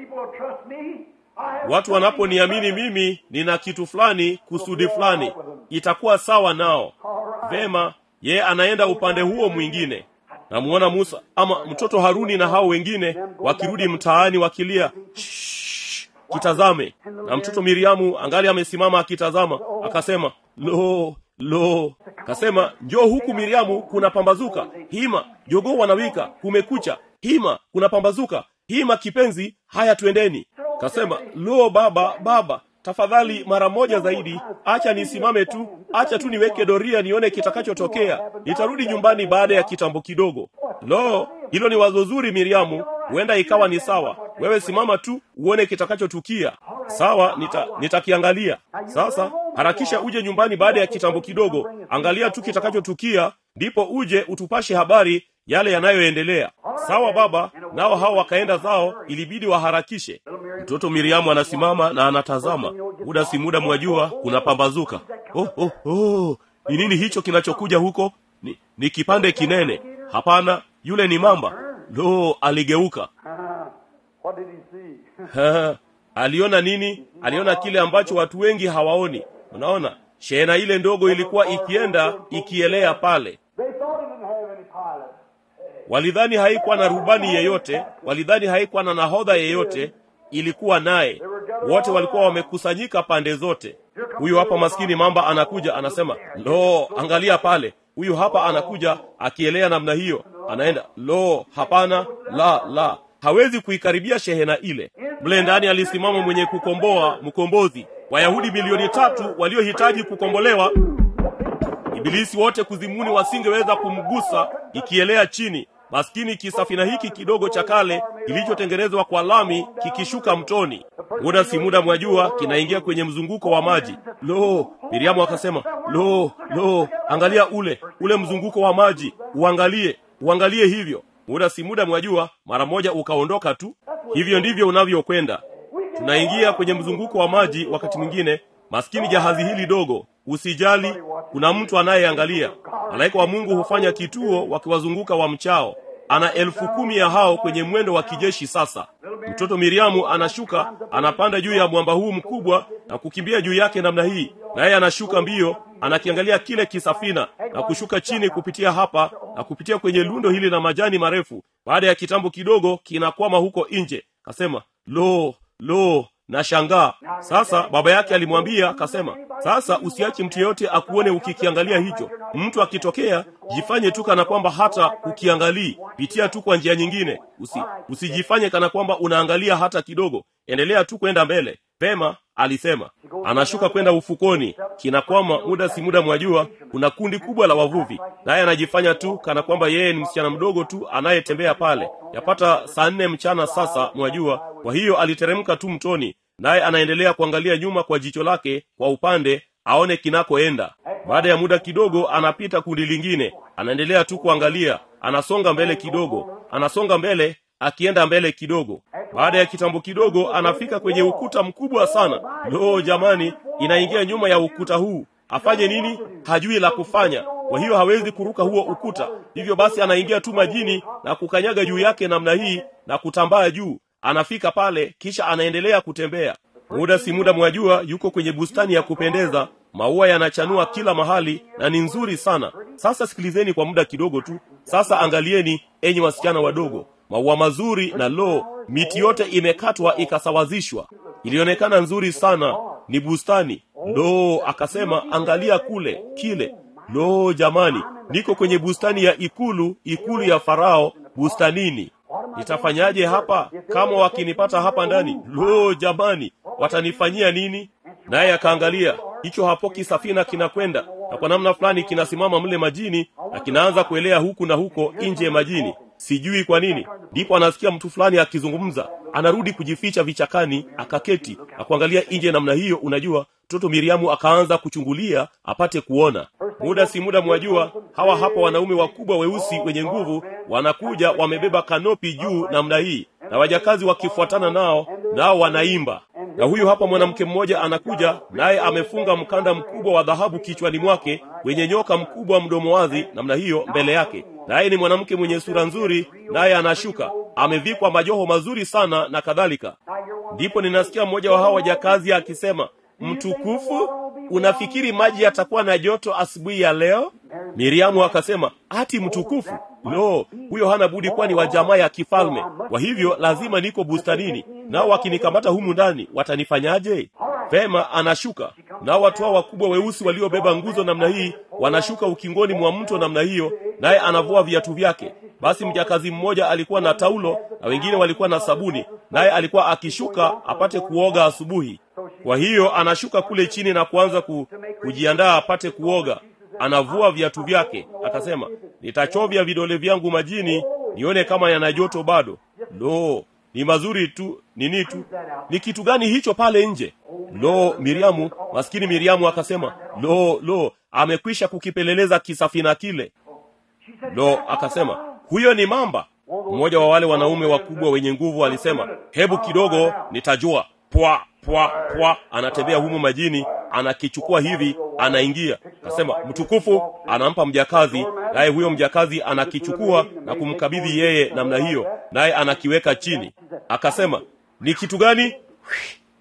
Watu wanaponiamini mimi, nina kitu fulani, kusudi fulani, itakuwa sawa nao. Vema, yeye anaenda upande huo mwingine. Namuona Musa ama mtoto Haruni na hao wengine wakirudi mtaani wakilia, shh, kitazame. Na mtoto Miriamu angali amesimama akitazama, akasema, lo, lo. Kasema, njoo huku Miriamu, kuna pambazuka. Hima, jogoo wanawika, kumekucha. Hima, kuna pambazuka. Hima kipenzi, haya tuendeni. Kasema, lo baba, baba, tafadhali mara moja zaidi, acha nisimame tu, acha tu niweke doria nione kitakachotokea. Nitarudi nyumbani baada ya kitambo kidogo. Lo, hilo ni wazo zuri Miriamu, huenda ikawa ni sawa. Wewe simama tu uone kitakachotukia. Sawa, nita nitakiangalia. Sasa harakisha uje nyumbani baada ya kitambo kidogo. Angalia tu kitakachotukia, ndipo uje utupashe habari yale yanayoendelea. Sawa baba. Nao hao wakaenda zao, ilibidi waharakishe. Mtoto Miriamu anasimama na anatazama. Muda si muda mwajua kuna pambazuka. Oh oh oh. Ni nini hicho kinachokuja huko? Ni, ni kipande kinene. Hapana, yule ni mamba. Lo, aligeuka. What did he see? Aliona nini? Aliona kile ambacho watu wengi hawaoni. Unaona, shehena ile ndogo ilikuwa ikienda ikielea pale. Walidhani haikuwa na rubani yeyote, walidhani haikuwa na nahodha yeyote, ilikuwa naye. Wote walikuwa wamekusanyika pande zote. Huyu hapa maskini mamba anakuja, anasema, "Lo, angalia pale. Huyu hapa anakuja akielea namna hiyo." Anaenda, "Lo, hapana, la la." Hawezi kuikaribia shehena ile. Mle ndani alisimama mwenye kukomboa, mkombozi. Wayahudi milioni tatu waliohitaji kukombolewa. Ibilisi wote kuzimuni wasingeweza kumgusa, ikielea chini. Maskini kisafina hiki kidogo cha kale kilichotengenezwa kwa lami kikishuka mtoni. Muda si muda mwajua kinaingia kwenye mzunguko wa maji. Lo, Miriamu akasema, "Lo, lo, angalia ule, ule mzunguko wa maji. Uangalie, uangalie hivyo." Muda si muda mwajua mara moja ukaondoka tu. Hivyo ndivyo unavyokwenda. Tunaingia kwenye mzunguko wa maji wakati mwingine. Maskini jahazi hili dogo, usijali, kuna mtu anayeangalia. Malaika wa Mungu hufanya kituo wakiwazunguka wa mchao. Ana elfu kumi ya hao kwenye mwendo wa kijeshi sasa. Mtoto Miriamu anashuka, anapanda juu ya mwamba huu mkubwa na kukimbia juu yake namna hii. Naye anashuka mbio, anakiangalia kile kisafina na kushuka chini kupitia hapa na kupitia kwenye lundo hili na majani marefu. Baada ya kitambo kidogo kinakwama huko nje. Kasema, "Lo, lo, na shangaa." Sasa baba yake alimwambia, akasema, "Sasa usiache mtu yeyote akuone ukikiangalia hicho. Mtu akitokea, jifanye tu kana kwamba hata ukiangalii, pitia tu kwa njia nyingine. Usi, usijifanye kana kwamba unaangalia hata kidogo. Endelea tu kwenda mbele." Pema alisema. Anashuka kwenda ufukoni, kinakwama. Muda si muda mwajua kuna kundi kubwa la wavuvi. Naye anajifanya tu kana kwamba yeye ni msichana mdogo tu anayetembea pale. Yapata saa nne mchana sasa mwajua. Kwa hiyo aliteremka tu mtoni, naye anaendelea kuangalia nyuma kwa jicho lake kwa upande aone kinakoenda. Baada ya muda kidogo anapita kundi lingine, anaendelea tu kuangalia, anasonga mbele kidogo, anasonga mbele, akienda mbele kidogo. Baada ya kitambo kidogo anafika kwenye ukuta mkubwa sana. Lo jamani, inaingia nyuma ya ukuta huu. Afanye nini? Hajui la kufanya. Kwa hiyo hawezi kuruka huo ukuta. Hivyo basi anaingia tu majini na kukanyaga juu yake namna hii na kutambaa juu. Anafika pale kisha anaendelea kutembea. Muda si muda mwajua yuko kwenye bustani ya kupendeza. Maua yanachanua kila mahali na ni nzuri sana. Sasa sikilizeni kwa muda kidogo tu. Sasa angalieni enyi wasichana wadogo. Maua mazuri na lo, miti yote imekatwa ikasawazishwa. Ilionekana nzuri sana, ni bustani. Lo, akasema, "Angalia kule, kile." Lo jamani, niko kwenye bustani ya ikulu, ikulu ya Farao, bustanini. Nitafanyaje hapa kama wakinipata hapa ndani? Lo jamani, watanifanyia nini? Naye akaangalia, hicho hapo kisafina kinakwenda, na kwa namna fulani kinasimama mle majini na kinaanza kuelea huku na huko nje majini. Sijui kwa nini. Ndipo anasikia mtu fulani akizungumza. Anarudi kujificha vichakani, akaketi na kuangalia nje namna hiyo. Unajua, mtoto Miriamu akaanza kuchungulia apate kuona. Muda si muda mwajua, hawa hapa wanaume wakubwa weusi wenye nguvu wanakuja, wamebeba kanopi juu namna hii, na wajakazi wakifuatana nao, nao wanaimba. Na huyu hapa mwanamke mmoja anakuja, naye amefunga mkanda mkubwa wa dhahabu kichwani mwake, wenye nyoka mkubwa mdomo wazi namna hiyo mbele yake. Naye ni mwanamke mwenye sura nzuri, naye anashuka, amevikwa majoho mazuri sana na kadhalika. Ndipo ninasikia mmoja wa hawa wajakazi akisema, "Mtukufu, unafikiri maji yatakuwa na joto asubuhi ya leo?" Miriamu akasema, "Ati mtukufu? Lo, huyo hana budi kuwa ni wa jamaa ya kifalme. Kwa hivyo lazima niko bustanini. Nao wakinikamata humu ndani, watanifanyaje?" Vema, anashuka. Nao watu hao wakubwa weusi waliobeba nguzo namna hii wanashuka ukingoni mwa mto namna hiyo, naye anavua viatu vyake. Basi mjakazi mmoja alikuwa na taulo na wengine walikuwa na sabuni, naye alikuwa akishuka apate kuoga asubuhi. Kwa hiyo anashuka kule chini na kuanza ku, kujiandaa apate kuoga. Anavua viatu vyake, akasema, "Nitachovya vidole vyangu majini nione kama yana joto bado." Lo, ni mazuri tu, nini tu. Ni kitu gani hicho pale nje? Lo, Miriamu, maskini Miriamu akasema, "Lo, lo, amekwisha kukipeleleza kisafina kile." Lo, akasema, "Huyo ni mamba." Mmoja wa wale wanaume wakubwa wenye nguvu alisema, "Hebu kidogo nitajua." Pwa, pwa, pwa, anatembea humu majini, anakichukua hivi, anaingia. Akasema, "Mtukufu," anampa mjakazi, naye huyo mjakazi anakichukua na kumkabidhi yeye namna hiyo, naye anakiweka chini. Akasema, "Ni kitu gani?"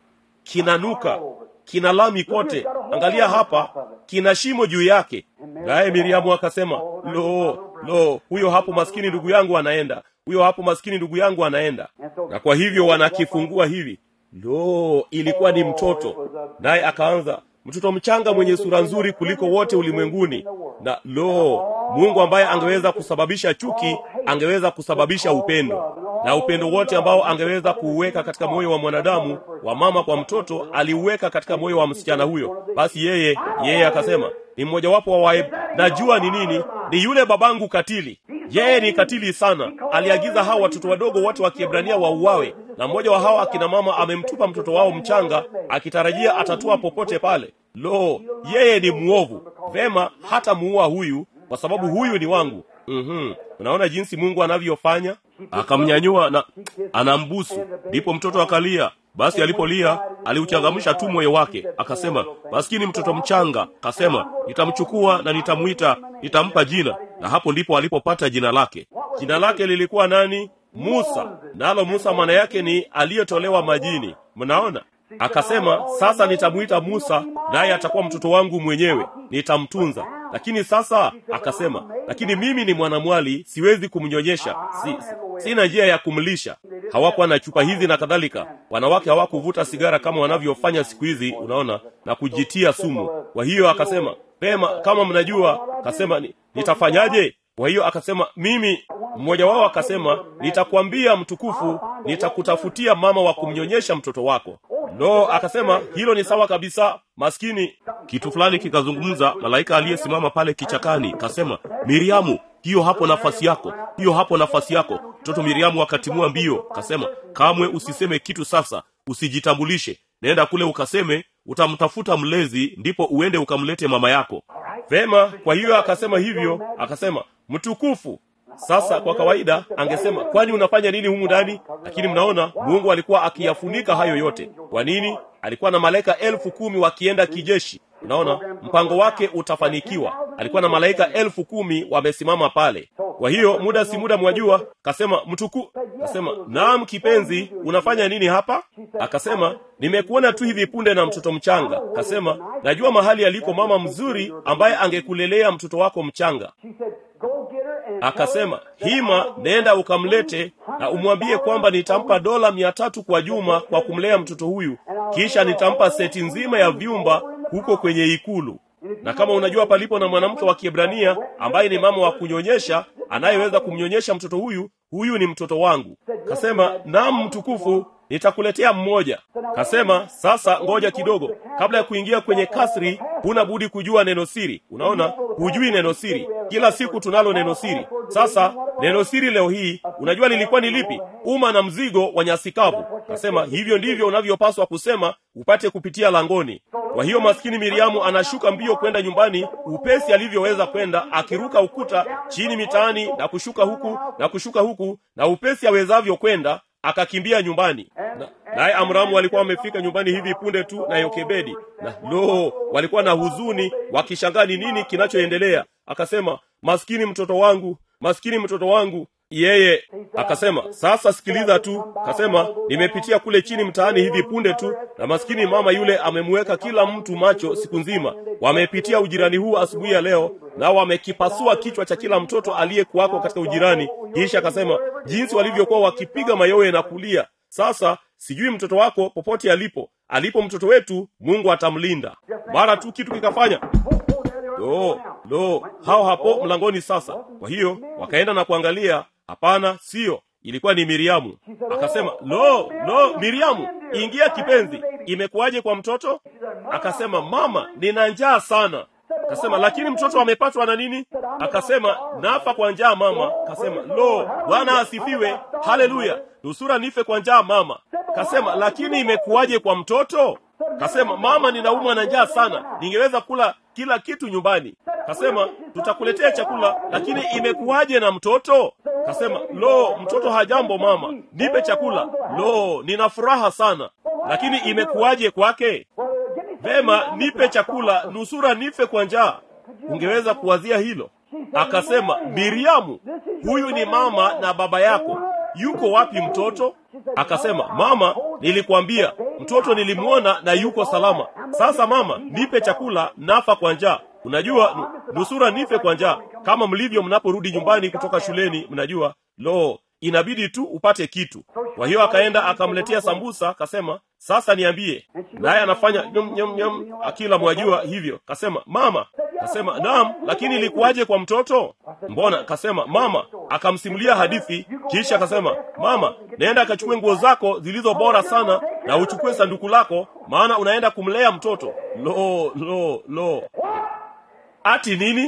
kinanuka, kina lami kote, angalia hapa, kina shimo juu yake. Naye Miriamu akasema, lo lo, huyo hapo maskini ndugu yangu anaenda, huyo hapo maskini ndugu yangu anaenda. Na kwa hivyo wanakifungua hivi, lo, ilikuwa ni mtoto. Naye akaanza, mtoto mchanga mwenye sura nzuri kuliko wote ulimwenguni. Na lo, Mungu ambaye angeweza kusababisha chuki, angeweza kusababisha upendo. Na upendo wote ambao angeweza kuuweka katika moyo wa mwanadamu, wa mama kwa mtoto, aliuweka katika moyo wa msichana huyo. Basi yeye, yeye akasema, ni mmoja wapo wa wae, najua ni nini, ni yule babangu katili. Yeye ni katili sana. Aliagiza hao watoto wadogo wote wa Kiebrania wauawe, na mmoja wa hao akina mama amemtupa mtoto wao mchanga akitarajia atatua popote pale. Lo, yeye ni muovu. Vema, hata muua huyu kwa sababu huyu ni wangu. Mhm. Unaona jinsi Mungu anavyofanya? Akamnyanyua na anambusu. Ndipo mtoto akalia. Basi alipolia, aliuchangamsha tu moyo wake. Akasema, maskini mtoto mchanga. Akasema, nitamchukua na nitamuita, nitampa jina. Na hapo ndipo alipopata jina lake. Jina lake lilikuwa nani? Musa. Nalo Musa maana yake ni aliyetolewa majini. Mnaona? Akasema, sasa nitamuita Musa, naye atakuwa mtoto wangu mwenyewe, nitamtunza. Lakini sasa akasema, lakini mimi ni mwanamwali, siwezi kumnyonyesha, si, si, sina njia ya kumlisha. Hawakuwa na chupa hizi na kadhalika. Wanawake hawakuvuta sigara kama wanavyofanya siku hizi, unaona, na kujitia sumu. Kwa hiyo akasema, pema, kama mnajua, akasema, nitafanyaje? Kwa hiyo akasema, mimi, mmoja wao akasema, nitakwambia mtukufu, nitakutafutia mama wa kumnyonyesha mtoto wako. Lo, akasema, hilo ni sawa kabisa. Maskini, kitu fulani kikazungumza, malaika aliyesimama pale kichakani, akasema, Miriamu, hiyo hapo nafasi yako, hiyo hapo nafasi yako. Mtoto Miriamu akatimua mbio, akasema, kamwe usiseme kitu sasa, usijitambulishe. Nenda kule ukaseme, utamtafuta mlezi, ndipo uende ukamlete mama yako. Vema, kwa hiyo akasema hivyo, akasema, mtukufu. Sasa kwa kawaida angesema, kwani unafanya nini humu ndani? Lakini mnaona Mungu alikuwa akiyafunika hayo yote. Kwa nini? Alikuwa na malaika elfu kumi wakienda kijeshi. Unaona, mpango wake utafanikiwa. Alikuwa na malaika elfu kumi wamesimama pale. Kwa hiyo muda si muda mwajua, kasema mtuku, kasema, naam kipenzi, unafanya nini hapa? Akasema, nimekuona tu hivi punde na mtoto mchanga. Kasema, najua mahali aliko mama mzuri ambaye angekulelea mtoto wako mchanga. Akasema, hima, nenda ukamlete na umwambie kwamba nitampa dola mia tatu kwa juma kwa kumlea mtoto huyu, kisha nitampa seti nzima ya vyumba huko kwenye ikulu. Na kama unajua palipo na mwanamke wa Kiebrania ambaye ni mama wa kunyonyesha, anayeweza kumnyonyesha mtoto huyu, huyu ni mtoto wangu. Kasema, naam mtukufu, nitakuletea mmoja. Kasema, sasa ngoja kidogo, kabla ya kuingia kwenye kasri, huna budi kujua neno siri. Unaona, hujui neno siri. Kila siku tunalo neno siri. Sasa neno siri leo hii, unajua lilikuwa ni lipi? Uma na mzigo wa nyasi kavu. Kasema, hivyo ndivyo unavyopaswa kusema upate kupitia langoni. Kwa hiyo maskini Miriamu anashuka mbio kwenda nyumbani, upesi alivyoweza kwenda, akiruka ukuta chini mitaani na kushuka huku na kushuka huku, na upesi awezavyo kwenda, akakimbia nyumbani. Na naye Amramu walikuwa wamefika nyumbani hivi punde tu na Yokebedi. Na lo, walikuwa na huzuni, wakishangaa ni nini kinachoendelea. Akasema, maskini mtoto wangu, maskini mtoto wangu. Yeye akasema, sasa sikiliza tu. Akasema, nimepitia kule chini mtaani hivi punde tu, na maskini mama yule amemweka kila mtu macho siku nzima. Wamepitia ujirani huu asubuhi ya leo, na wamekipasua kichwa cha kila mtoto aliyekuwako katika ujirani. Kisha akasema, jinsi walivyokuwa wakipiga mayowe na kulia. Sasa sijui mtoto wako popote alipo. Alipo mtoto wetu, Mungu atamlinda. Mara tu kitu kikafanya, lo lo, hao hapo mlangoni sasa. Kwa hiyo wakaenda na kuangalia. Hapana, sio, ilikuwa ni Miriamu. Akasema, lo lo, Miriamu, ingia kipenzi, imekuwaje kwa mtoto? Akasema, mama, nina njaa sana. Akasema, lakini mtoto amepatwa na nini? Akasema, nafa kwa njaa mama. Akasema, lo, Bwana asifiwe, haleluya, nusura nife kwa njaa mama. Akasema, lakini imekuwaje kwa mtoto? Akasema, mama, ninaumwa na njaa sana, ningeweza kula kila kitu nyumbani. Akasema, tutakuletea chakula, lakini imekuwaje na mtoto? Akasema, lo, mtoto hajambo mama, nipe chakula. Lo, nina furaha sana, lakini imekuwaje kwake? Vema, nipe chakula, nusura nife kwa njaa. Ungeweza kuwazia hilo? Akasema, Miriamu, huyu ni mama na baba yako, yuko wapi mtoto? Akasema, mama, nilikwambia mtoto nilimuona na yuko salama. Sasa mama, nipe chakula, nafa kwa njaa. Unajua, nusura nife kwa njaa, kama mlivyo mnaporudi nyumbani kutoka shuleni. Mnajua, lo, inabidi tu upate kitu. Kwa hiyo akaenda akamletea sambusa, akasema, sasa niambie. Naye anafanya nyum nyum nyum akila, mwajua hivyo. Kasema, mama. Kasema, naam, lakini ilikuwaje kwa mtoto? Mbona? Kasema, mama. Akamsimulia hadithi, kisha akasema, mama, naenda akachukue nguo zako zilizo bora sana na uchukue sanduku lako, maana unaenda kumlea mtoto. Lo, lo, lo. Ati nini?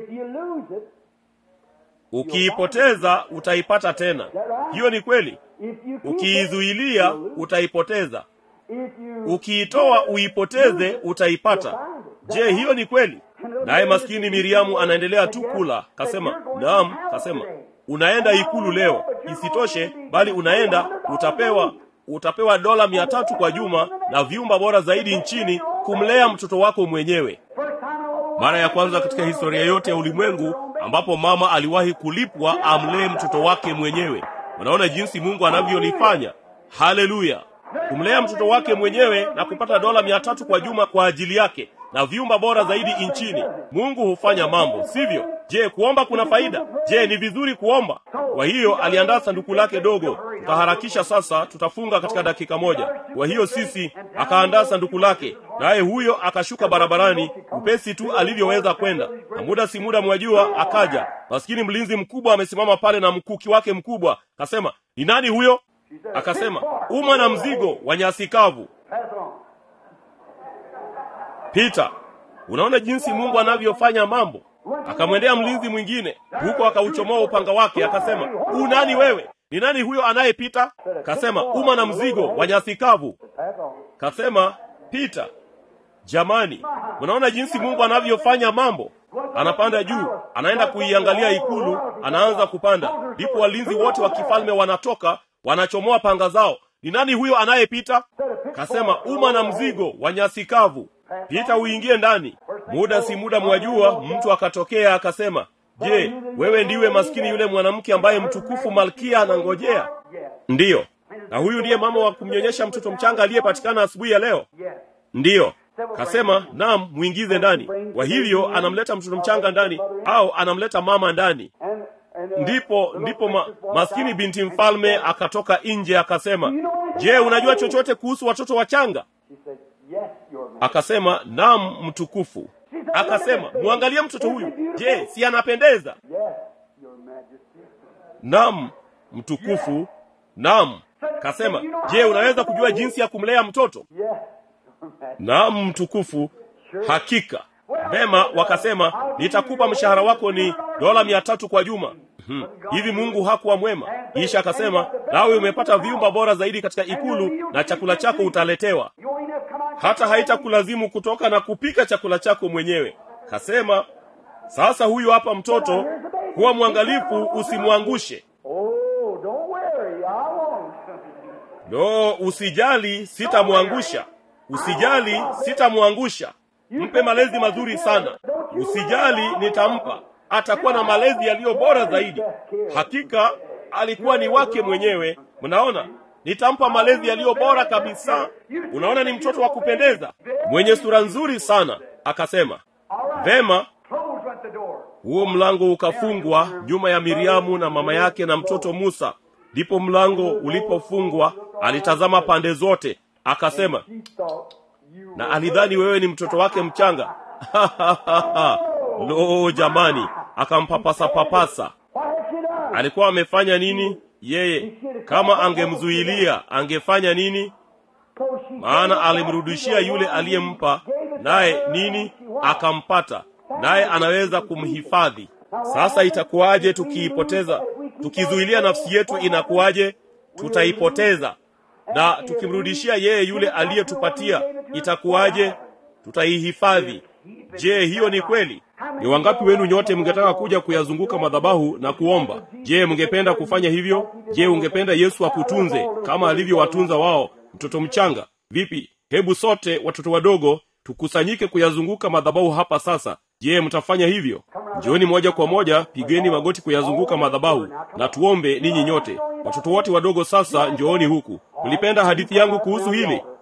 Ukiipoteza utaipata tena. Hiyo ni kweli. Ukiizuilia utaipoteza. Ukiitoa uipoteze utaipata. Je, hiyo ni kweli? Naye maskini Miriamu anaendelea tu kula. Kasema, naam. Kasema, unaenda ikulu leo. Isitoshe, bali unaenda utapewa utapewa dola mia tatu kwa juma na vyumba bora zaidi nchini kumlea mtoto wako mwenyewe. Mara ya kwanza katika historia yote ya ulimwengu ambapo mama aliwahi kulipwa amlee mtoto wake mwenyewe. Unaona jinsi Mungu anavyolifanya. Haleluya. Kumlea mtoto wake mwenyewe na kupata dola mia tatu kwa juma kwa ajili yake na vyumba bora zaidi nchini. Mungu hufanya mambo, sivyo? Je, kuomba kuna faida? Je, ni vizuri kuomba? Kwa hiyo aliandaa sanduku lake dogo. Tutaharakisha sasa, tutafunga katika dakika moja. Kwa hiyo sisi akaandaa sanduku lake, naye huyo akashuka barabarani upesi tu alivyoweza kwenda. Na muda si muda, mwajua, akaja maskini mlinzi mkubwa amesimama pale na mkuki wake mkubwa. Kasema, ni nani huyo? Akasema, uma na mzigo wa nyasi kavu. Pita. Unaona jinsi Mungu anavyofanya mambo. Akamwendea mlinzi mwingine, huko akauchomoa upanga wake, akasema, "U nani wewe? Ni nani huyo anayepita?" Kasema, "Uma na mzigo wa nyasi kavu." Kasema, "Pita." Jamani, unaona jinsi Mungu anavyofanya mambo. Anapanda juu, anaenda kuiangalia ikulu, anaanza kupanda. Ndipo walinzi wote wa kifalme wanatoka, wanachomoa panga zao. Ni nani huyo anayepita? Kasema, "Uma na mzigo wa nyasi kavu. Pita uingie ndani." Muda si muda, mwajua, mtu akatokea akasema, "Je, wewe ndiwe maskini yule mwanamke ambaye mtukufu Malkia anangojea?" Ndiyo. Na huyu ndiye mama wa kumnyonyesha mtoto mchanga aliyepatikana asubuhi ya leo? Ndiyo. Kasema, "Naam, muingize ndani." Kwa hivyo anamleta mtoto mchanga ndani, au anamleta mama ndani. Ndipo ndipo ma, maskini binti mfalme akatoka nje akasema, "Je, unajua chochote kuhusu watoto wachanga?" Akasema, "Naam, mtukufu." Akasema, "Muangalie mtoto huyu. Je, si anapendeza?" "Naam, mtukufu." "Naam." Kasema, "Je, unaweza kujua jinsi ya kumlea mtoto?" "Naam, mtukufu." "Hakika." Vema, wakasema, "Nitakupa mshahara wako ni dola mia tatu kwa juma." Hmm. Hivi Mungu hakuwa mwema? Kisha akasema, "Nawe umepata vyumba bora zaidi katika ikulu na chakula chako utaletewa. Hata haitakulazimu kutoka na kupika chakula chako mwenyewe." Kasema, "Sasa huyu hapa mtoto, kuwa mwangalifu usimwangushe." "No, usijali, sitamwangusha." "Usijali, sitamwangusha. Mpe malezi mazuri sana." "Usijali, nitampa. Atakuwa na malezi yaliyo bora zaidi." Hakika alikuwa ni wake mwenyewe. Mnaona? Nitampa malezi yaliyo bora kabisa. Unaona, ni mtoto wa kupendeza, mwenye sura nzuri sana. Akasema, "Vema." Huo mlango ukafungwa nyuma ya Miriamu na mama yake na mtoto Musa. Ndipo mlango ulipofungwa, alitazama pande zote, akasema, na alidhani wewe ni mtoto wake mchanga. Lo, jamani, akampapasa papasa. Alikuwa amefanya nini? Yeye kama angemzuilia angefanya nini? Maana alimrudishia yule aliyempa, naye nini? Akampata, naye anaweza kumhifadhi. Sasa itakuwaje tukiipoteza? Tukizuilia nafsi yetu inakuwaje? Tutaipoteza. Na tukimrudishia yeye yule aliyetupatia, itakuwaje? Tutaihifadhi. Je, hiyo ni kweli? Ni wangapi wenu nyote mngetaka kuja kuyazunguka madhabahu na kuomba? Je, mngependa kufanya hivyo? Je, ungependa Yesu akutunze kama alivyowatunza wao mtoto mchanga? Vipi? Hebu sote watoto wadogo tukusanyike kuyazunguka madhabahu hapa sasa. Je, mtafanya hivyo? Njooni moja kwa moja, pigeni magoti kuyazunguka madhabahu na tuombe ninyi nyote. Watoto wote wadogo sasa, njooni huku. Mlipenda hadithi yangu kuhusu hili?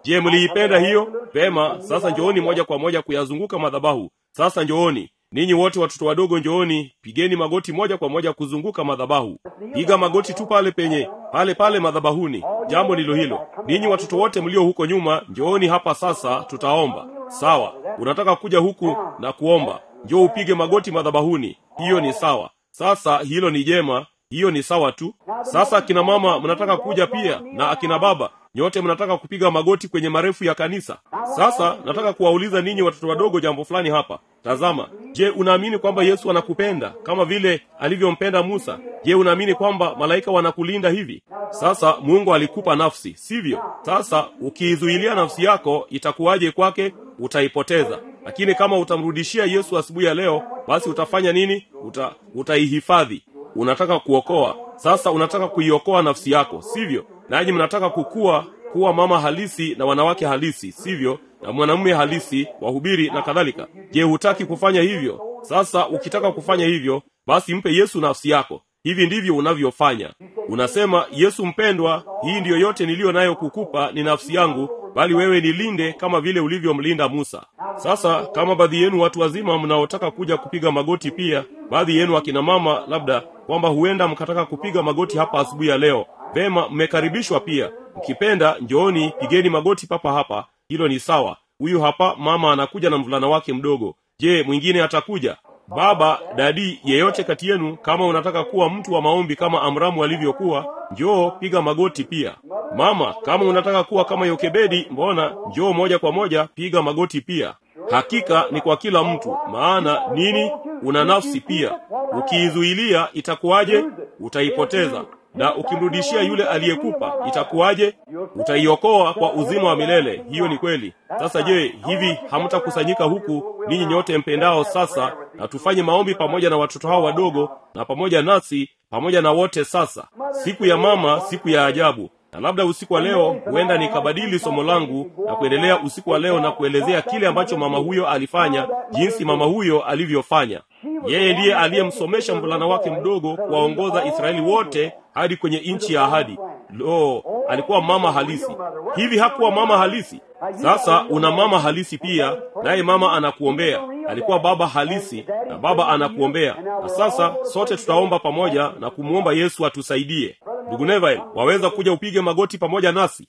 Je, mliipenda hiyo? Vema, sasa njooni moja kwa moja kuyazunguka madhabahu. Sasa njooni ninyi wote watoto wadogo, njooni, pigeni magoti moja kwa moja kuzunguka madhabahu. Piga magoti tu pale penye pale pale madhabahuni. Jambo lilo hilo. Ninyi watoto wote mlio huko nyuma, njooni hapa sasa, tutaomba. Sawa, unataka kuja huku na kuomba, njoo upige magoti madhabahuni. Hiyo ni sawa. Sasa hilo ni jema, hiyo ni sawa tu. Sasa akina mama mnataka kuja pia, na akina baba nyote mnataka kupiga magoti kwenye marefu ya kanisa. Sasa nataka kuwauliza ninyi watoto wadogo jambo fulani hapa. Tazama, je, unaamini kwamba Yesu anakupenda kama vile alivyompenda Musa? Je, unaamini kwamba malaika wanakulinda hivi? Sasa Mungu alikupa nafsi, sivyo? Sasa ukiizuilia nafsi yako, itakuwaje kwake? Utaipoteza. Lakini kama utamrudishia Yesu asubuhi ya leo, basi utafanya nini? Uta, utaihifadhi. Unataka kuokoa. Sasa unataka kuiokoa nafsi yako, sivyo? Nanyi mnataka kukua kuwa mama halisi na wanawake halisi, sivyo? Na mwanamume halisi, wahubiri na kadhalika. Je, hutaki kufanya hivyo? Sasa ukitaka kufanya hivyo, basi mpe Yesu nafsi yako. Hivi ndivyo unavyofanya. Unasema, Yesu mpendwa, hii ndiyo yote niliyo nayo kukupa, ni nafsi yangu, bali wewe nilinde kama vile ulivyomlinda Musa. Sasa kama baadhi yenu watu wazima mnaotaka kuja kupiga magoti pia, baadhi yenu akina mama labda kwamba huenda mkataka kupiga magoti hapa asubuhi ya leo, vema, mmekaribishwa pia. Mkipenda njooni pigeni magoti papa hapa. Hilo ni sawa. Huyu hapa mama anakuja na mvulana wake mdogo. Je, mwingine atakuja? Baba, dadi, yeyote kati yenu, kama unataka kuwa mtu wa maombi kama Amramu alivyokuwa, njoo piga magoti pia. Mama, kama unataka kuwa kama Yokebedi, mbona njoo moja kwa moja piga magoti pia. Hakika ni kwa kila mtu, maana nini? Una nafsi pia. Ukiizuilia itakuwaje? Utaipoteza. Na ukimrudishia yule aliyekupa itakuwaje? Utaiokoa kwa uzima wa milele. Hiyo ni kweli. Sasa je, hivi hamtakusanyika huku ninyi nyote mpendao sasa, na tufanye maombi pamoja na watoto hao wadogo na pamoja nasi, pamoja na wote sasa. Siku ya mama, siku ya ajabu. Na labda usiku wa leo huenda nikabadili somo langu na kuendelea usiku wa leo na kuelezea kile ambacho mama huyo alifanya, jinsi mama huyo alivyofanya. Yeye ndiye aliyemsomesha mvulana wake mdogo kuwaongoza Israeli wote hadi kwenye nchi ya ahadi. Lo, alikuwa mama halisi. Hivi hakuwa mama halisi? Sasa una mama halisi pia, naye mama anakuombea. Alikuwa baba halisi na baba anakuombea. Na sasa sote tutaomba pamoja na kumuomba Yesu atusaidie. Ndugu Neville, waweza kuja upige magoti pamoja nasi?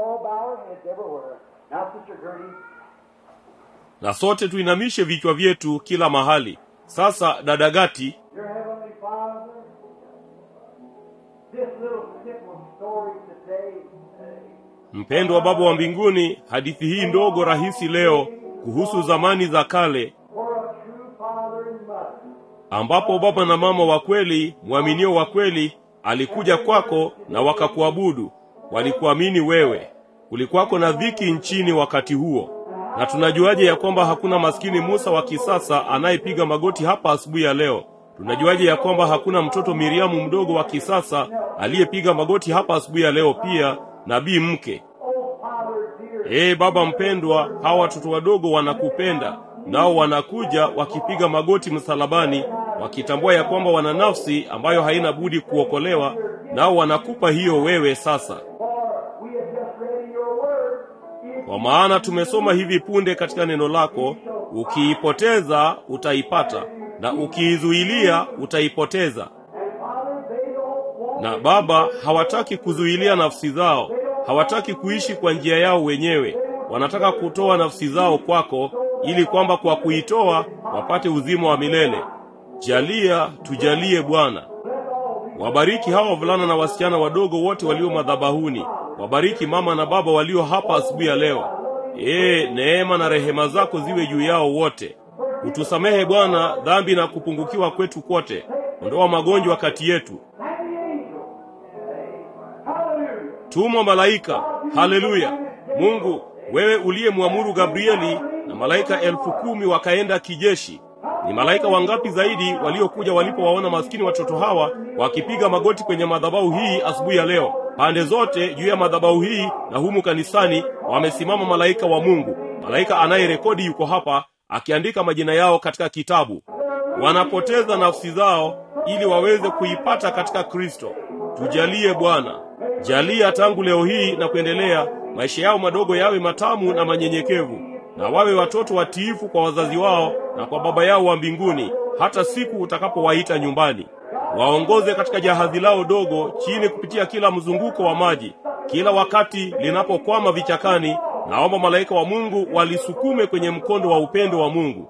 Na sote tuinamishe vichwa vyetu kila mahali. Sasa dada Gati, mpendwa Baba wa mbinguni, hadithi hii ndogo rahisi leo kuhusu zamani za kale, ambapo baba na mama wa kweli, mwaminio wa kweli, alikuja kwako na wakakuabudu. Walikuamini wewe. Kulikuwako na dhiki nchini wakati huo. Na tunajuaje ya kwamba hakuna maskini Musa wa kisasa anayepiga magoti hapa asubuhi ya leo? Tunajuaje ya kwamba hakuna mtoto Miriamu mdogo wa kisasa aliyepiga magoti hapa asubuhi ya leo pia, nabii mke? Ee Baba mpendwa, hawa watoto wadogo wanakupenda, nao wanakuja wakipiga magoti msalabani, wakitambua ya kwamba wana nafsi ambayo haina budi kuokolewa, nao wanakupa hiyo wewe sasa. Kwa maana tumesoma hivi punde katika neno lako, ukiipoteza utaipata, na ukiizuilia utaipoteza. Na Baba, hawataki kuzuilia nafsi zao, hawataki kuishi kwa njia yao wenyewe. Wanataka kutoa nafsi zao kwako, ili kwamba kwa kuitoa wapate uzima wa milele. Jalia, tujalie Bwana. Wabariki hawa wavulana na wasichana wadogo wote walio madhabahuni. Wabariki mama na baba walio hapa asubuhi ya leo. Ee, neema na rehema zako ziwe juu yao wote. Utusamehe Bwana dhambi na kupungukiwa kwetu kote. Ondoa magonjwa kati yetu. Tuma malaika. Haleluya. Mungu, wewe uliyemwamuru Gabrieli na malaika elfu kumi wakaenda kijeshi. Ni malaika wangapi zaidi waliokuja walipowaona maskini watoto hawa wakipiga magoti kwenye madhabahu hii asubuhi ya leo? Pande zote juu ya madhabahu hii na humu kanisani wamesimama malaika wa Mungu. Malaika anayerekodi yuko hapa akiandika majina yao katika kitabu. Wanapoteza nafsi zao ili waweze kuipata katika Kristo. Tujalie Bwana. Jalia tangu leo hii na kuendelea maisha yao madogo yawe matamu na manyenyekevu, na wawe watoto watiifu kwa wazazi wao na kwa Baba yao wa mbinguni, hata siku utakapowaita nyumbani. Waongoze katika jahazi lao dogo chini kupitia kila mzunguko wa maji. Kila wakati linapokwama vichakani, naomba malaika wa Mungu walisukume kwenye mkondo wa upendo wa Mungu.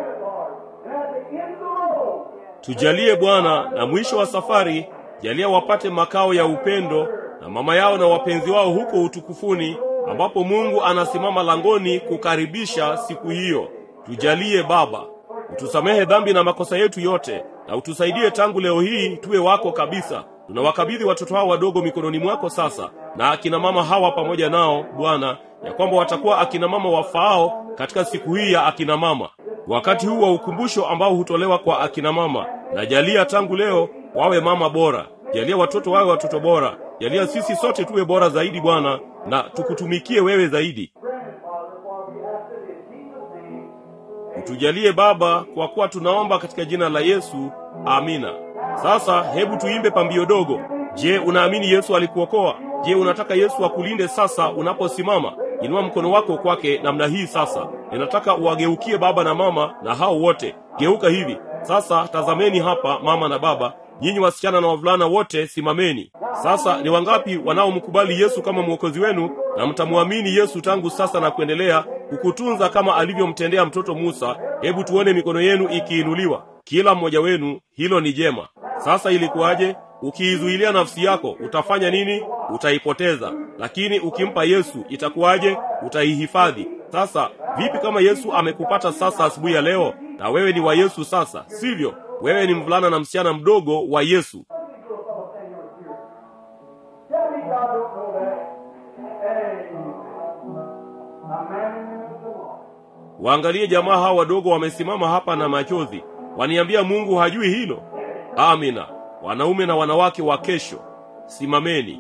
Tujalie Bwana, na mwisho wa safari jalia wapate makao ya upendo na mama yao na wapenzi wao huko utukufuni, ambapo Mungu anasimama langoni kukaribisha siku hiyo. Tujalie Baba, utusamehe dhambi na makosa yetu yote, na utusaidie tangu leo hii tuwe wako kabisa. Tunawakabidhi watoto hao wadogo mikononi mwako sasa, na akina mama hawa pamoja nao Bwana, ya kwamba watakuwa akina mama wafaao katika siku hii ya akina mama, wakati huu wa ukumbusho ambao hutolewa kwa akina mama. Na jalia tangu leo wawe mama bora, jalia watoto wawe watoto bora, jalia sisi sote tuwe bora zaidi Bwana, na tukutumikie wewe zaidi. Utujalie Baba, kwa kuwa tunaomba katika jina la Yesu. Amina. Sasa hebu tuimbe pambio dogo. Je, unaamini Yesu alikuokoa? Je, unataka Yesu akulinde sasa unaposimama? Inua mkono wako kwake namna hii sasa. Ninataka uwageukie baba na mama na hao wote. Geuka hivi. Sasa tazameni hapa mama na baba. Nyinyi wasichana na wavulana wote simameni. Sasa ni wangapi wanaomkubali Yesu kama mwokozi wenu na mtamwamini Yesu tangu sasa na kuendelea kukutunza kama alivyomtendea mtoto Musa? Hebu tuone mikono yenu ikiinuliwa. Kila mmoja wenu, hilo ni jema. Sasa ilikuwaje? Ukiizuilia nafsi yako, utafanya nini? Utaipoteza. Lakini ukimpa Yesu, itakuwaje? Utaihifadhi. Sasa, vipi kama Yesu amekupata sasa asubuhi ya leo, na wewe ni wa Yesu sasa, sivyo? Wewe ni mvulana na msichana mdogo wa Yesu. Waangalie jamaa hawa wadogo wamesimama hapa na machozi. Waniambia Mungu hajui hilo? Amina. Wanaume na wanawake wa kesho, simameni.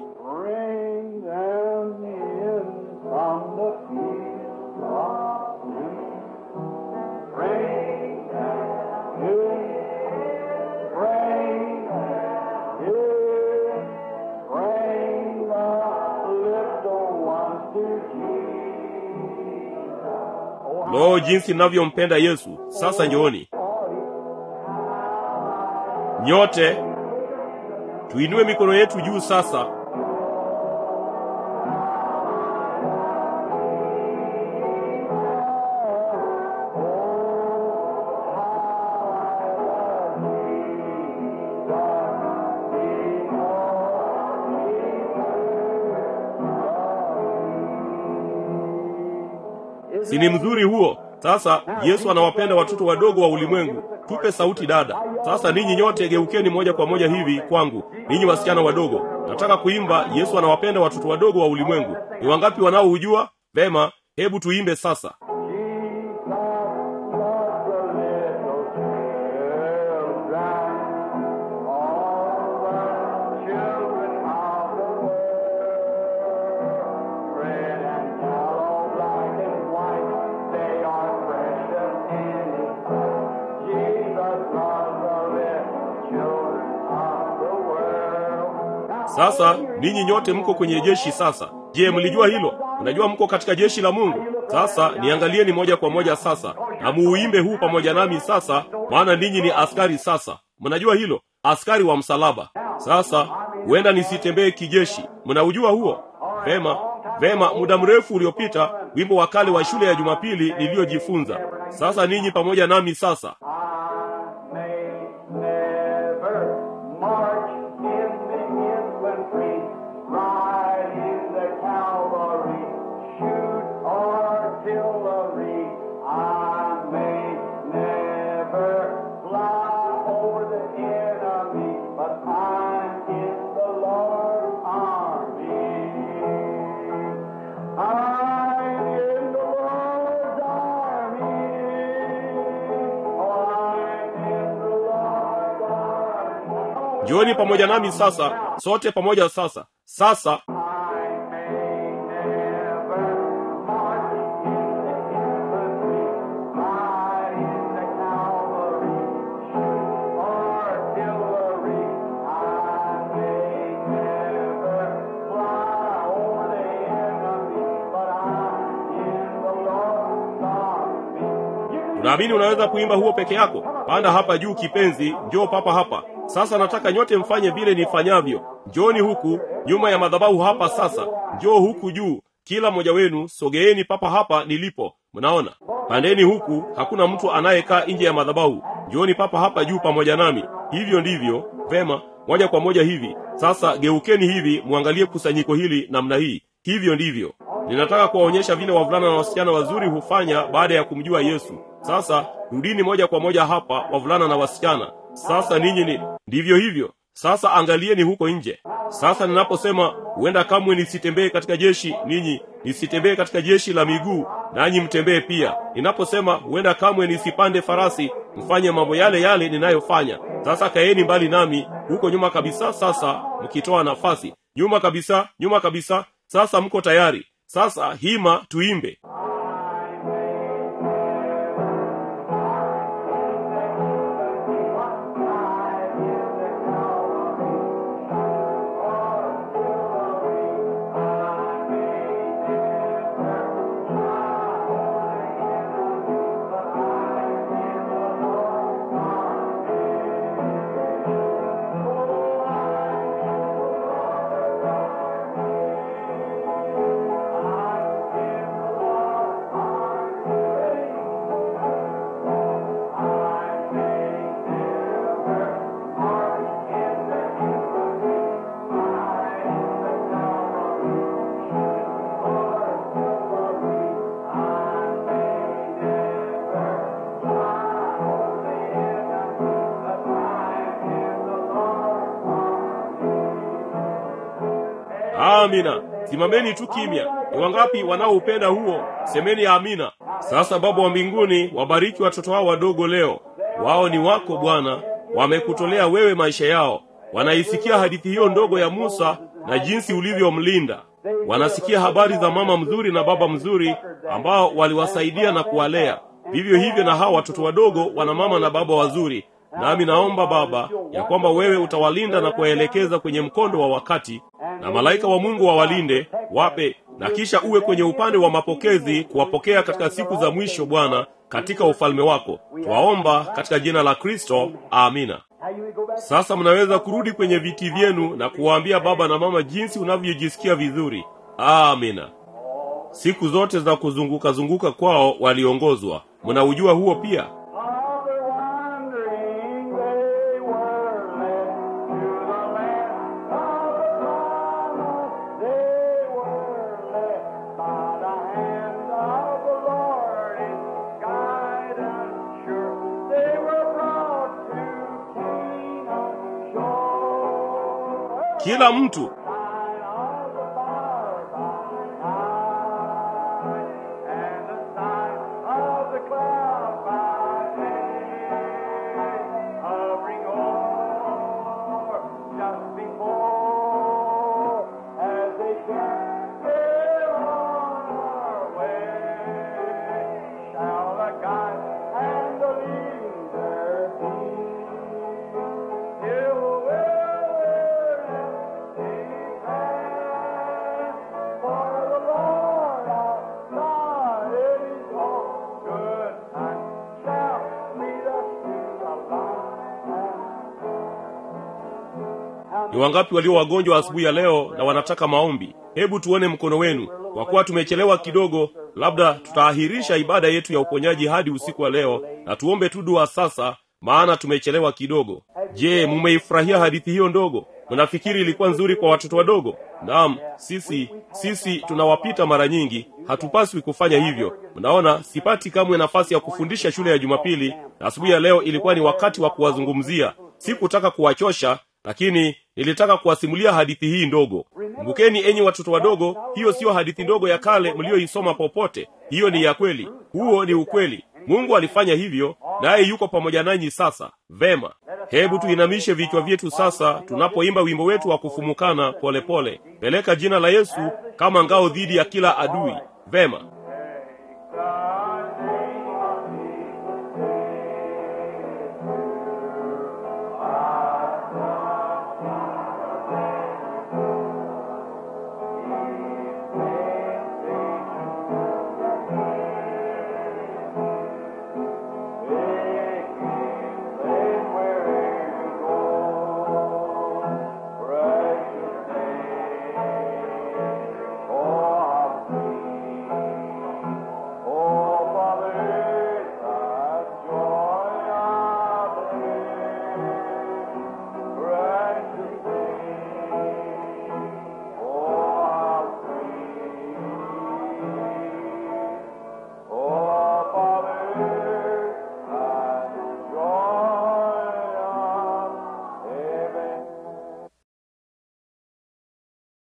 Lo, jinsi ninavyompenda Yesu. Sasa njooni nyote, tuinue mikono yetu juu sasa. Si ni mzuri huo? Sasa Yesu anawapenda watoto wadogo wa ulimwengu. Tupe sauti dada. Sasa ninyi nyote geukeni moja kwa moja hivi kwangu. Ninyi wasichana wadogo, nataka kuimba Yesu anawapenda watoto wadogo wa ulimwengu. Ni wangapi wanaoujua? Vema, hebu tuimbe sasa. Sasa ninyi nyote mko kwenye jeshi sasa. Je, mlijua hilo? Unajua mko katika jeshi la Mungu. Sasa niangalieni moja kwa moja sasa, na muimbe huu pamoja nami sasa, maana ninyi ni askari sasa. Mnajua hilo? Askari wa msalaba. Sasa huenda nisitembee kijeshi. Mnaujua huo? Vema, vema, muda mrefu uliopita, wimbo wa kale wa shule ya Jumapili niliojifunza. Sasa ninyi pamoja nami sasa. Jioni pamoja nami sasa, sote pamoja sasa. Sasa Unaamini unaweza kuimba huo peke yako? Panda hapa juu kipenzi, njoo papa hapa. Sasa nataka nyote mfanye vile nifanyavyo. Njooni huku nyuma ya madhabahu hapa sasa. Njoo huku juu. Kila mmoja wenu sogeeni papa hapa nilipo. Mnaona? Pandeni huku, hakuna mtu anayekaa nje ya madhabahu. Njooni papa hapa juu pamoja nami. Hivyo ndivyo. Vema, moja kwa moja hivi. Sasa geukeni hivi, muangalie kusanyiko hili namna hii. Hivyo ndivyo. Ninataka kuwaonyesha vile wavulana na wasichana wazuri hufanya baada ya kumjua Yesu. Sasa rudini moja kwa moja hapa, wavulana na wasichana. Sasa ninyi ni ndivyo hivyo. Sasa angalieni huko nje. Sasa ninaposema huenda kamwe nisitembee katika jeshi, ninyi nisitembee katika jeshi la miguu, nanyi mtembee pia. Ninaposema huenda kamwe nisipande farasi, mfanye mambo yale yale ninayofanya. Sasa kaeni mbali nami huko nyuma kabisa. Sasa mkitoa nafasi nyuma kabisa, nyuma kabisa. Sasa mko tayari? Sasa hima tuimbe. Amina. Simameni tu kimya. Ni wangapi wanaoupenda huo? Semeni amina. Sasa Baba wa mbinguni, wabariki watoto hao wadogo leo. Wao ni wako Bwana, wamekutolea wewe maisha yao. Wanaisikia hadithi hiyo ndogo ya Musa na jinsi ulivyomlinda. Wanasikia habari za mama mzuri na baba mzuri ambao waliwasaidia na kuwalea. Vivyo hivyo na hao watoto wadogo wana mama na baba wazuri. Nami naomba Baba ya kwamba wewe utawalinda na kuwaelekeza kwenye mkondo wa wakati, na malaika wa Mungu wawalinde, wape, na kisha uwe kwenye upande wa mapokezi kuwapokea katika siku za mwisho Bwana, katika ufalme wako. Twaomba katika jina la Kristo. Amina. Sasa mnaweza kurudi kwenye viti vyenu na kuwaambia baba na mama jinsi unavyojisikia vizuri. Amina. Siku zote za kuzunguka zunguka kwao waliongozwa. Mnaujua huo pia? Kila mtu Ni wangapi walio wagonjwa asubuhi ya leo na wanataka maombi? Hebu tuone mkono wenu. Kwa kuwa tumechelewa kidogo, labda tutaahirisha ibada yetu ya uponyaji hadi usiku wa leo na tuombe tu dua sasa, maana tumechelewa kidogo. Je, mumeifurahia hadithi hiyo ndogo? Mnafikiri ilikuwa nzuri kwa watoto wadogo? Naam, sisi sisi tunawapita mara nyingi, hatupaswi kufanya hivyo. Mnaona, sipati kamwe nafasi ya kufundisha shule ya Jumapili, na asubuhi ya leo ilikuwa ni wakati wa kuwazungumzia. Sikutaka kuwachosha, lakini nilitaka kuwasimulia hadithi hii ndogo. Kumbukeni enyi watoto wadogo, hiyo sio hadithi ndogo ya kale mlioisoma popote. Hiyo ni ya kweli. Huo ni ukweli. Mungu alifanya hivyo, naye yuko pamoja nanyi sasa. Vema. Hebu tuinamishe vichwa vyetu sasa tunapoimba wimbo wetu wa kufumukana polepole. Peleka jina la Yesu kama ngao dhidi ya kila adui. Vema.